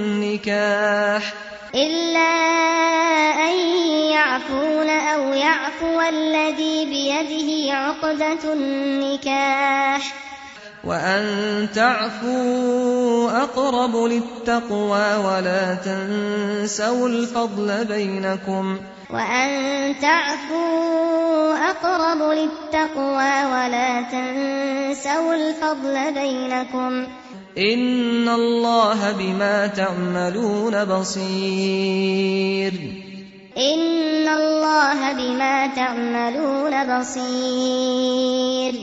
النكاح وأن تعفوا أقرب للتقوى ولا تنسوا الفضل بينكم إن الله بما تعملون بصير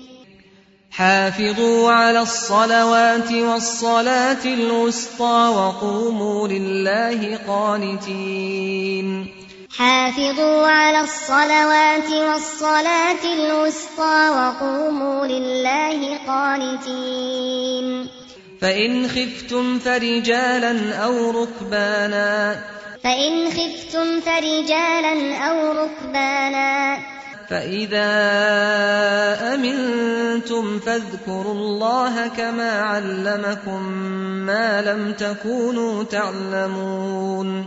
حافظوا على الصلوات والصلاة الوسطى وقوموا لله قانتين حافظوا على الصلوات والصلاة الوسطى وقوموا لله قانتين فإن خفتم فرجالا أو ركبانا فإذا أمنتم فاذكروا الله كما علمكم ما لم تكونوا تعلمون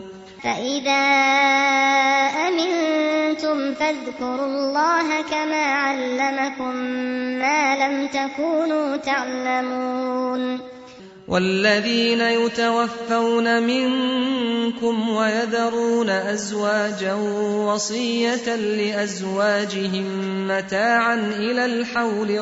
والذين يتوفون منكم ويذرون أزواجا وصية لأزواجهم متاعا إلى الحول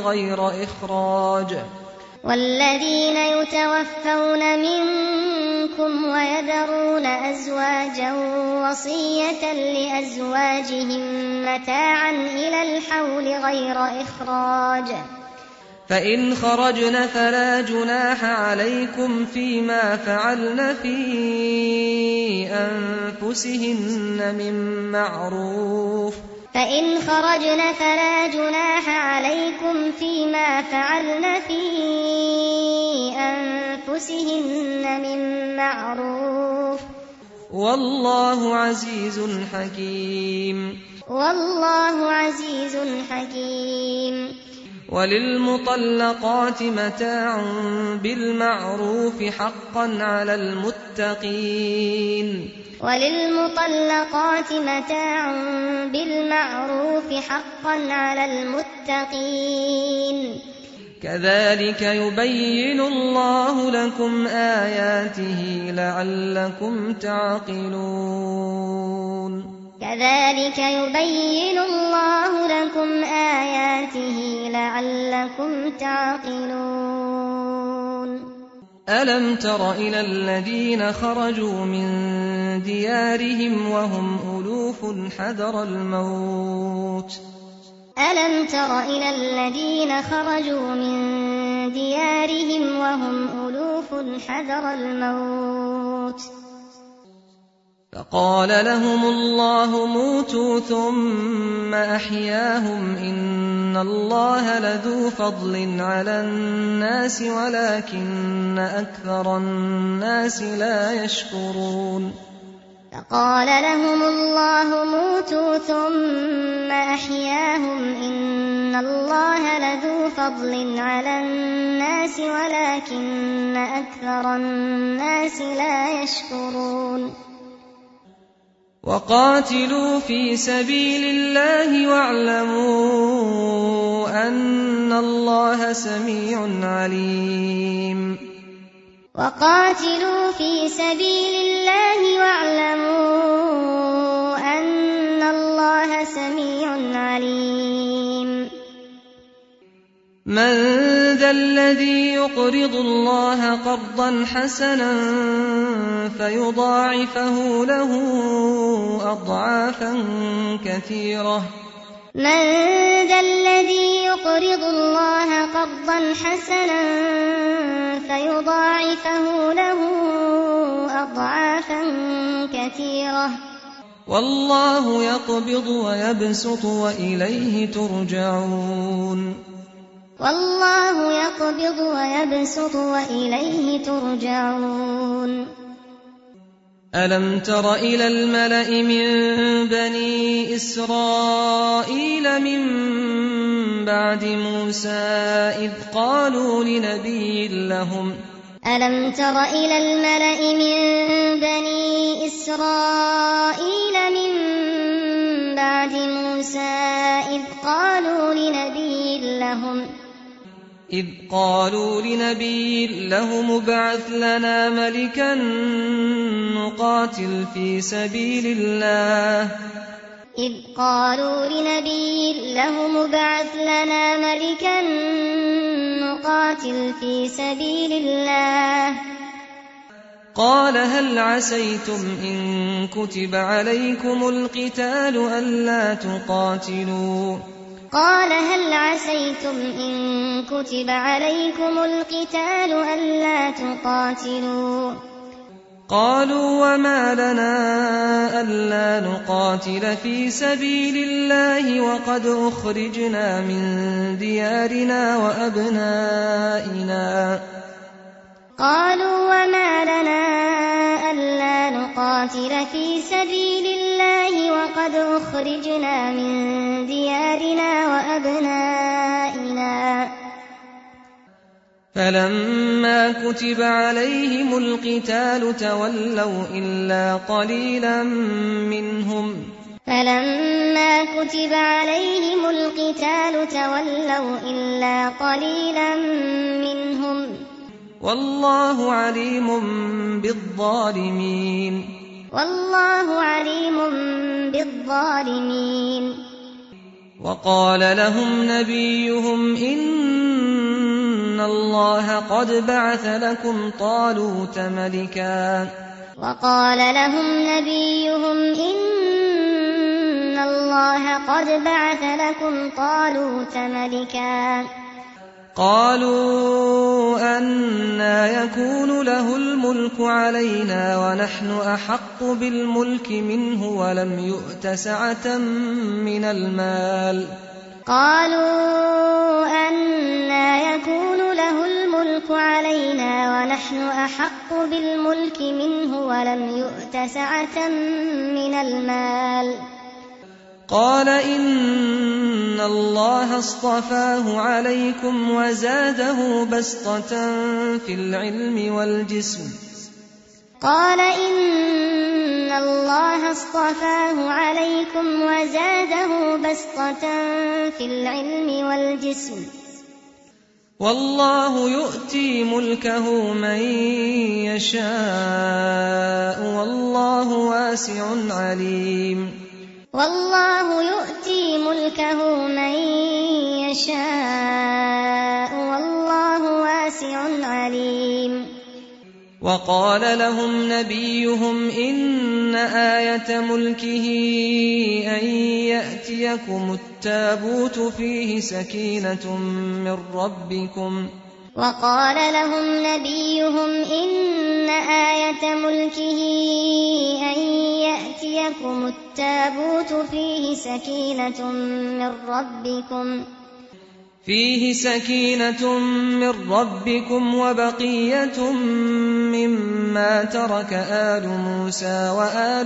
غير إخراج فإن خرجن فلا جناح عليكم فيما فعلن في أنفسهن من معروف والله عزيز حكيم وللمطلقات متاع بالمعروف حقا على المتقين كذلك يبين الله لكم آياته لعلكم تعقلون ألم تر إلى الذين خرجوا من ديارهم وهم ألوف حذر الموت فقال لهم الله موتوا ثم أحياهم إن الله لذو فضل على الناس ولكن أكثر الناس لا يشكرون وقاتلوا في سبيل الله واعلموا أن الله سميع عليم من ذا الذي يقرض الله قرضا حسنا فيضاعفه له أضعافا كثيرة والله يقبض ويبسط وإليه ترجعون ألم تر إلى الملأ من بني إسرائيل من بعد موسى إذ قالوا لنبي لهم ابعث لنا ملكا نقاتل في سبيل الله قال هل عسيتم إن كتب عليكم القتال ألا تقاتلوا قالوا وما لنا ألا نقاتل في سبيل الله وقد أخرجنا من ديارنا وأبنائنا قالوا وما لنا ألا نقاتل في سبيل الله وقد أخرجنا من ديارنا وأبنائنا فلما كتب عليهم القتال تولوا إلا قليلا منهم والله عليم بالظالمين وقال لهم نبيهم إن الله قد بعث لكم طالوت ملكا قالوا أنى يكون له الملك علينا ونحن أحق بالملك منه ولم يؤت سعة من المال قال إن الله اصطفاه عليكم وزاده بسطة في العلم والجسم والله يؤتي ملكه من يشاء والله واسع عليم وقال لهم نبيهم إن آية ملكه أن يأتيكم التابوت فيه سكينة من ربكم وبقية مما ترك آل موسى وآل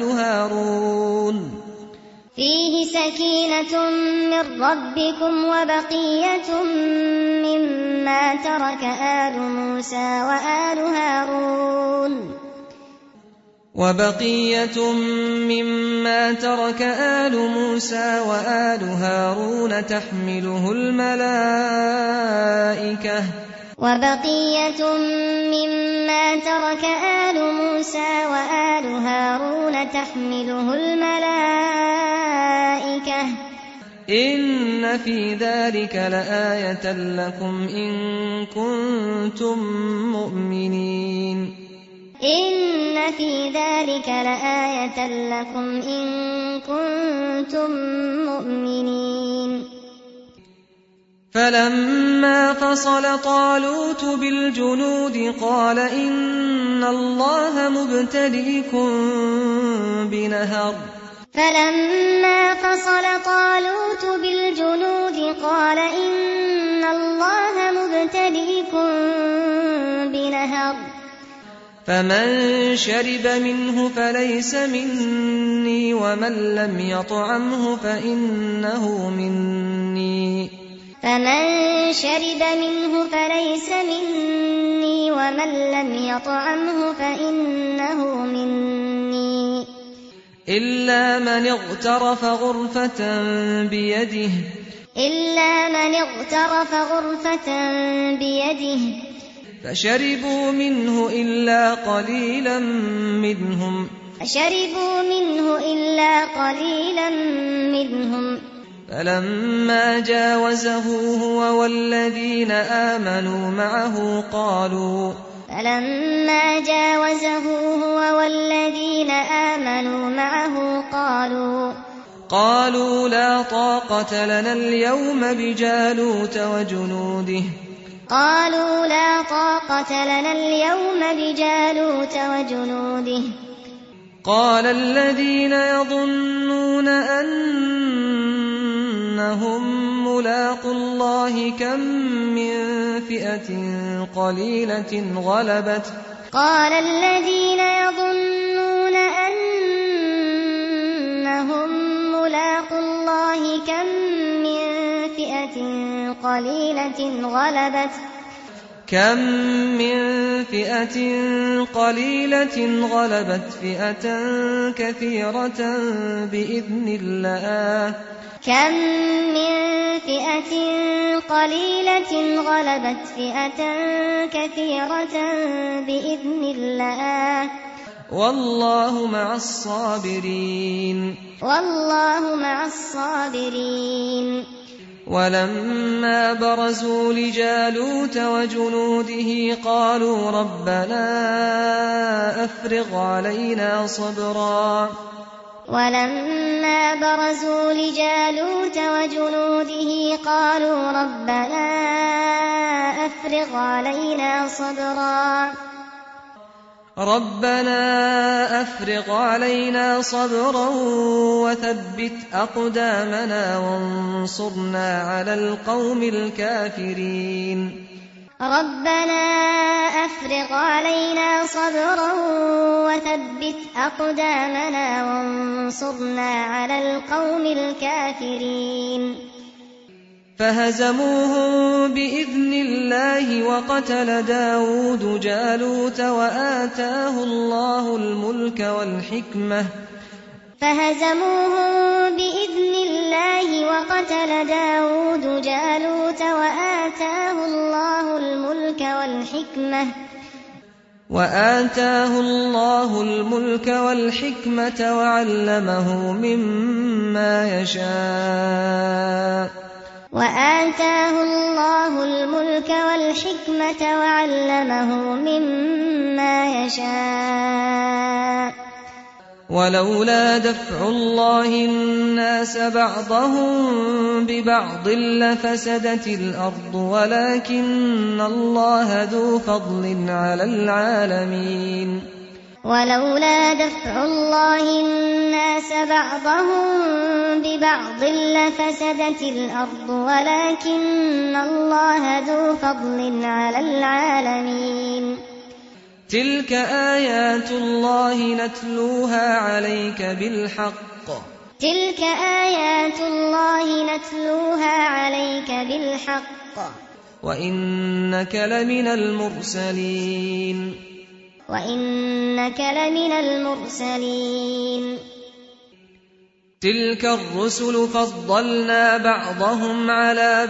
هارون تحمله الملائكة إن في ذلك لآية لكم إن كنتم مؤمنين فلما فصل طالوت بالجنود قال إن الله مبتليكم بنهر فمن شرب منه فليس مني ومن لم يطعمه فإنه مني إلا من اغترف غرفة بيده فشربوا منه إلا قليلا منهم فلما جاوزه هو والذين آمنوا معه قالوا لا طاقة لنا اليوم بجالوت وجنوده قالوا لا طاقة لنا اليوم بجالوت وجنوده. قال الذين يظنون أنهم ملاقو الله كم من فئة قليلة غلبت قال الذين يظنون أنهم ملاقو الله كم من فئة قليلة غلبت فئة كثيرة بإذن الله كم من فئة قليلة غلبت فئة كثيرة بإذن الله والله مع الصابرين. ولما برزوا لجالوت وجنوده قالوا ربنا أفرغ علينا صبرا ولما برزوا لجالوت وجنوده قالوا ربنا أفرغ علينا صبرا وثبت أقدامنا وانصرنا على القوم الكافرين. ربنا أفرغ علينا صبرا وثبت أقدامنا وانصرنا على القوم الكافرين. فهزموهم بإذن الله وقتل داود جالوت وآتاه الله الملك والحكمة وعلمه مما يشاء ولولا دفع الله الناس بعضهم ببعض لفسدت الأرض ولكن الله ذو فضل على العالمين. ولولا دفع الله الناس بعضهم ببعض لفسدت الأرض ولكن الله ذو فضل على العالمين. تلك آيات الله نتلوها عليك بالحق وإنك لمن المرسلين. تلك الرسل فضلنا بعضهم على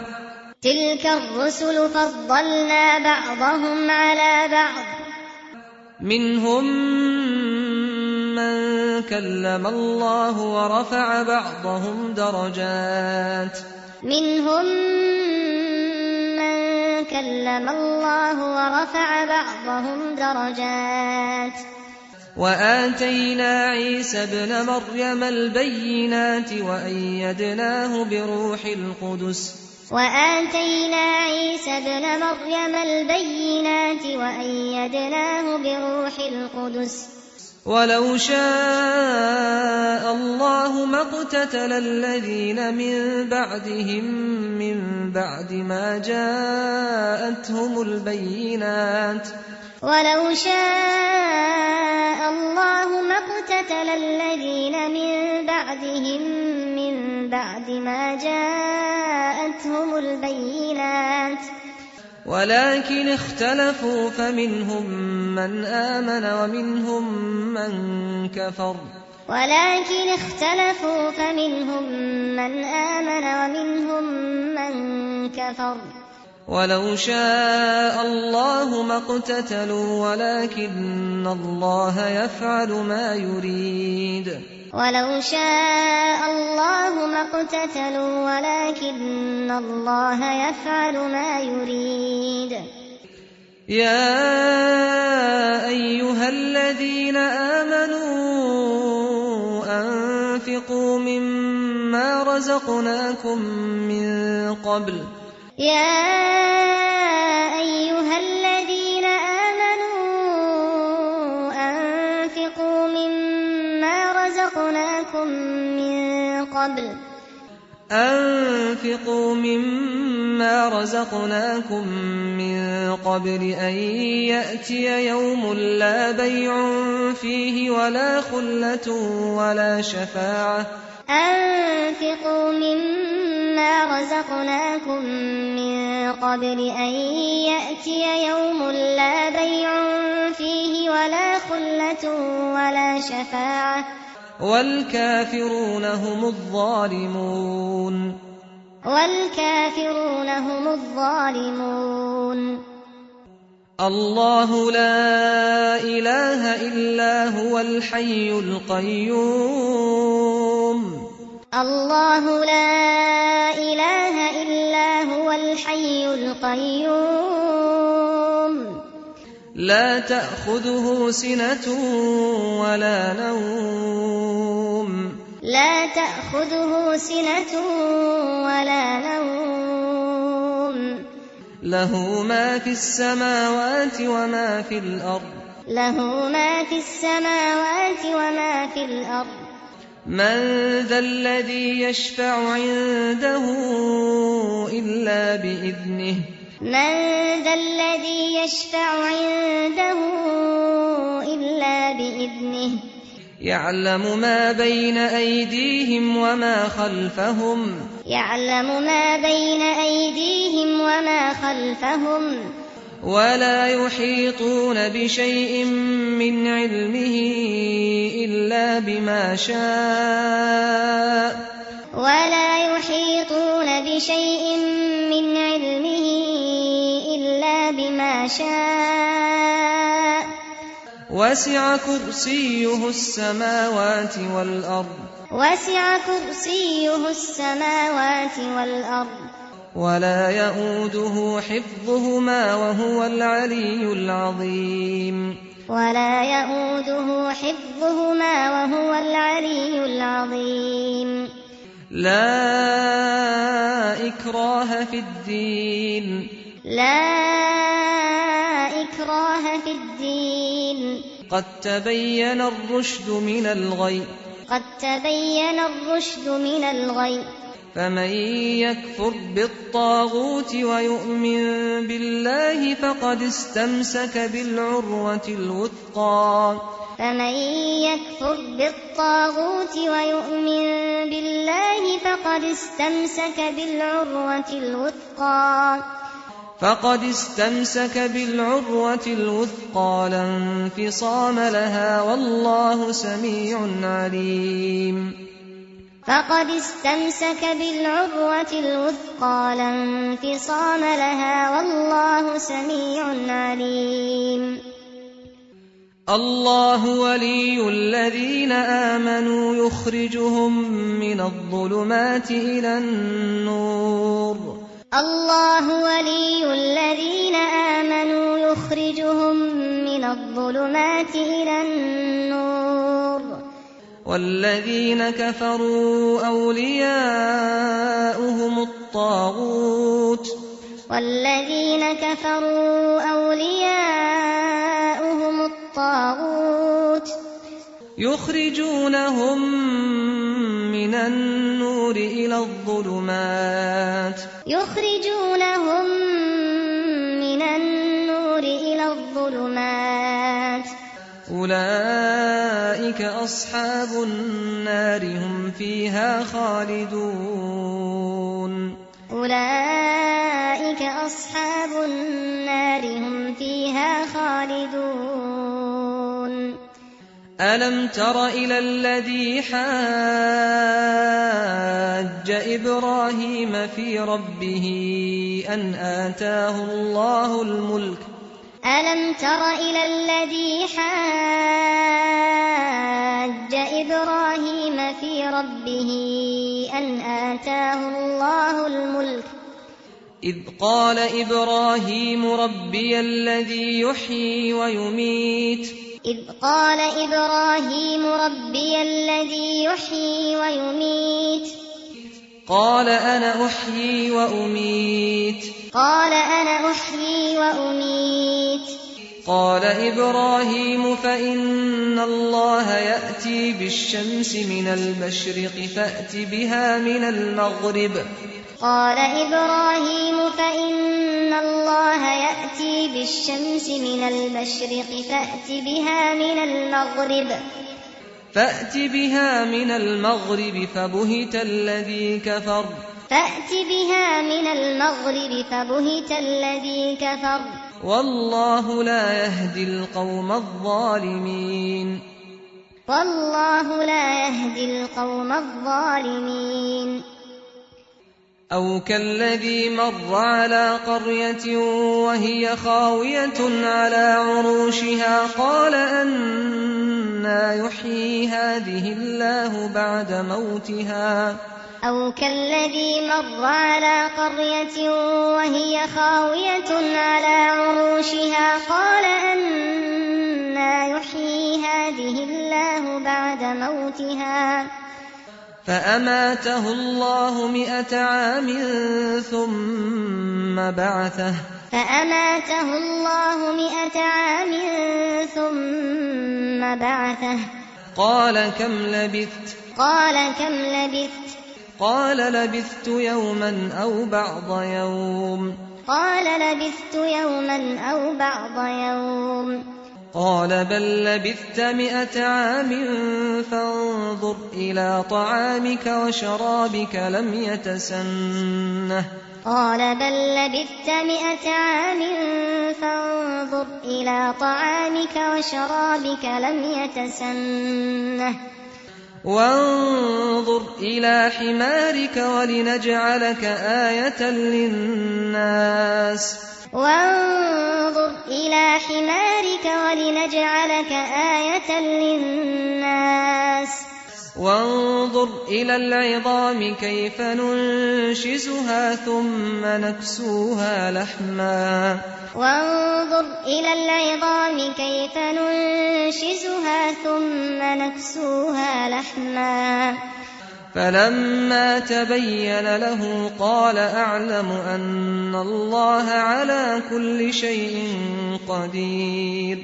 بعض منهم من كلم الله ورفع بعضهم درجات وآتينا عيسى ابن مريم البينات وأيدناه بروح القدس ولو شاء الله ما اقتتل الذين من بعدهم من بعد ما جاءتهم البينات ولكن اختلفوا فمنهم من آمن ومنهم من كفر ولو شاء الله ما اقتتلوا ولكن الله يفعل ما يريد. يا أيها الذين آمنوا أنفقوا مما رزقناكم من قبل يا أيها الذين آمنوا أنفقوا مما رزقناكم من قبل أن يأتي يوم لا بيع فيه ولا خلة ولا شفاعة أنفقوا مما رزقناكم من قبل أن يأتي يوم لا بيع فيه ولا خلة ولا شفاعة والكافرون هم الظالمون الله لا إله إلا هو الحي القيوم الله لا إله إلا هو الحي القيوم لا تأخذه سنة ولا نوم له ما في السماوات وما في الأرض من ذا الذي يشفع عنده إلا بإذنه يعلم ما بين أيديهم وما خلفهم ولا يحيطون بشيء من علمه إلا بما شاء وسع كرسيه السماوات والأرض ولا يؤوده حفظهما وهو العلي العظيم لا إكراه في الدين قد تبين الرشد من الغي فمن يكفر بالطاغوت ويؤمن بالله فقد استمسك بالعروة الوثقى لا انفصام لها والله سميع عليم الله ولي الذين آمنوا يخرجهم من الظلمات إلى النور والذين كفروا أولياؤهم الطاغوت يخرجونهم من النور إلى الظلمات أولئك أصحاب النار هم فيها خالدون ألم تر إلى الذي حاج إبراهيم في ربه أن آتاه الله الملك إذ قال إبراهيم ربي الذي يحيي ويميت قال أنا أحيي وأميت قال إبراهيم فإن الله يأتي بالشمس من المشرق فأت بها من المغرب فبهت الذي كفر والله لا يهدي القوم الظالمين أو كالذي مر على قرية وهي خاوية على عروشها قال أنى يحيي هذه الله بعد موتها فأماته الله 100 عام ثم بعثه قال كم لبثت قال لبثت يوما أو بعض يوم قال بل لبثت 100 عام فانظر إلى طعامك وشرابك لم يتسنه وانظر إلى حمارك ولنجعلك آية للناس وانظر إلى العظام كيف ننشزها ثم نكسوها لحما فلما تبين له قال أعلم أن الله على كل شيء قدير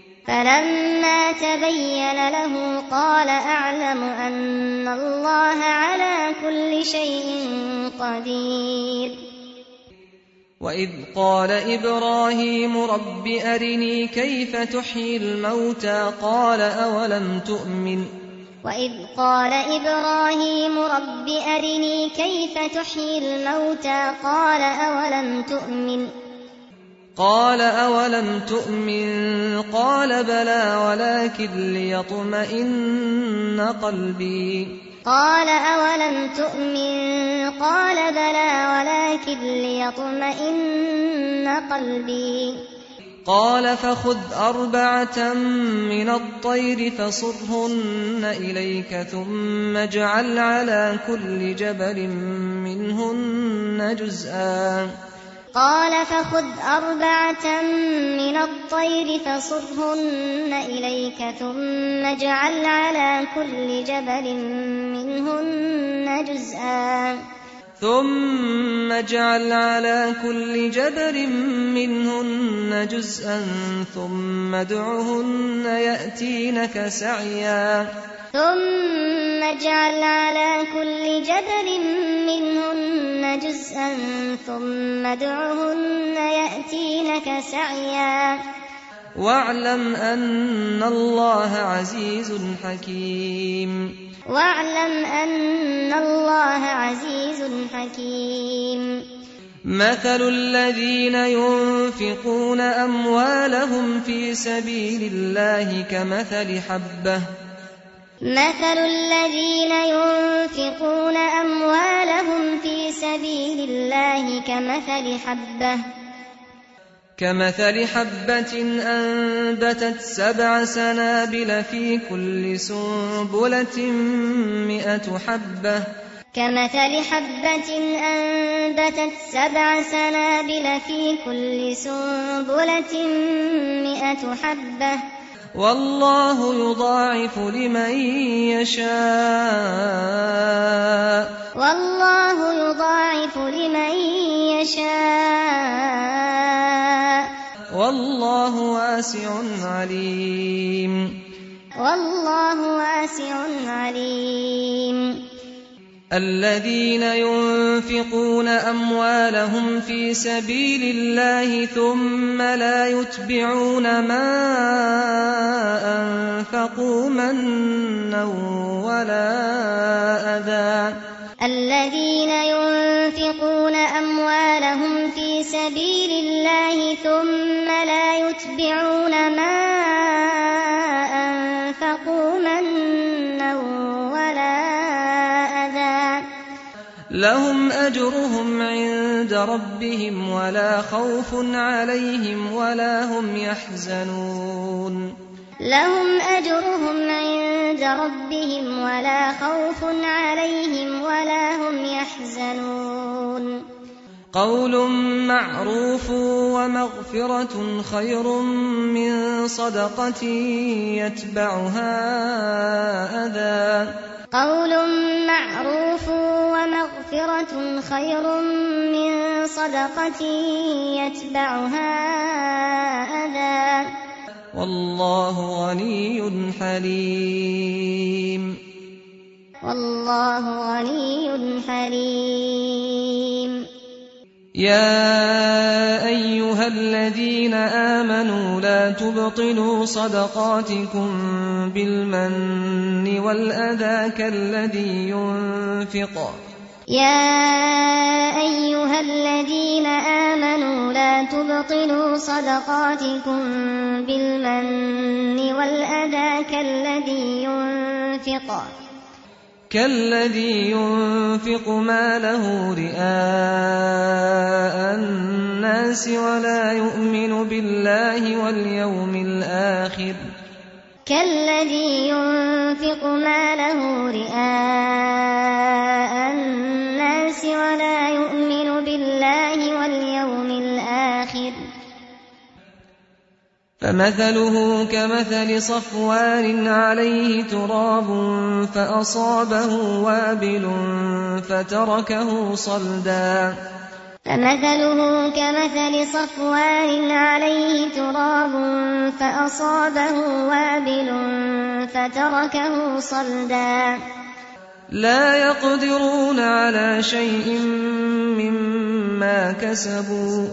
وإذ قال إبراهيم رب أرني كيف تحيي الموتى قال أولم تؤمن قال بلى ولكن ليطمئن قلبي قال فخذ 4 من الطير فصرهن إليك ثم اجعل على كل جبل منهن جزءا ثم ادعهن يأتينك سعيا واعلم أن الله عزيز حكيم مثل الذين ينفقون أموالهم في سبيل الله كمثل حبة أنبتت 7 سنابل في كل سنبلة 100 حبة والله يضاعف لمن يشاء والله يضاعف لمن يشاء والله واسع عليم والله واسع عليم الذين ينفقون أموالهم في سبيل الله ثم لا يتبعون ما أنفقوا منا ولا أذى الذين ينفقون أموالهم في سبيل الله ثم لا يتبعون ما أنفقوا منا ولا أذى لهم أجرهم عند ربهم ولا خوف عليهم ولا هم يحزنون لهم أجرهم عند ربهم ولا خوف عليهم ولا هم يحزنون قول معروف ومغفرة خير من صدقة يتبعها أذى قول معروف ومغفرة خير من صدقة يتبعها أذى والله غني حليم والله غني حليم يا أيها الذين آمنوا لا تبطلوا صدقاتكم بالمن والأذى كالذي ينفق يا أيها الذين آمنوا لا تبطلوا صدقاتكم بالمن والأذى كالذي ينفق ماله رئاء الناس ولا يؤمن بالله واليوم الآخر فمثله كمثل صفوان عليه تراب فأصابه وابل فتركه صلدا لا يقدرون على شيء مما كسبوا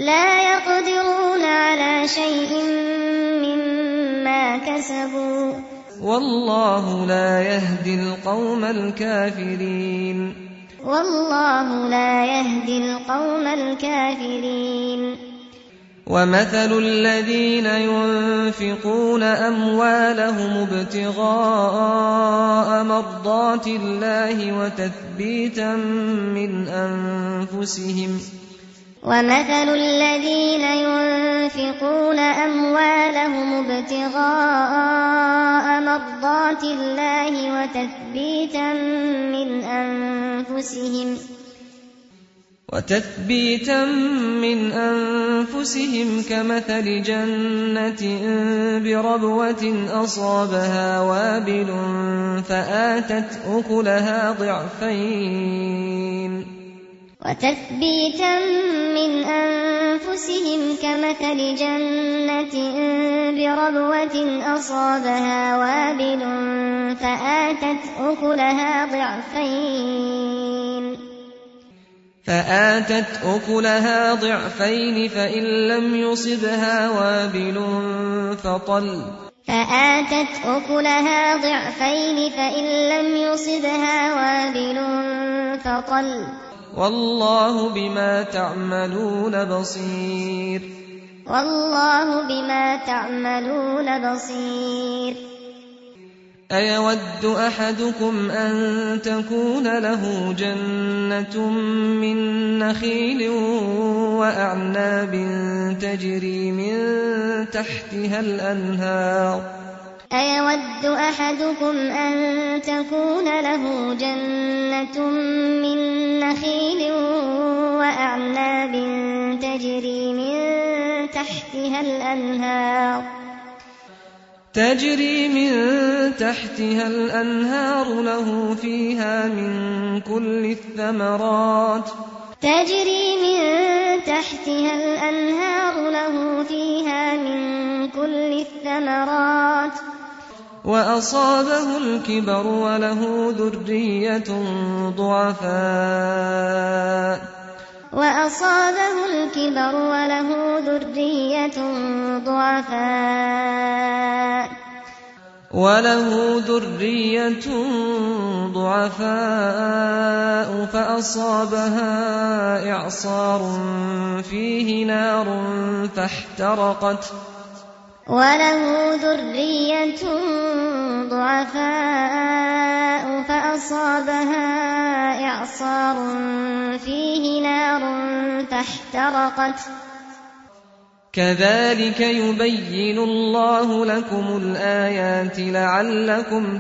والله لا يهدي القوم الكافرين ومثل الذين ينفقون أموالهم ابتغاء مرضات الله وتثبيتا من أنفسهم كمثل جنة بربوة أصابها وابل فآتت أكلها ضعفين فإن لم يصبها وابل فطل والله بما تعملون بصير أيود أحدكم أن تكون له جنة من نخيل وأعناب تجري من تحتها الأنهار تجري من تحتها الأنهار له فيها من كل الثمرات تجري من تحتها الأنهار له فيها من كل الثمرات وأصابه الكبر وله ذرية ضعفاء فأصابها إعصار فيه نار فاحترقت كذلك يبين الله لكم الآيات لعلكم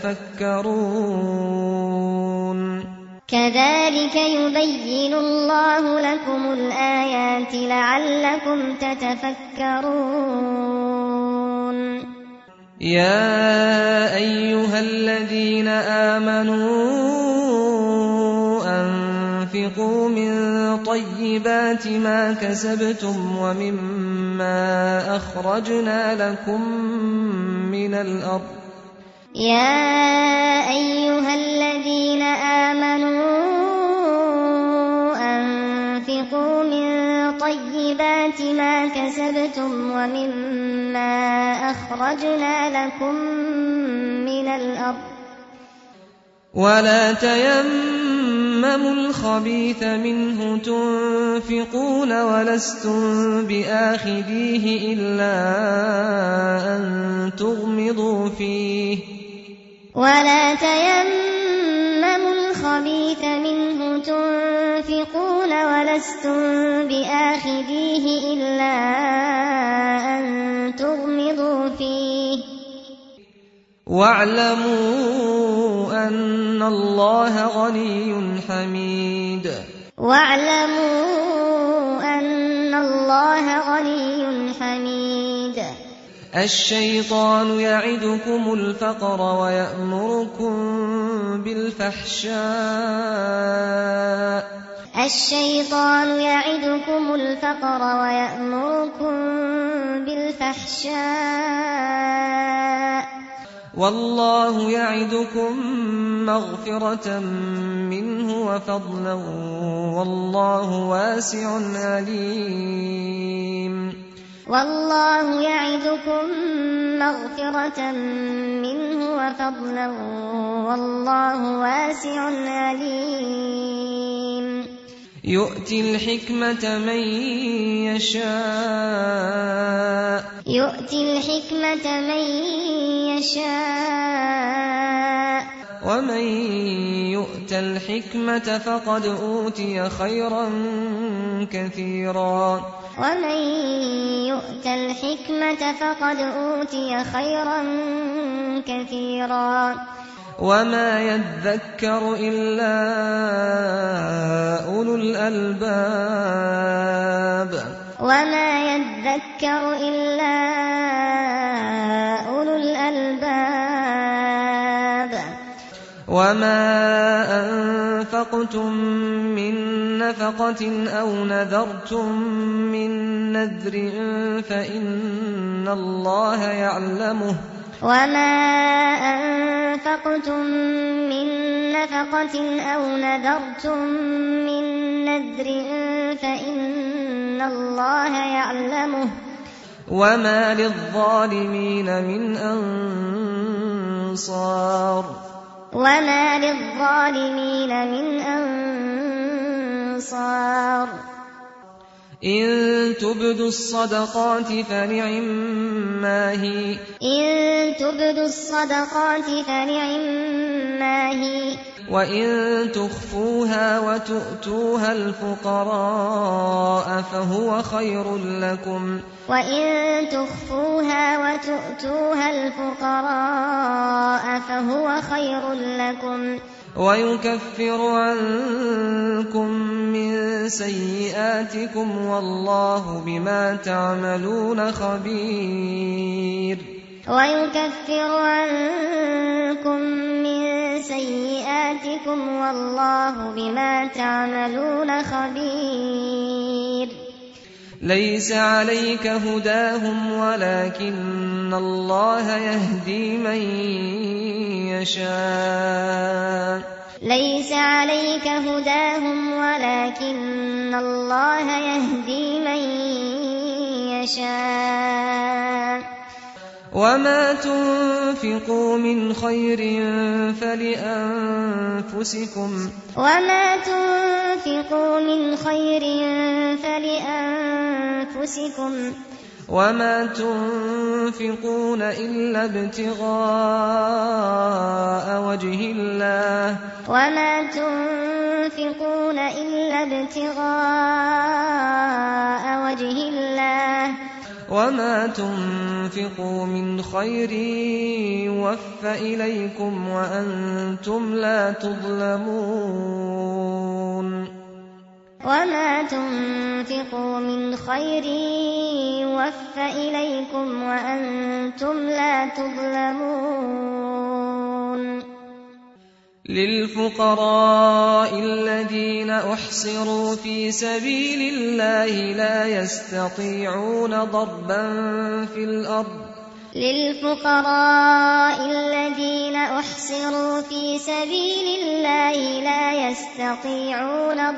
تتفكرون يا أيها الذين آمنوا أنفقوا من طيبات ما كسبتم ومما أخرجنا لكم من الأرض ولا تيمموا الخبيث منه تنفقون ولستم بآخذيه إلا أن تغمضوا فيه واعلموا أن الله غني حميد الشيطان يعدكم الفقر ويأمركم بالفحشاء والله يعدكم مغفرة منه وفضلا والله واسع عليم يؤتي الحكمة من يشاء ومن يؤت الحكمة فقد أوتي خيرا كثيرا وما يذكر إلا أولو الألباب وما أنفقتم من نفقة أو نذرتم من نذر فإن الله يعلمه وما للظالمين من أنصار إن تبدوا الصدقات فنعما هي وإن تخفوها وتؤتوها الفقراء فهو خير لكم ويكفر عنكم من سيئاتكم والله بما تعملون خبير ويكفر عنكم من سيئاتكم والله بما تعملون خبير ليس عليك هداهم ولكن الله يهدي من يشاء ليس عليك هداهم ولكن الله يهدي من يشاء وما تنفقوا من خير فلأنفسكم وما تنفقوا من خير فلأنفسكم وما تنفقون إلا ابتغاء وجه الله وما تنفقون إلا ابتغاء وجه الله وما تنفقوا من خير يوفى إليكم وأنتم لا تظلمون وما تنفقوا من خير يوفى إليكم وأنتم لا تظلمون للفقراء الذين أحصروا في سبيل الله لا يستطيعون ضربا في الأرض للفقراء الذين أحصروا في سبيل الله لا يستطيعون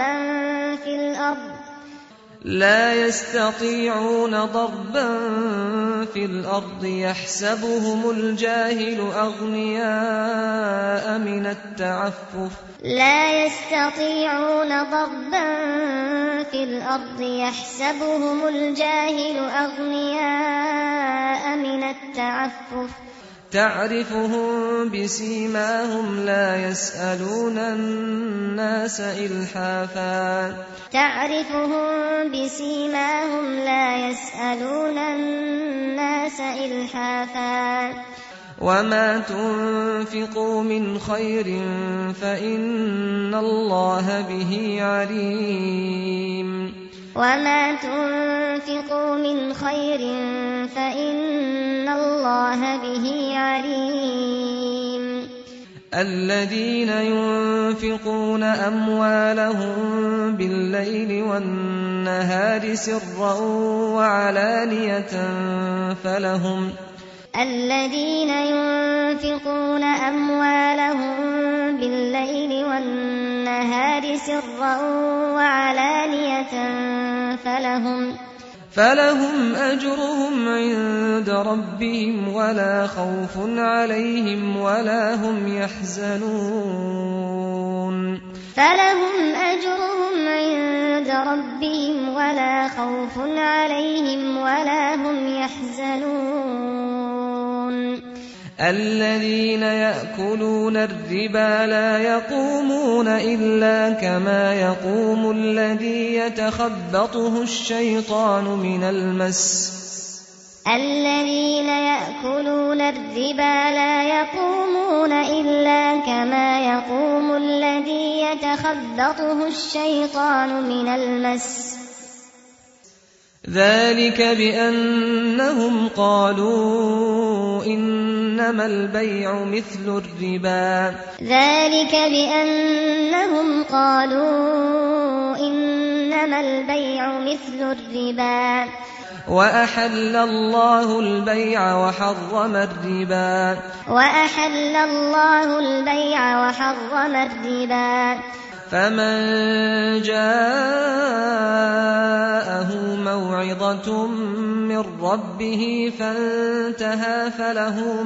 ضربا في الأرض يحسبهم الجاهل أغنياء من التعفف لا يستطيعون ضربا في الأرض يحسبهم الجاهل أغنياء من التعفف تعرفهم بسيماهم لا يسألون الناس إلحافا تعرفهم بسيماهم لا يسألون الناس إلحافا وما تنفقوا من خير فإن الله به عليم وما تنفقوا من خير فإن الله به عليم الذين ينفقون أموالهم بالليل والنهار سرا وعلانية الذين ينفقون أموالهم بالليل والنهار سرا وعلانية فلهم أجرهم عند ربهم ولا خوف عليهم ولا هم يحزنون فلهم أجرهم عند ربهم ولا خوف عليهم ولا هم يحزنون الذين يأكلون الربا لا يقومون إلا كما يقوم الذي يتخبطه الشيطان من المس الذين يأكلون الربا لا يقومون إلا كما يقوم الذي يتخبطه الشيطان من المس ذلك بأنهم قالوا إنما البيع مثل الربا ذلك بأنهم قالوا إنما البيع مثل الربا وأحل الله البيع وحرم الربا وأحل الله البيع وحرم الربا فمن جاءه موعظة من ربه فانتهى فله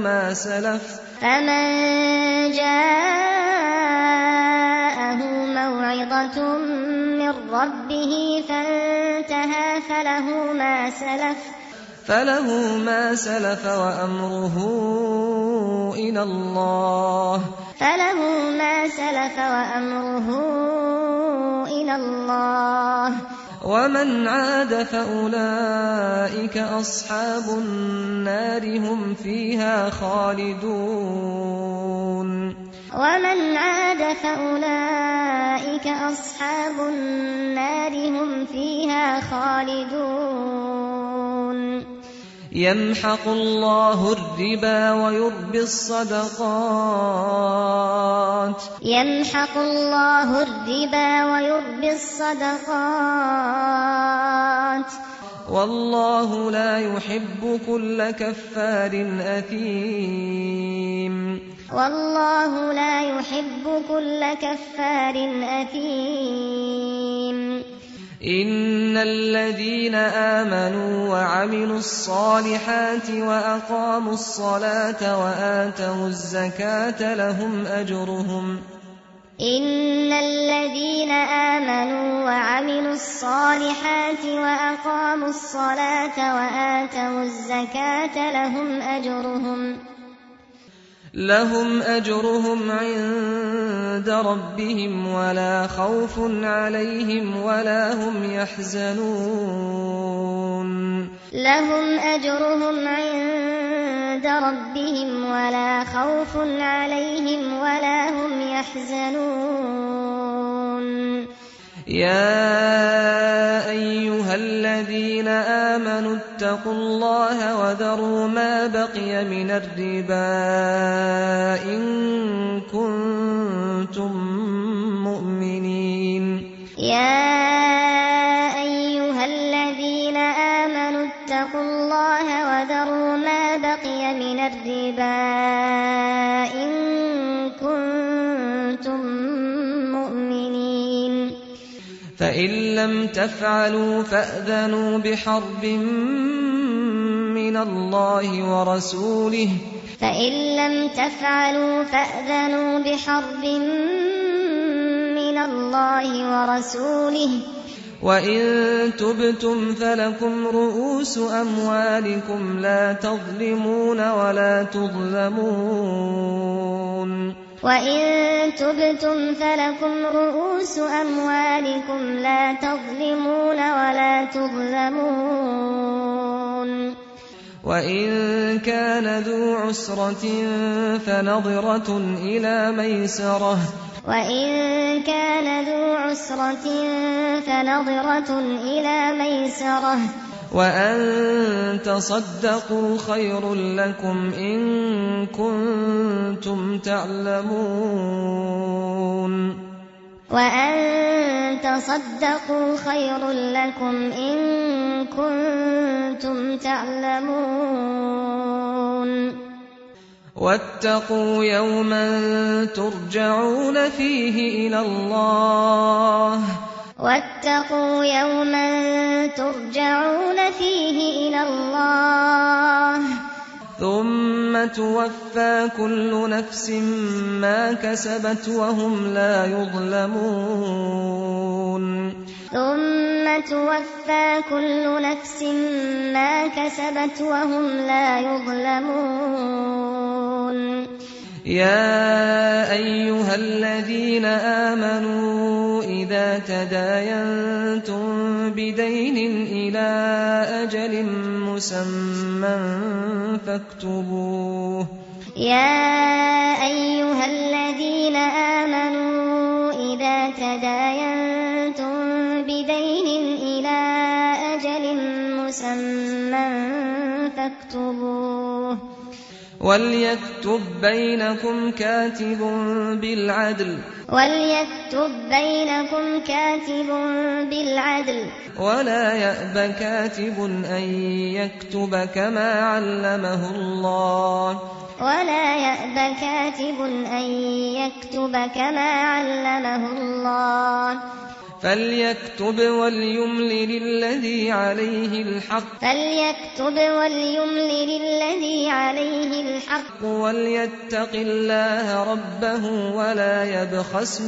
ما سلف وأمره إلى الله ومن عاد فأولئك أصحاب النار هم فيها خالدون يمحق الله الربا ويربي الصدقات يمحق الله الربا ويربي الصدقات والله لا يحب كل كفار أثيم والله لا يحب كل كفار أثيم إن الذين آمنوا وعملوا الصالحات وأقاموا الصلاة وآتوا الزكاة لهم أجرهم إن الذين آمنوا وعملوا الصالحات وأقاموا الصلاة وآتوا الزكاة لهم أجرهم عند ربهم ولا خوف عليهم ولا هم يحزنون لهم أجرهم عند ربهم ولا خوف عليهم ولا هم يحزنون يا أيها الذين آمنوا اتقوا الله وذروا ما بقي من الربا إن كنتم مؤمنين يا أيها الذين آمنوا اتقوا الله وذروا ما بقي من الربا إن كنتم مؤمنين فإن لم تفعلوا فأذنوا بحرب من الله ورسوله فإن لم تفعلوا فأذنوا بحرب من الله ورسوله وإن تبتم فلكم رؤوس أموالكم لا تظلمون ولا تظلمون وإن تبتم فلكم رؤوس أموالكم لا تظلمون ولا تظلمون وإن كان ذو عسرة فنظرة إلى ميسرة وإن كان ذو عسرة فنظرة إلى ميسرة وأن تصدقوا خير لكم إن كنتم تعلمون وأن تصدقوا خير لكم إن كنتم تعلمون واتقوا يوما ترجعون فيه إلى الله واتقوا يوما ترجعون فيه إلى الله ثم توفى كل نفس ما كسبت وهم لا يظلمون ثم توفى كل نفس ما كسبت وهم لا يظلمون يا أيها الذين آمنوا إذا تداينتم بدين إلى أجل مسمى فاكتبوه يا أيها الذين آمنوا إذا تداينتم بدين إلى أجل مسمى فاكتبوه وليكتب بينكم كاتب بالعدل ولا يأب كاتب أن يكتب كما علمه الله فليكتب وليملل الذي عليه الحق وليتق الله ربه ولا يبخس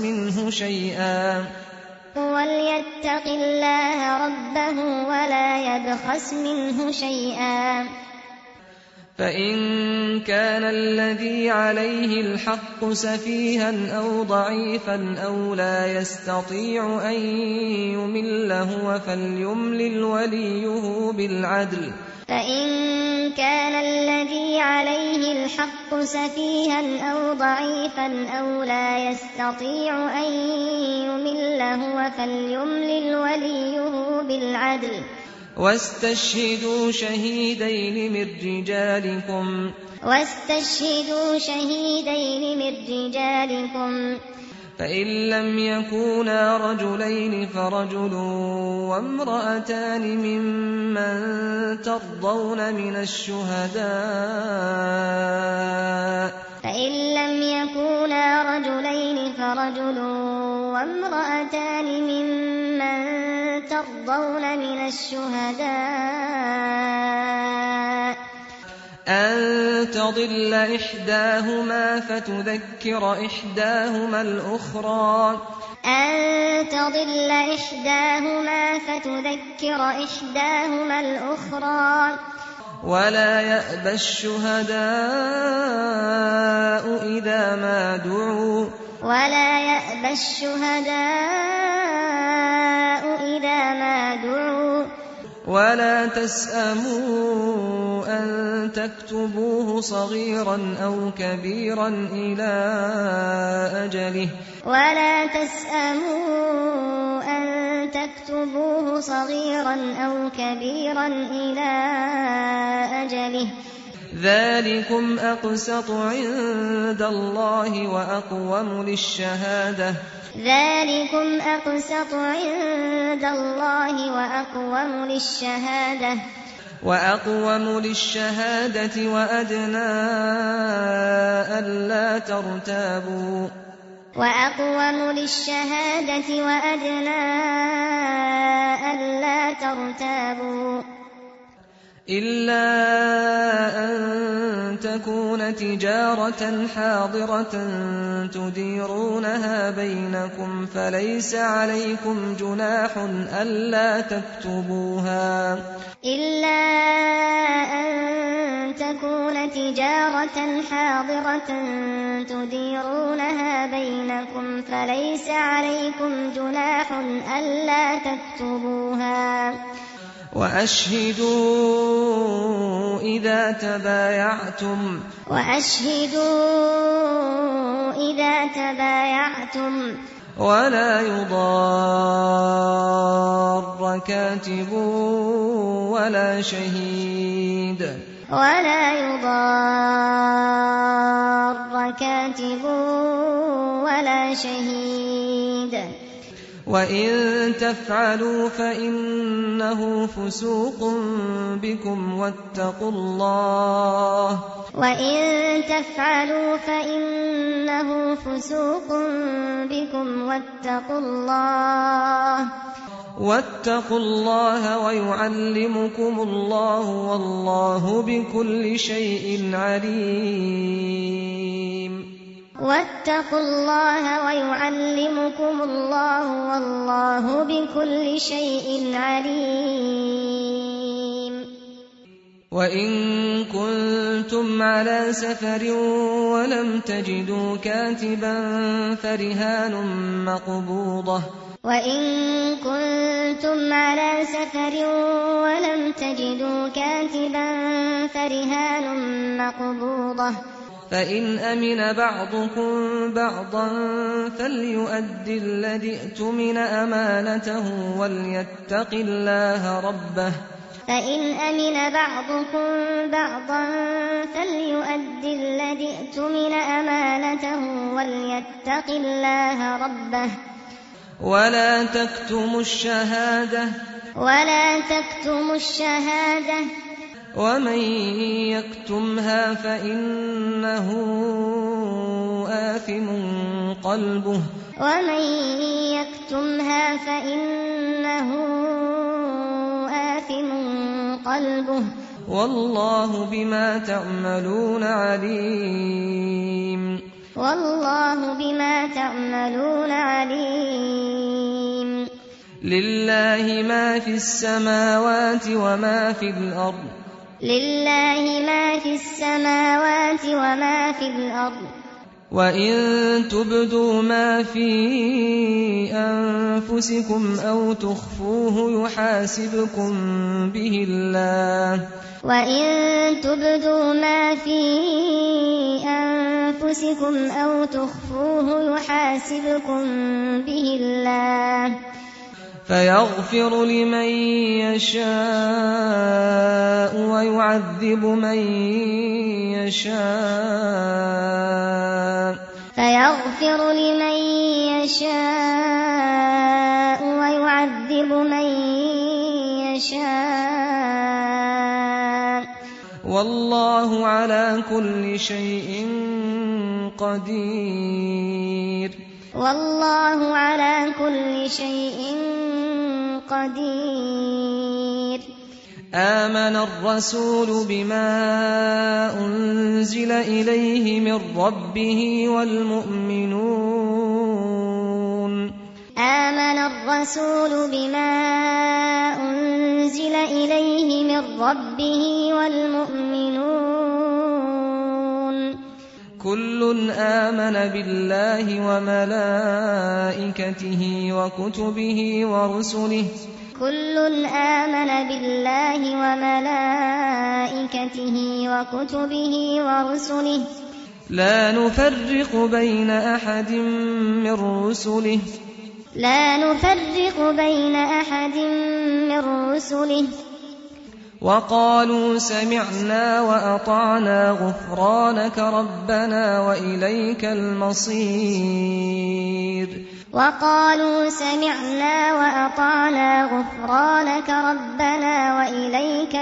منه شيئا فإن كان الذي عليه الحق سفيها أو ضعيفا أو لا يستطيع أن يمل هو فليملل وليه بالعدل فإن كان الذي عليه الحق سفيها أو ضعيفا أو لا يستطيع أن يمل هو فليملل وليه بالعدل واستشهدوا شهيدين من رجالكم فإن لم يكونا رجلين فرجل وامرأتان ممن ترضون من الشهداء أن تضل إحداهما فتذكر إحداهما الأخرى ولا يأبى الشهداء إذا ما دعوا ولا تسأموا أن تكتبوه صغيرا أو كبيرا إلى أجله ذلكم أقسط عند الله وأقوم للشهادة وأدنى ألا ترتابوا إلا أن تكون تجارة حاضرة تديرونها بينكم فليس عليكم جناح ألا تكتبوها وأشهدوا إذا تبايعتم ولا يضار كاتب ولا شهيد وإن تفعلوا فإنه فسوق بكم واتقوا الله ويعلمكم الله والله بكل شيء عليم وإن كنتم على سفر ولم تجدوا كاتبا فرهان مقبوضة فإن أمن بعضكم بعضا فليؤد الذي اؤتمن أمانته وليتق الله ربه ولا تكتموا الشهادة ومن يكتمها فإنه آثم قلبه والله بما تعملون عليم لله ما في السماوات وما في الأرض وإن تبدوا ما في أنفسكم أو تخفوه يحاسبكم به الله فيغفر لمن يشاء ويعذب من يشاء فيغفر لمن يشاء ويعذب من يشاء والله على كل شيء قدير والله على كل شيء قدير آمن الرسول بما أنزل إليه من ربه والمؤمنون آمن الرسول بما أنزل إليه من ربه والمؤمنون كل آمن بالله وملائكته وكتبه ورسله كل آمن بالله وملائكته وكتبه ورسله لا نفرق بين أحد من رسله وقالوا سمعنا وأطعنا غفرانك ربنا وإليك المصير وقالوا سمعنا وأطعنا غفرانك ربنا وإليك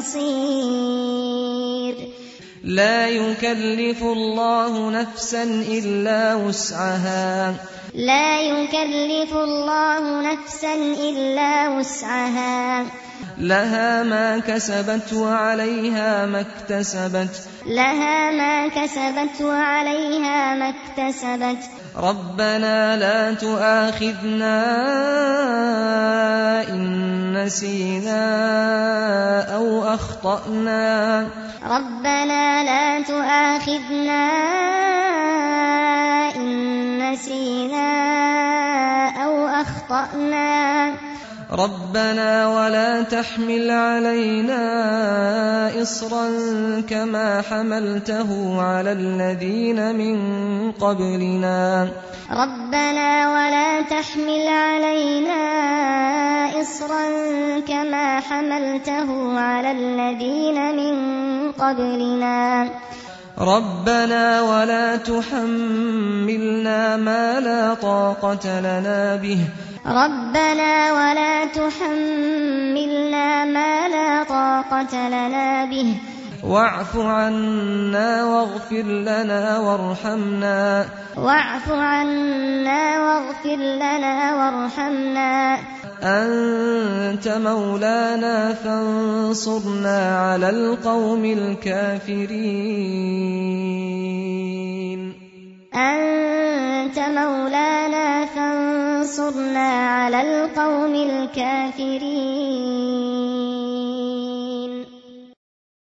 المصير لا يكلف الله نفسا إلا وسعها لها ما كسبت وعليها ما اكتسبت ربنا لا تؤاخذنا إن نسينا أو أخطأنا ربنا لا تؤاخذنا إن نسينا أو أخطأنا ربنا ولا تحمل علينا إصرا كما حملته على الذين من قبلنا ربنا ولا تحمل علينا إصرا كما حملته على الذين من قبلنا ربنا ولا تحملنا ما لا طاقة لنا به ربنا ولا تحملنا ما لا طاقة لنا به واعف عنا واغفر لنا وارحمنا أنت مولانا فانصرنا على القوم الكافرين أنت مولانا فانصرنا على القوم الكافرين